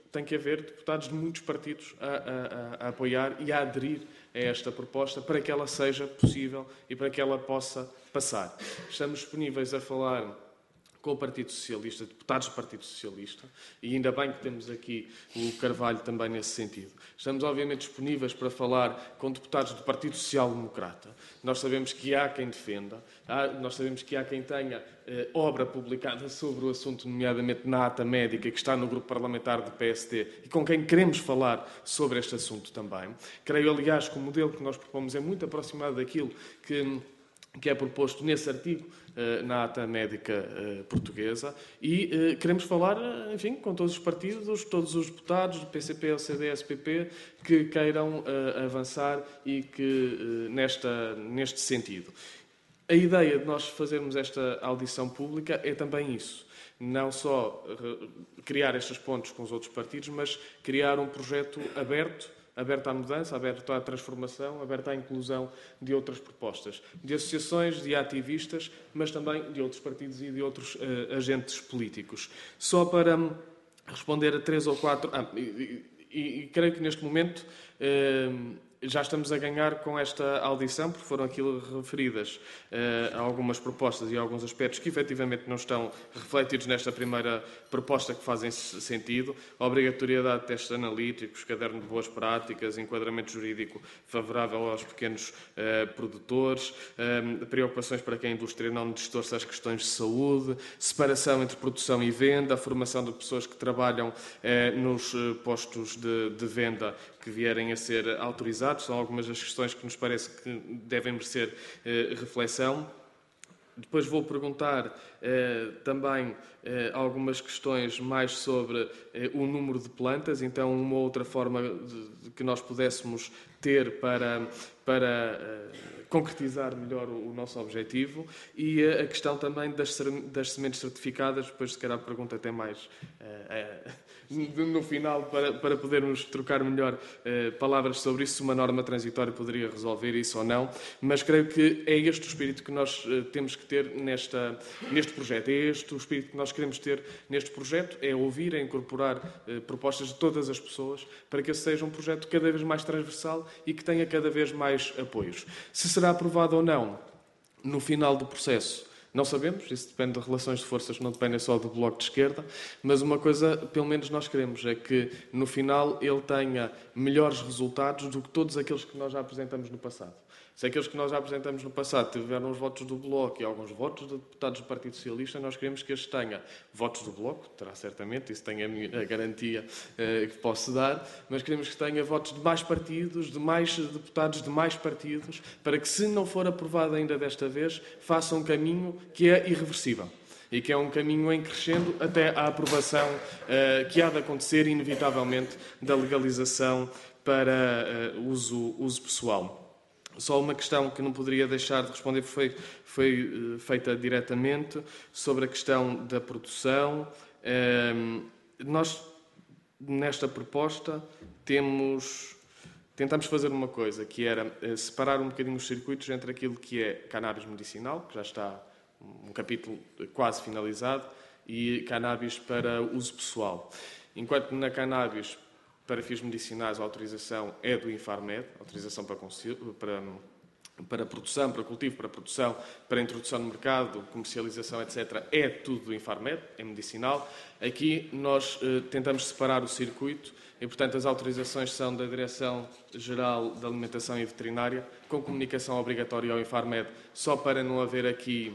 tem que haver deputados de muitos partidos a apoiar e a aderir a esta proposta para que ela seja possível e para que ela possa passar. Estamos disponíveis a falar com o Partido Socialista, deputados do Partido Socialista, e ainda bem que temos aqui o Carvalho também nesse sentido. Estamos, obviamente, disponíveis para falar com deputados do Partido Social Democrata. Nós sabemos que há quem defenda, nós sabemos que há quem tenha obra publicada sobre o assunto, nomeadamente na ata médica, que está no grupo parlamentar do PSD, e com quem queremos falar sobre este assunto também. Creio, aliás, que o modelo que nós propomos é muito aproximado daquilo que é proposto nesse artigo na ata médica portuguesa, e queremos falar, enfim, com todos os partidos, todos os deputados do PCP, LCD, SPP, que queiram avançar e que neste sentido. A ideia de nós fazermos esta audição pública é também isso. Não só criar estes pontos com os outros partidos, mas criar um projeto aberto à mudança, aberto à transformação, aberto à inclusão de outras propostas, de associações, de ativistas, mas também de outros partidos e de outros agentes políticos. Só para responder a 3 ou 4... E creio que neste momento já estamos a ganhar com esta audição, porque foram aqui referidas algumas propostas e alguns aspectos que efetivamente não estão refletidos nesta primeira proposta, que fazem sentido. A obrigatoriedade de testes analíticos, caderno de boas práticas, enquadramento jurídico favorável aos pequenos produtores, preocupações para que a indústria não distorça as questões de saúde, separação entre produção e venda, a formação de pessoas que trabalham nos postos de venda que vierem a ser autorizados. São algumas das questões que nos parece que devem merecer reflexão. Depois vou perguntar também algumas questões mais sobre o número de plantas, então uma outra forma de que nós pudéssemos ter para concretizar melhor o nosso objetivo, e a questão também das sementes certificadas. Depois, se calhar, a pergunta até mais no final, para podermos trocar melhor palavras sobre isso, se uma norma transitória poderia resolver isso ou não. Mas creio que é este o espírito que nós temos que ter neste projeto. É este o espírito que nós queremos ter neste projeto, é ouvir, é incorporar propostas de todas as pessoas, para que esse seja um projeto cada vez mais transversal e que tenha cada vez mais apoios. Se será aprovado ou não no final do processo, não sabemos, isso depende de relações de forças, não depende só do Bloco de Esquerda, mas uma coisa, pelo menos nós queremos, é que no final ele tenha melhores resultados do que todos aqueles que nós já apresentamos no passado. Se aqueles que nós já apresentamos no passado tiveram os votos do Bloco e alguns votos de deputados do Partido Socialista, nós queremos que este tenha votos do Bloco, terá certamente, isso tem a garantia que posso dar, mas queremos que tenha votos de mais partidos, de mais deputados de mais partidos, para que, se não for aprovado ainda desta vez, faça um caminho que é irreversível e que é um caminho em crescendo até à aprovação que há de acontecer, inevitavelmente, da legalização para uso pessoal. Só uma questão que não poderia deixar de responder, foi feita diretamente, sobre a questão da produção. Nós, nesta proposta, tentamos fazer uma coisa, que era separar um bocadinho os circuitos entre aquilo que é cannabis medicinal, que já está um capítulo quase finalizado, e cannabis para uso pessoal. Enquanto na cannabis, para fins medicinais, a autorização é do Infarmed, autorização para produção, para cultivo, para produção, para introdução no mercado, comercialização, etc., é tudo do Infarmed, é medicinal. Aqui nós tentamos separar o circuito e, portanto, as autorizações são da Direção-Geral da Alimentação e Veterinária, com comunicação obrigatória ao Infarmed, só para não haver aqui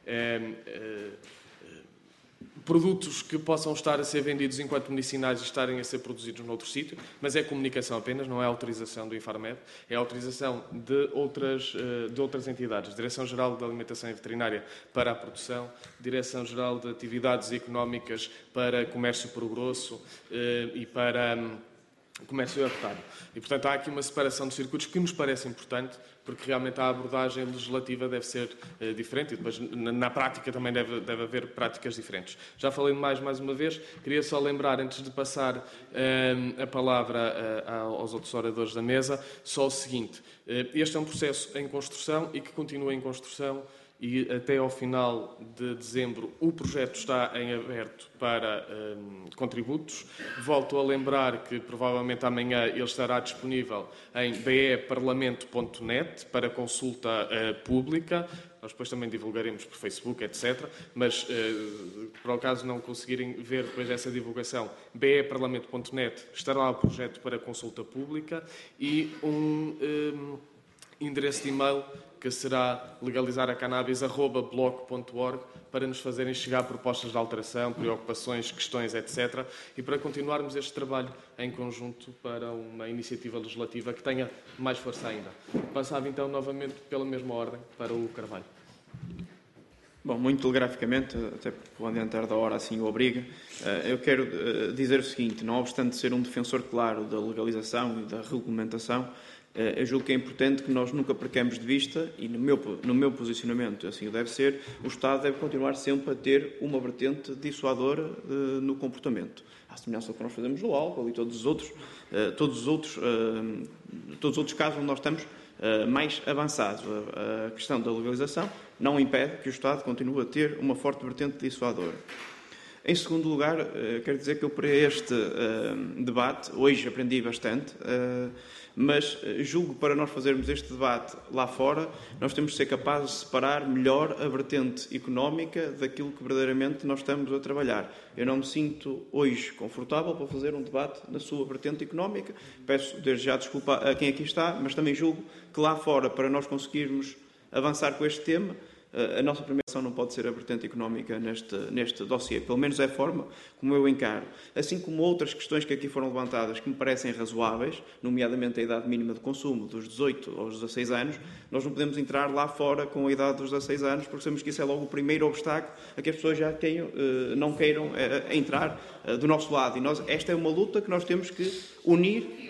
produtos que possam estar a ser vendidos enquanto medicinais e estarem a ser produzidos noutro sítio, mas é comunicação apenas, não é autorização do Infarmed, é autorização de outras entidades. Direção-Geral da Alimentação e Veterinária para a produção, Direção-Geral de Atividades Económicas para comércio por grosso e para comércio ao retalho. E, portanto, há aqui uma separação de circuitos que nos parece importante, porque realmente a abordagem legislativa deve ser diferente e depois, na prática, também deve haver práticas diferentes. Já falei mais uma vez, queria só lembrar, antes de passar a palavra aos outros oradores da mesa, só o seguinte: este é um processo em construção e que continua em construção, e até ao final de dezembro o projeto está em aberto para contributos. Volto a lembrar que provavelmente amanhã ele estará disponível em beparlamento.net para consulta pública. Nós depois também divulgaremos por Facebook, etc. Mas, para o caso não conseguirem ver depois dessa divulgação, beparlamento.net estará lá o projeto para consulta pública e endereço de e-mail que será legalizaracannabis@bloco.org para nos fazerem chegar propostas de alteração, preocupações, questões, etc. E para continuarmos este trabalho em conjunto para uma iniciativa legislativa que tenha mais força ainda. Passava então novamente pela mesma ordem para o Carvalho. Bom, muito telegraficamente, até porque o adiantar da hora assim o obriga, eu quero dizer o seguinte: não obstante ser um defensor claro da legalização e da regulamentação, eu julgo que é importante que nós nunca percamos de vista, e no meu posicionamento assim deve ser, o Estado deve continuar sempre a ter uma vertente dissuadora no comportamento. À semelhança do que nós fazemos no álcool e todos os outros casos onde nós estamos mais avançados. A questão da legalização não impede que o Estado continue a ter uma forte vertente dissuadora. Em segundo lugar, quero dizer que eu para este debate, hoje aprendi bastante, mas julgo que para nós fazermos este debate lá fora, nós temos de ser capazes de separar melhor a vertente económica daquilo que verdadeiramente nós estamos a trabalhar. Eu não me sinto hoje confortável para fazer um debate na sua vertente económica. Peço desde já desculpa a quem aqui está, mas também julgo que lá fora, para nós conseguirmos avançar com este tema, a nossa primeira ação não pode ser a vertente económica neste dossiê. Pelo menos é a forma como eu encaro. Assim como outras questões que aqui foram levantadas que me parecem razoáveis, nomeadamente a idade mínima de consumo dos 18 aos 16 anos, nós não podemos entrar lá fora com a idade dos 16 anos, porque sabemos que isso é logo o primeiro obstáculo a que as pessoas já não queiram entrar do nosso lado. E esta é uma luta que nós temos que unir.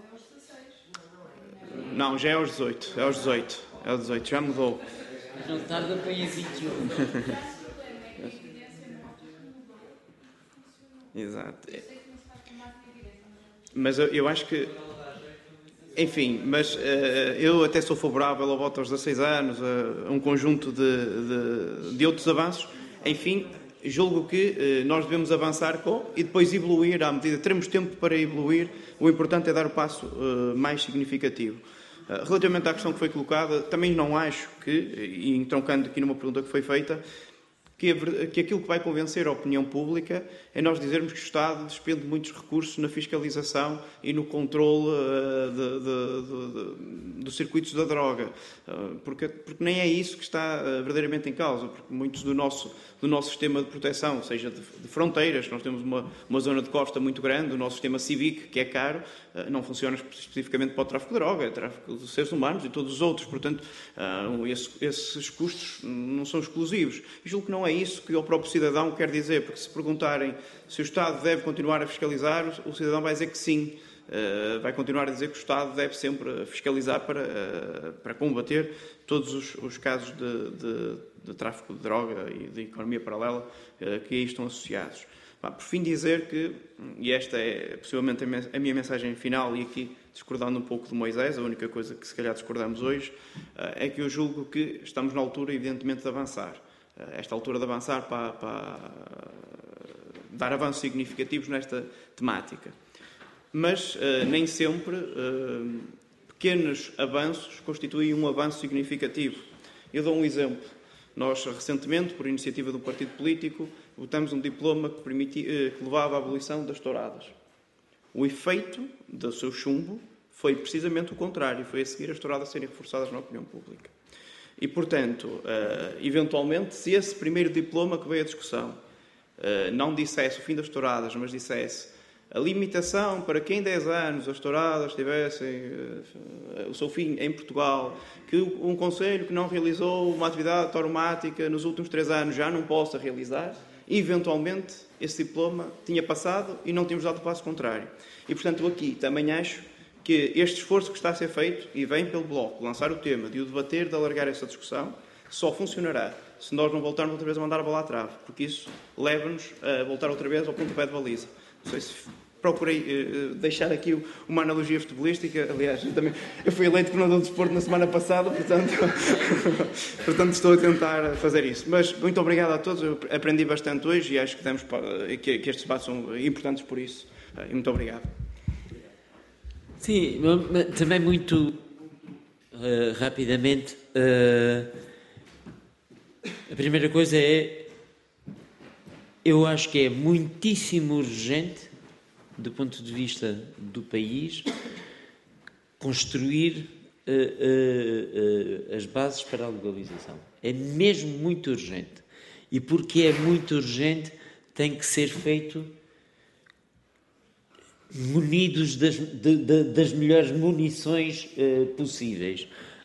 Não, já é aos 18. É aos 18. É aos 18. Já mudou. Não tarda para ir 21. Exato. Mas eu acho que... Enfim, mas eu até sou favorável ao voto aos 16 anos, a um conjunto de outros avanços. Enfim, julgo que nós devemos avançar e depois evoluir à medida. Teremos tempo para evoluir. O importante é dar o passo mais significativo. Relativamente à questão que foi colocada, também não acho que, e entroncando aqui numa pergunta que foi feita, que aquilo que vai convencer a opinião pública é nós dizermos que o Estado despende muitos recursos na fiscalização e no controle dos circuitos da droga. Porque nem é isso que está verdadeiramente em causa, porque muitos do nosso sistema de proteção, seja de fronteiras, nós temos uma zona de costa muito grande, o nosso sistema cívico, que é caro, não funciona especificamente para o tráfico de droga, é tráfico de seres humanos e todos os outros. Portanto, esses custos não são exclusivos. E julgo que não é isso que o próprio cidadão quer dizer, porque se perguntarem se o Estado deve continuar a fiscalizar, o cidadão vai dizer que sim. Vai continuar a dizer que o Estado deve sempre fiscalizar para combater todos os casos de tráfico de droga e de economia paralela que aí estão associados. Por fim, dizer que, e esta é possivelmente a minha mensagem final, e aqui discordando um pouco de Moisés, a única coisa que se calhar discordamos hoje, é que eu julgo que estamos na altura, evidentemente, de avançar. Esta altura de avançar para dar avanços significativos nesta temática. Mas nem sempre pequenos avanços constituem um avanço significativo. Eu dou um exemplo. Nós, recentemente, por iniciativa do partido político, votamos um diploma que levava à abolição das touradas. O efeito do seu chumbo foi precisamente o contrário, foi a seguir as touradas serem reforçadas na opinião pública. E, portanto, eventualmente, se esse primeiro diploma que veio à discussão não dissesse o fim das touradas, mas dissesse a limitação para que em 10 anos as touradas tivessem o seu fim em Portugal, que um concelho que não realizou uma atividade tauromática nos últimos 3 anos já não possa realizar, eventualmente esse diploma tinha passado e não tínhamos dado o passo contrário. E, portanto, aqui também acho que este esforço que está a ser feito, e vem pelo Bloco, lançar o tema, de o debater, de alargar essa discussão, só funcionará se nós não voltarmos outra vez a mandar a bola à trave, porque isso leva-nos a voltar outra vez ao pontapé de baliza. Não sei se procurei deixar aqui uma analogia futebolística. Aliás, eu fui eleito treinador de desporto na semana passada, portanto estou a tentar fazer isso. Mas muito obrigado a todos, eu aprendi bastante hoje e acho que estes debates são importantes por isso. E muito obrigado. Sim, também muito rapidamente. A primeira coisa é, eu acho que é muitíssimo urgente, do ponto de vista do país, construir as bases para a legalização. É mesmo muito urgente. E porque é muito urgente, tem que ser feito munidos das melhores munições possíveis.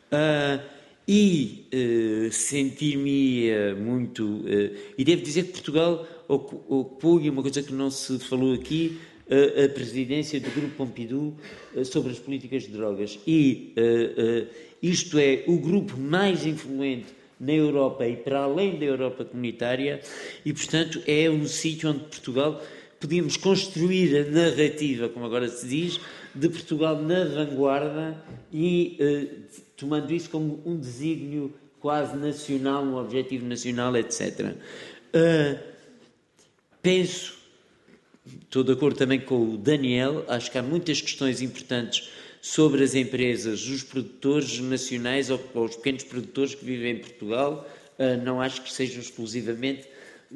Sentir-me muito... e devo dizer que Portugal ocupou, e uma coisa que não se falou aqui, a presidência do Grupo Pompidou sobre as políticas de drogas. Isto é o grupo mais influente na Europa e para além da Europa comunitária, e, portanto, é um sítio onde Portugal... Podíamos construir a narrativa, como agora se diz, de Portugal na vanguarda e tomando isso como um desígnio quase nacional, um objetivo nacional, etc. Estou de acordo também com o Daniel, acho que há muitas questões importantes sobre as empresas, os produtores nacionais ou os pequenos produtores que vivem em Portugal, não acho que sejam exclusivamente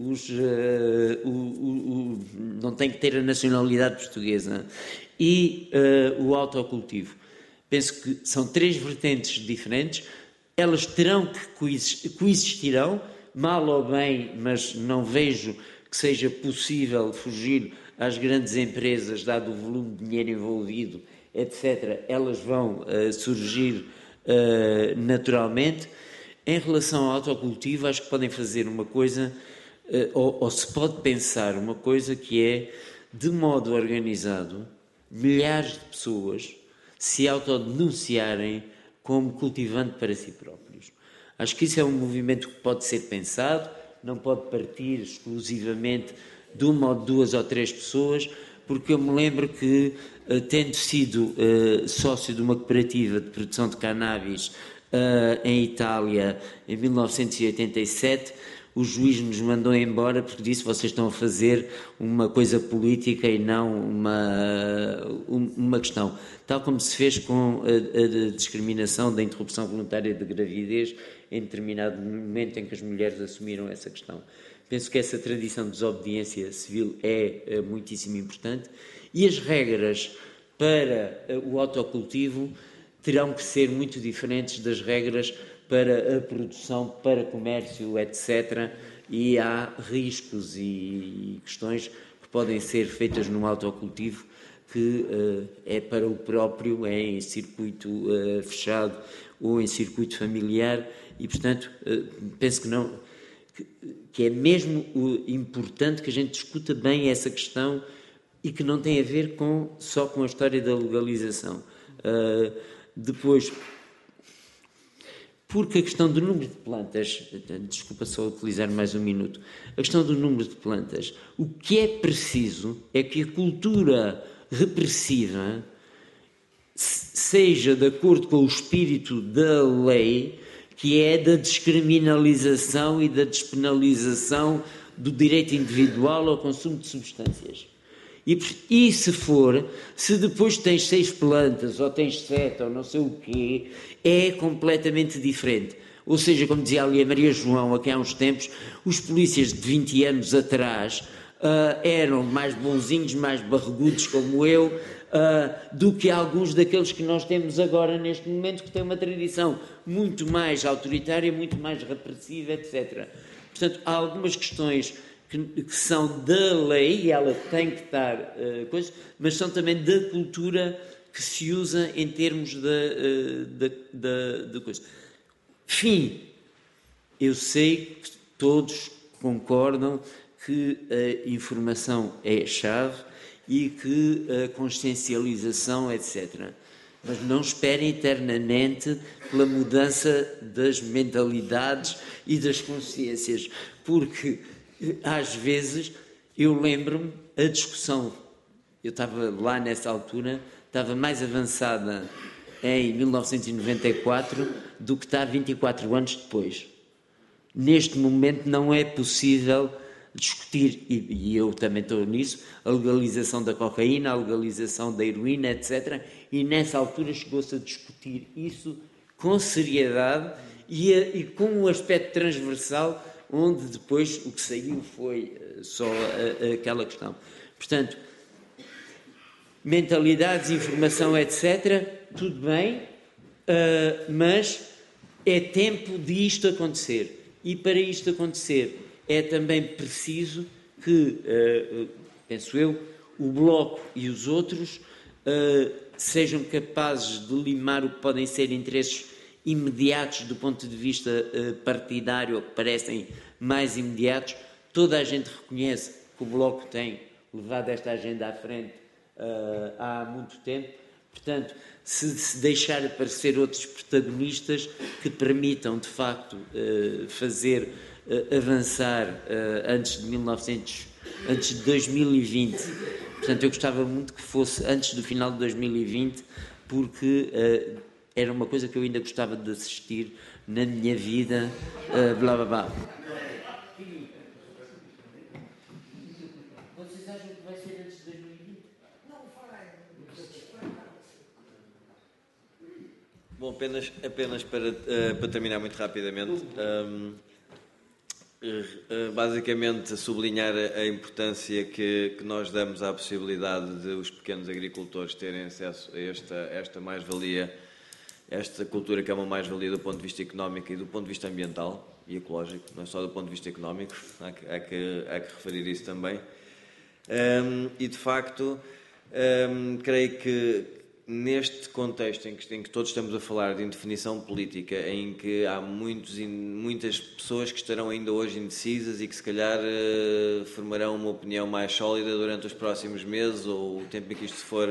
não tem que ter a nacionalidade portuguesa. E o autocultivo. Penso que são três vertentes diferentes, elas terão que coexistirão, mal ou bem, mas não vejo que seja possível fugir às grandes empresas, dado o volume de dinheiro envolvido, etc. Elas vão surgir naturalmente. Em relação ao autocultivo, acho que podem fazer uma coisa... Ou se pode pensar uma coisa que é, de modo organizado, milhares de pessoas se autodenunciarem como cultivando para si próprios. Acho que isso é um movimento que pode ser pensado, não pode partir exclusivamente de uma ou duas ou três pessoas, porque eu me lembro que, tendo sido sócio de uma cooperativa de produção de cannabis em Itália em 1987, o juiz nos mandou embora porque disse: vocês estão a fazer uma coisa política e não uma questão. Tal como se fez com a discriminação da interrupção voluntária de gravidez em determinado momento em que as mulheres assumiram essa questão. Penso que essa tradição de desobediência civil é muitíssimo importante e as regras para o autocultivo terão que ser muito diferentes das regras para a produção, para comércio, etc. E há riscos e questões que podem ser feitas num autocultivo que é para o próprio, é em circuito fechado ou em circuito familiar e, portanto, penso que não, que é mesmo importante que a gente discuta bem essa questão e que não tem a ver só com a história da legalização. Depois... Porque a questão do número de plantas, desculpa só utilizar mais um minuto, a questão do número de plantas, o que é preciso é que a cultura repressiva seja de acordo com o espírito da lei, que é da descriminalização e da despenalização do direito individual ao consumo de substâncias. E se depois tens 6 plantas, ou tens 7, ou não sei o quê, é completamente diferente. Ou seja, como dizia ali a Maria João, aqui há uns tempos, os polícias de 20 anos atrás eram mais bonzinhos, mais barrigudos como eu, do que alguns daqueles que nós temos agora neste momento, que têm uma tradição muito mais autoritária, muito mais repressiva, etc. Portanto, há algumas questões que são da lei, e ela tem que estar coisas, mas são também da cultura que se usa em termos de coisa. Fim, eu sei que todos concordam que a informação é chave e que a consciencialização, etc. Mas não esperem eternamente pela mudança das mentalidades e das consciências, porque às vezes eu lembro-me a discussão eu estava lá nessa altura, estava mais avançada em 1994 do que está 24 anos depois. Neste momento não é possível discutir, e eu também estou nisso, a legalização da cocaína, a legalização da heroína, etc. E nessa altura chegou-se a discutir isso com seriedade e com um aspecto transversal, onde depois o que saiu foi só aquela questão. Portanto, mentalidades, informação, etc., tudo bem, mas é tempo de isto acontecer. E para isto acontecer é também preciso que, penso eu, o Bloco e os outros sejam capazes de limar o que podem ser interesses imediatos do ponto de vista partidário, ou que parecem mais imediatos. Toda a gente reconhece que o Bloco tem levado esta agenda à frente há muito tempo. Portanto, se deixar aparecer outros protagonistas que permitam, de facto, fazer avançar antes de 2020. Portanto, eu gostava muito que fosse antes do final de 2020, porque era uma coisa que eu ainda gostava de assistir na minha vida, blá blá blá. Vocês acham que vai ser antes de 2020? Não farei. Bom, apenas para terminar muito rapidamente, basicamente sublinhar a importância que nós damos à possibilidade de os pequenos agricultores terem acesso a esta mais-valia, esta cultura que é uma mais-valia do ponto de vista económico e do ponto de vista ambiental e ecológico, não é só do ponto de vista económico, há que referir isso também. E de facto, creio que neste contexto em que todos estamos a falar de indefinição política, em que há muitas pessoas que estarão ainda hoje indecisas e que se calhar formarão uma opinião mais sólida durante os próximos meses ou o tempo em que isto se for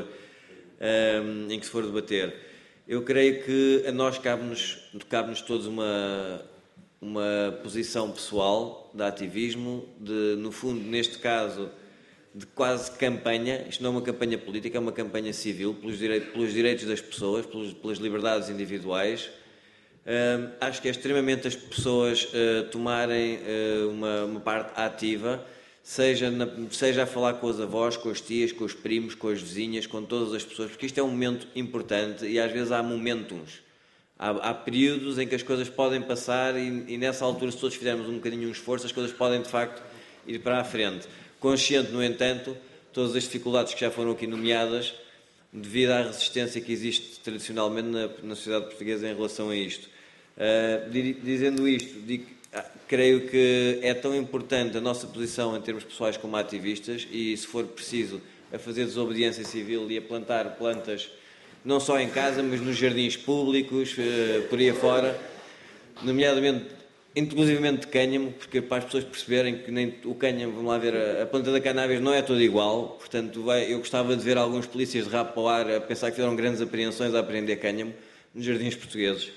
debater, eu creio que a nós cabe-nos todos uma posição pessoal de ativismo, no fundo, neste caso, de quase campanha. Isto não é uma campanha política, é uma campanha civil, pelos direitos das pessoas, pelas liberdades individuais. Acho que é extremamente as pessoas tomarem uma parte ativa, seja a falar com os avós, com as tias, com os primos, com as vizinhas, com todas as pessoas, porque isto é um momento importante e às vezes há momentos, há períodos em que as coisas podem passar e nessa altura, se todos fizermos um bocadinho um esforço, as coisas podem de facto ir para a frente. Consciente, no entanto, todas as dificuldades que já foram aqui nomeadas, devido à resistência que existe tradicionalmente na sociedade portuguesa em relação a isto. Dizendo isto, creio que é tão importante a nossa posição em termos pessoais como ativistas e, se for preciso, a fazer desobediência civil e a plantar plantas, não só em casa, mas nos jardins públicos, por aí afora, nomeadamente inclusivamente de cânhamo, porque para as pessoas perceberem que nem o cânhamo, vamos lá ver, a planta da cannabis não é toda igual, portanto eu gostava de ver alguns polícias de rabo para o ar a pensar que fizeram grandes apreensões a apreender cânhamo nos jardins portugueses.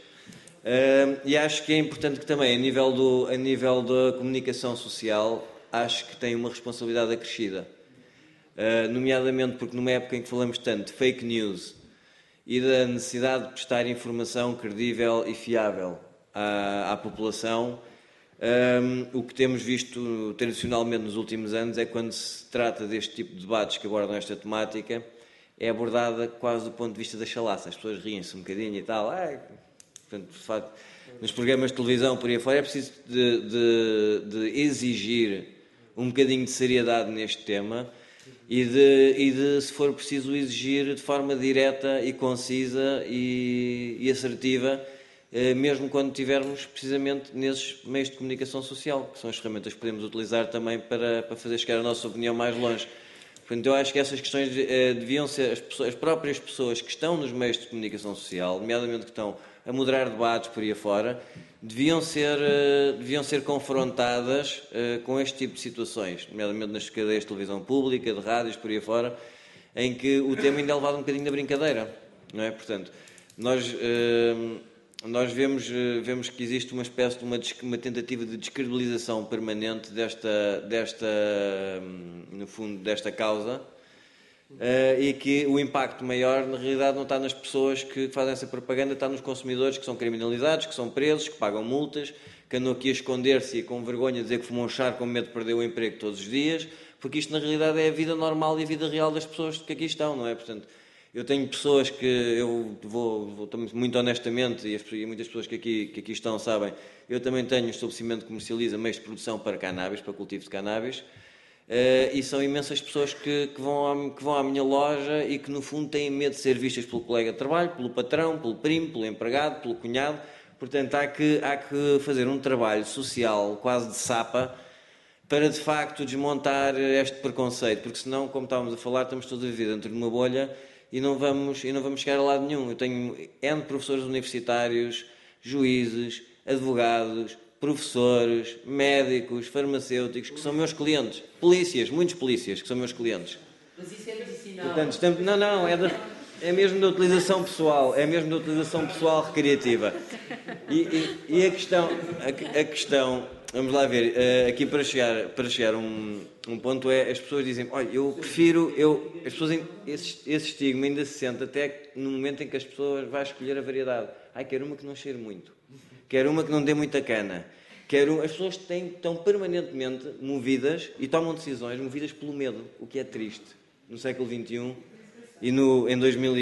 E acho que é importante que também, a nível da comunicação social, acho que tem uma responsabilidade acrescida, nomeadamente porque numa época em que falamos tanto de fake news e da necessidade de prestar informação credível e fiável à população, o que temos visto tradicionalmente nos últimos anos é quando se trata deste tipo de debates que abordam esta temática, é abordada quase do ponto de vista da chalaça. As pessoas riem-se um bocadinho e tal. Portanto, de facto, nos programas de televisão por aí fora é preciso de exigir um bocadinho de seriedade neste tema e de, se for preciso, exigir de forma direta e concisa e assertiva, mesmo quando estivermos precisamente nesses meios de comunicação social, que são as ferramentas que podemos utilizar também para fazer chegar a nossa opinião mais longe. Portanto, eu acho que essas questões deviam ser as próprias pessoas que estão nos meios de comunicação social, nomeadamente que estão a moderar debates por aí afora, deviam ser confrontadas com este tipo de situações, nomeadamente nas cadeias de televisão pública, de rádios, por aí afora, em que o tema ainda é levado um bocadinho na brincadeira, não é? Portanto, nós vemos que existe uma espécie de uma tentativa de descredibilização permanente no fundo, desta causa, e que o impacto maior, na realidade, não está nas pessoas que fazem essa propaganda, está nos consumidores que são criminalizados, que são presos, que pagam multas, que andam aqui a esconder-se e com vergonha dizer que fumam um char com medo de perder o emprego todos os dias, porque isto, na realidade, é a vida normal e a vida real das pessoas que aqui estão, não é? Portanto, eu tenho pessoas que eu vou muito honestamente, e muitas pessoas que aqui estão sabem, eu também tenho um estabelecimento que comercializa meios de produção para cannabis, para cultivo de cannabis, e são imensas pessoas que vão à minha loja e que no fundo têm medo de ser vistas pelo colega de trabalho, pelo patrão, pelo primo, pelo empregado, pelo cunhado. Portanto, há que fazer um trabalho social quase de sapa para de facto desmontar este preconceito, porque senão, como estávamos a falar, estamos toda a vida dentro de uma bolha e não vamos chegar a lado nenhum. Eu tenho N professores universitários, juízes, advogados, professores, médicos, farmacêuticos, que são meus clientes. Polícias, muitos polícias, que são meus clientes. Mas isso é medicinal. Portanto, não, é mesmo da utilização pessoal, recreativa. E a questão, vamos lá ver, aqui para chegar a um ponto é, as pessoas dizem, olha, eu prefiro, as pessoas, esse estigma ainda se sente até no momento em que as pessoas vão escolher a variedade. Quero uma que não cheire muito, quero uma que não dê muita cana, as pessoas estão permanentemente movidas e tomam decisões movidas pelo medo, o que é triste, no século XXI e em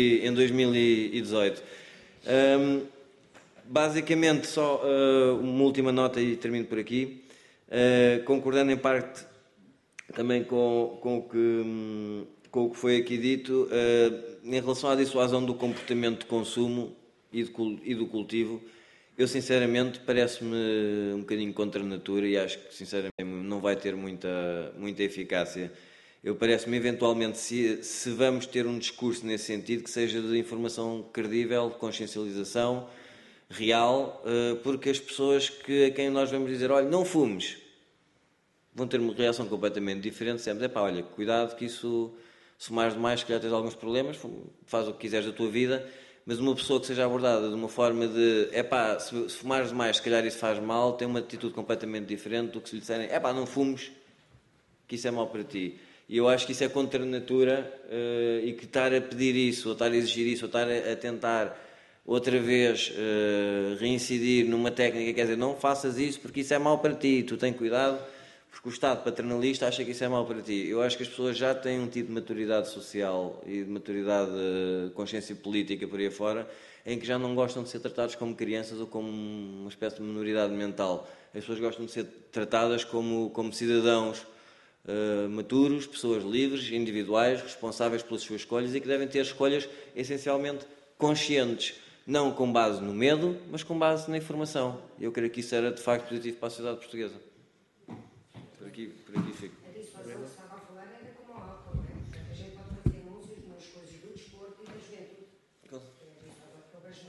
2018. Basicamente, só uma última nota e termino por aqui, concordando em parte também com o que foi aqui dito, em relação à dissuasão do comportamento de consumo e do cultivo, eu sinceramente parece-me um bocadinho contra a natura e acho que sinceramente não vai ter muita eficácia. Parece-me eventualmente, se vamos ter um discurso nesse sentido, que seja de informação credível, de consciencialização real, porque as pessoas a quem nós vamos dizer, olha, não fumes, vão ter uma reação completamente diferente, sempre, olha, cuidado que isso, se fumares demais, se calhar tens alguns problemas, faz o que quiseres da tua vida, mas uma pessoa que seja abordada de uma forma de, se fumares demais, se calhar isso faz mal, tem uma atitude completamente diferente do que se lhe disserem, não fumes, que isso é mau para ti. E eu acho que isso é contra a natura, e que estar a pedir isso, ou estar a exigir isso, ou estar a tentar outra vez reincidir numa técnica, quer dizer, não faças isso porque isso é mau para ti, tu tens cuidado, porque o Estado paternalista acha que isso é mau para ti. Eu acho que as pessoas já têm um tipo de maturidade social e de maturidade de consciência política por aí fora, em que já não gostam de ser tratados como crianças ou como uma espécie de minoridade mental. As pessoas gostam de ser tratadas como cidadãos maturos, pessoas livres, individuais, responsáveis pelas suas escolhas e que devem ter escolhas essencialmente conscientes, não com base no medo, mas com base na informação. Eu creio que isso era de facto positivo para a sociedade portuguesa. Por aqui fico. A dissuasão que estava a falar era como o álcool, não é? A gente pode fazer uso nas coisas do desporto e da juventude. É a dissuasão que eu vejo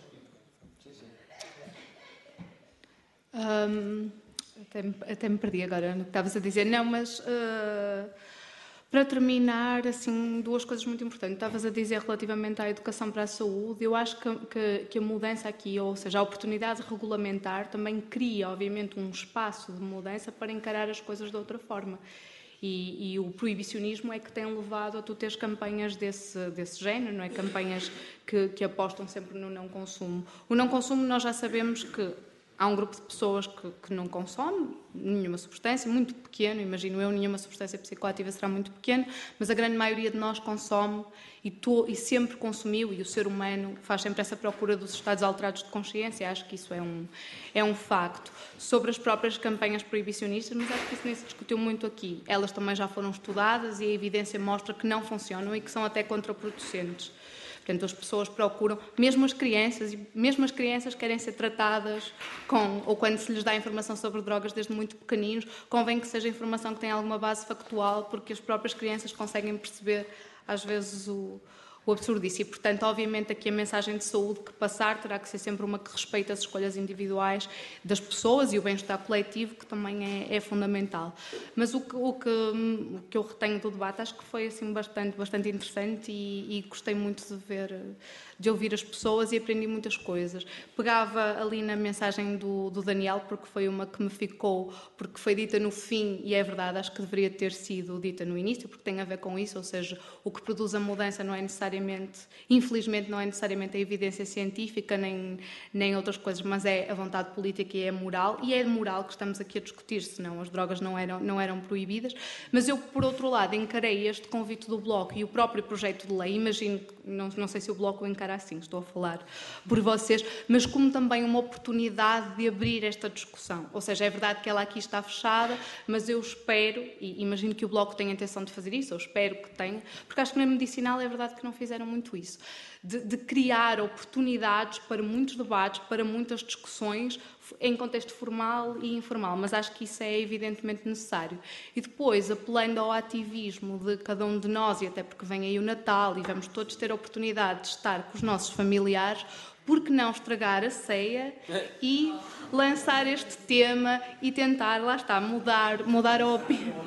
não. Até me perdi agora no que estavas a dizer. Não, mas para terminar, assim, duas coisas muito importantes. Estavas a dizer relativamente à educação para a saúde. Eu acho que a mudança aqui, ou seja, a oportunidade regulamentar, também cria, obviamente, um espaço de mudança para encarar as coisas de outra forma. E o proibicionismo é que tem levado a tu teres campanhas desse género, não é? Campanhas que apostam sempre no não consumo. O não consumo, nós já sabemos que há um grupo de pessoas que não consome nenhuma substância, muito pequeno, imagino eu, nenhuma substância psicoativa será muito pequeno, mas a grande maioria de nós consome e sempre consumiu, e o ser humano faz sempre essa procura dos estados alterados de consciência. Acho que isso é um facto. Sobre as próprias campanhas proibicionistas, mas acho que isso nem se discutiu muito aqui. Elas também já foram estudadas e a evidência mostra que não funcionam e que são até contraproducentes. Portanto, as pessoas procuram, mesmo as crianças querem ser tratadas ou quando se lhes dá informação sobre drogas desde muito pequeninos, convém que seja informação que tenha alguma base factual, porque as próprias crianças conseguem perceber, às vezes, o absurdo disso. E, portanto, obviamente, aqui a mensagem de saúde que passar terá que ser sempre uma que respeite as escolhas individuais das pessoas e o bem-estar coletivo, que também é fundamental. Mas o que eu retenho do debate, acho que foi assim, bastante interessante e gostei muito de ouvir as pessoas e aprendi muitas coisas. Pegava ali na mensagem do Daniel, porque foi uma que me ficou, porque foi dita no fim, e é verdade, acho que deveria ter sido dita no início, porque tem a ver com isso, ou seja, o que produz a mudança não é necessariamente, infelizmente, não é necessariamente a evidência científica, nem outras coisas, mas é a vontade política e é a moral, e é a moral que estamos aqui a discutir, senão as drogas não eram proibidas. Mas eu, por outro lado, encarei este convite do Bloco e o próprio projeto de lei, imagino, não sei se o Bloco o encara assim, estou a falar por vocês, mas como também uma oportunidade de abrir esta discussão. Ou seja, é verdade que ela aqui está fechada, mas eu espero, e imagino que o Bloco tenha a intenção de fazer isso, eu espero que tenha, porque acho que na medicinal é verdade que não fizeram muito isso, de criar oportunidades para muitos debates, para muitas discussões, em contexto formal e informal, mas acho que isso é evidentemente necessário. E depois, apelando ao ativismo de cada um de nós, e até porque vem aí o Natal e vamos todos ter a oportunidade de estar com os nossos familiares, por que não estragar a ceia e lançar este tema e tentar, lá está, mudar a opinião.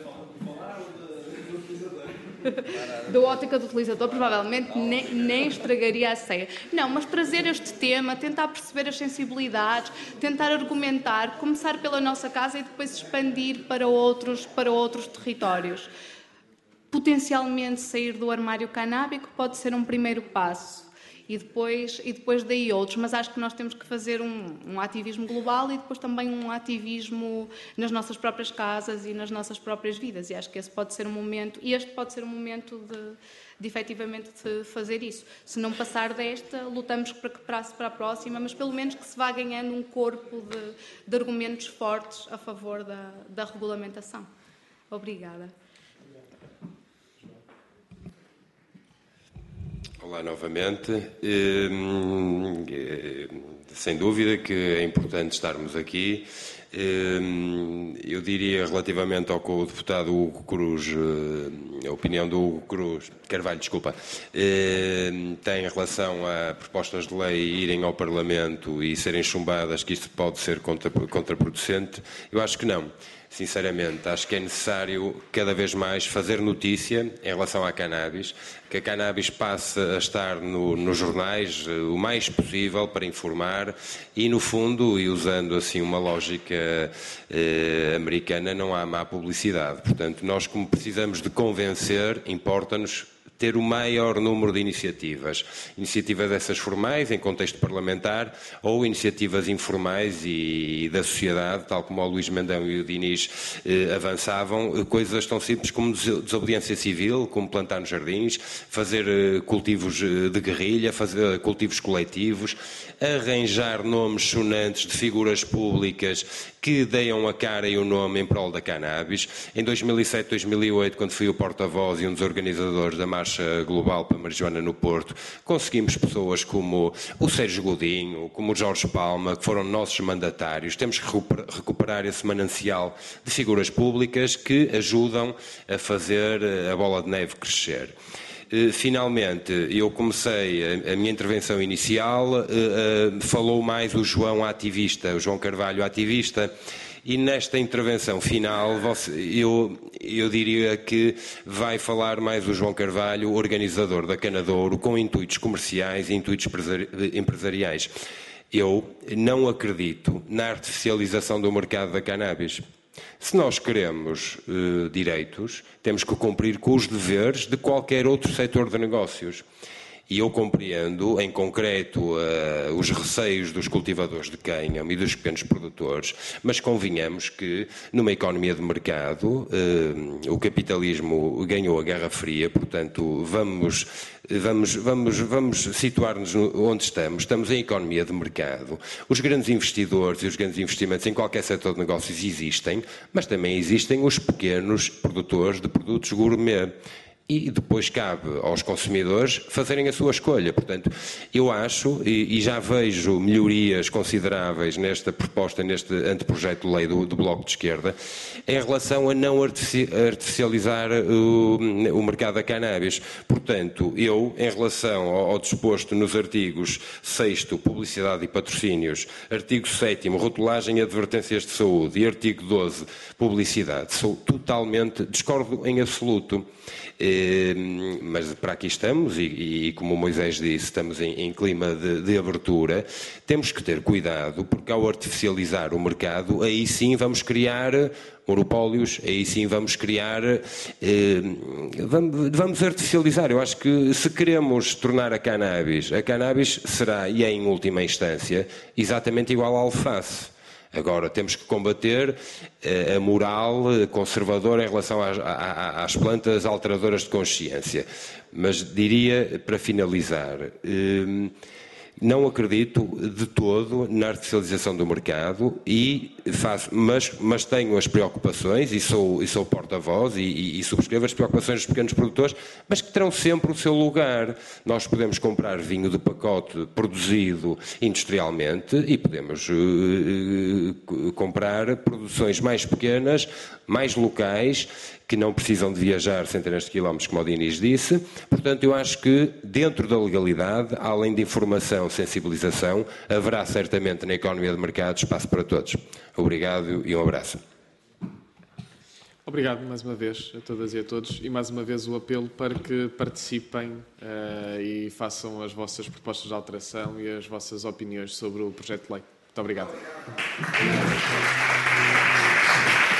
Da ótica do utilizador, provavelmente nem estragaria a ceia. Não, mas trazer este tema, tentar perceber as sensibilidades, tentar argumentar, começar pela nossa casa e depois expandir para outros territórios. Potencialmente sair do armário canábico pode ser um primeiro passo. E depois daí outros, mas acho que nós temos que fazer um ativismo global e depois também um ativismo nas nossas próprias casas e nas nossas próprias vidas, e acho que esse pode ser um momento, e este pode ser um momento de efetivamente de fazer isso. Se não passar desta, lutamos para que passe para a próxima, mas pelo menos que se vá ganhando um corpo de argumentos fortes a favor da regulamentação. Obrigada. Olá novamente. Sem dúvida que é importante estarmos aqui. Eu diria, relativamente ao que o deputado Hugo Cruz, a opinião do Hugo Cruz, Carvalho, desculpa, tem em relação a propostas de lei irem ao Parlamento e serem chumbadas, que isso pode ser contraproducente, eu acho que não. Sinceramente, acho que é necessário cada vez mais fazer notícia em relação à cannabis, que a cannabis passe a estar nos jornais o mais possível para informar e, no fundo, e usando assim uma lógica americana, não há má publicidade. Portanto, nós, como precisamos de convencer, importa-nos ter o maior número de iniciativas essas formais, em contexto parlamentar, ou iniciativas informais e da sociedade, tal como o Luís Mendão e o Diniz avançavam, coisas tão simples como desobediência civil, como plantar nos jardins, fazer cultivos de guerrilha, fazer cultivos coletivos, arranjar nomes sonantes de figuras públicas que deem a cara e o nome em prol da cannabis. Em 2007, 2008, quando fui o porta-voz e um dos organizadores da Marcha Global para a Marijuana no Porto, conseguimos pessoas como o Sérgio Godinho, como o Jorge Palma, que foram nossos mandatários. Temos que recuperar esse manancial de figuras públicas que ajudam a fazer a bola de neve crescer. Finalmente, eu comecei a minha intervenção inicial, falou mais o João ativista, o João Carvalho ativista, e nesta intervenção final eu diria que vai falar mais o João Carvalho, organizador da Canadouro, com intuitos comerciais e intuitos empresariais. Eu não acredito na artificialização do mercado da cannabis. Se nós queremos direitos, temos que cumprir com os deveres de qualquer outro setor de negócios. E eu compreendo, em concreto, os receios dos cultivadores de cânhamo e dos pequenos produtores, mas convenhamos que, numa economia de mercado, o capitalismo ganhou a Guerra Fria, portanto, vamos situar-nos onde estamos. Estamos em economia de mercado. Os grandes investidores e os grandes investimentos em qualquer setor de negócios existem, mas também existem os pequenos produtores de produtos gourmet. e depois cabe aos consumidores fazerem a sua escolha. Portanto, eu acho, e já vejo melhorias consideráveis nesta proposta, neste anteprojeto de lei do Bloco de Esquerda, em relação a não artificializar o mercado da cannabis. Portanto, eu, em relação ao disposto nos artigos 6º, publicidade e patrocínios, artigo 7º, rotulagem e advertências de saúde, e artigo 12, publicidade, sou totalmente, discordo em absoluto. Mas para aqui estamos e como o Moisés disse, estamos em clima de abertura. Temos que ter cuidado, porque ao artificializar o mercado, aí sim vamos criar monopólios, aí sim vamos criar, vamos artificializar. Eu acho que se queremos tornar a cannabis será, e é em última instância, exatamente igual à alface. Agora, temos que combater a moral conservadora em relação às plantas alteradoras de consciência. Mas diria, para finalizar, não acredito de todo na artificialização do mercado, mas tenho as preocupações, e sou porta-voz e subscrevo as preocupações dos pequenos produtores, mas que terão sempre o seu lugar. Nós podemos comprar vinho de pacote produzido industrialmente e podemos comprar produções mais pequenas, mais locais, que não precisam de viajar centenas de quilómetros, como o Dinis disse. Portanto, eu acho que, dentro da legalidade, além de informação, sensibilização, haverá certamente na economia de mercado espaço para todos. Obrigado e um abraço. Obrigado mais uma vez a todas e a todos, e mais uma vez o apelo para que participem e façam as vossas propostas de alteração e as vossas opiniões sobre o projeto de lei. Muito obrigado.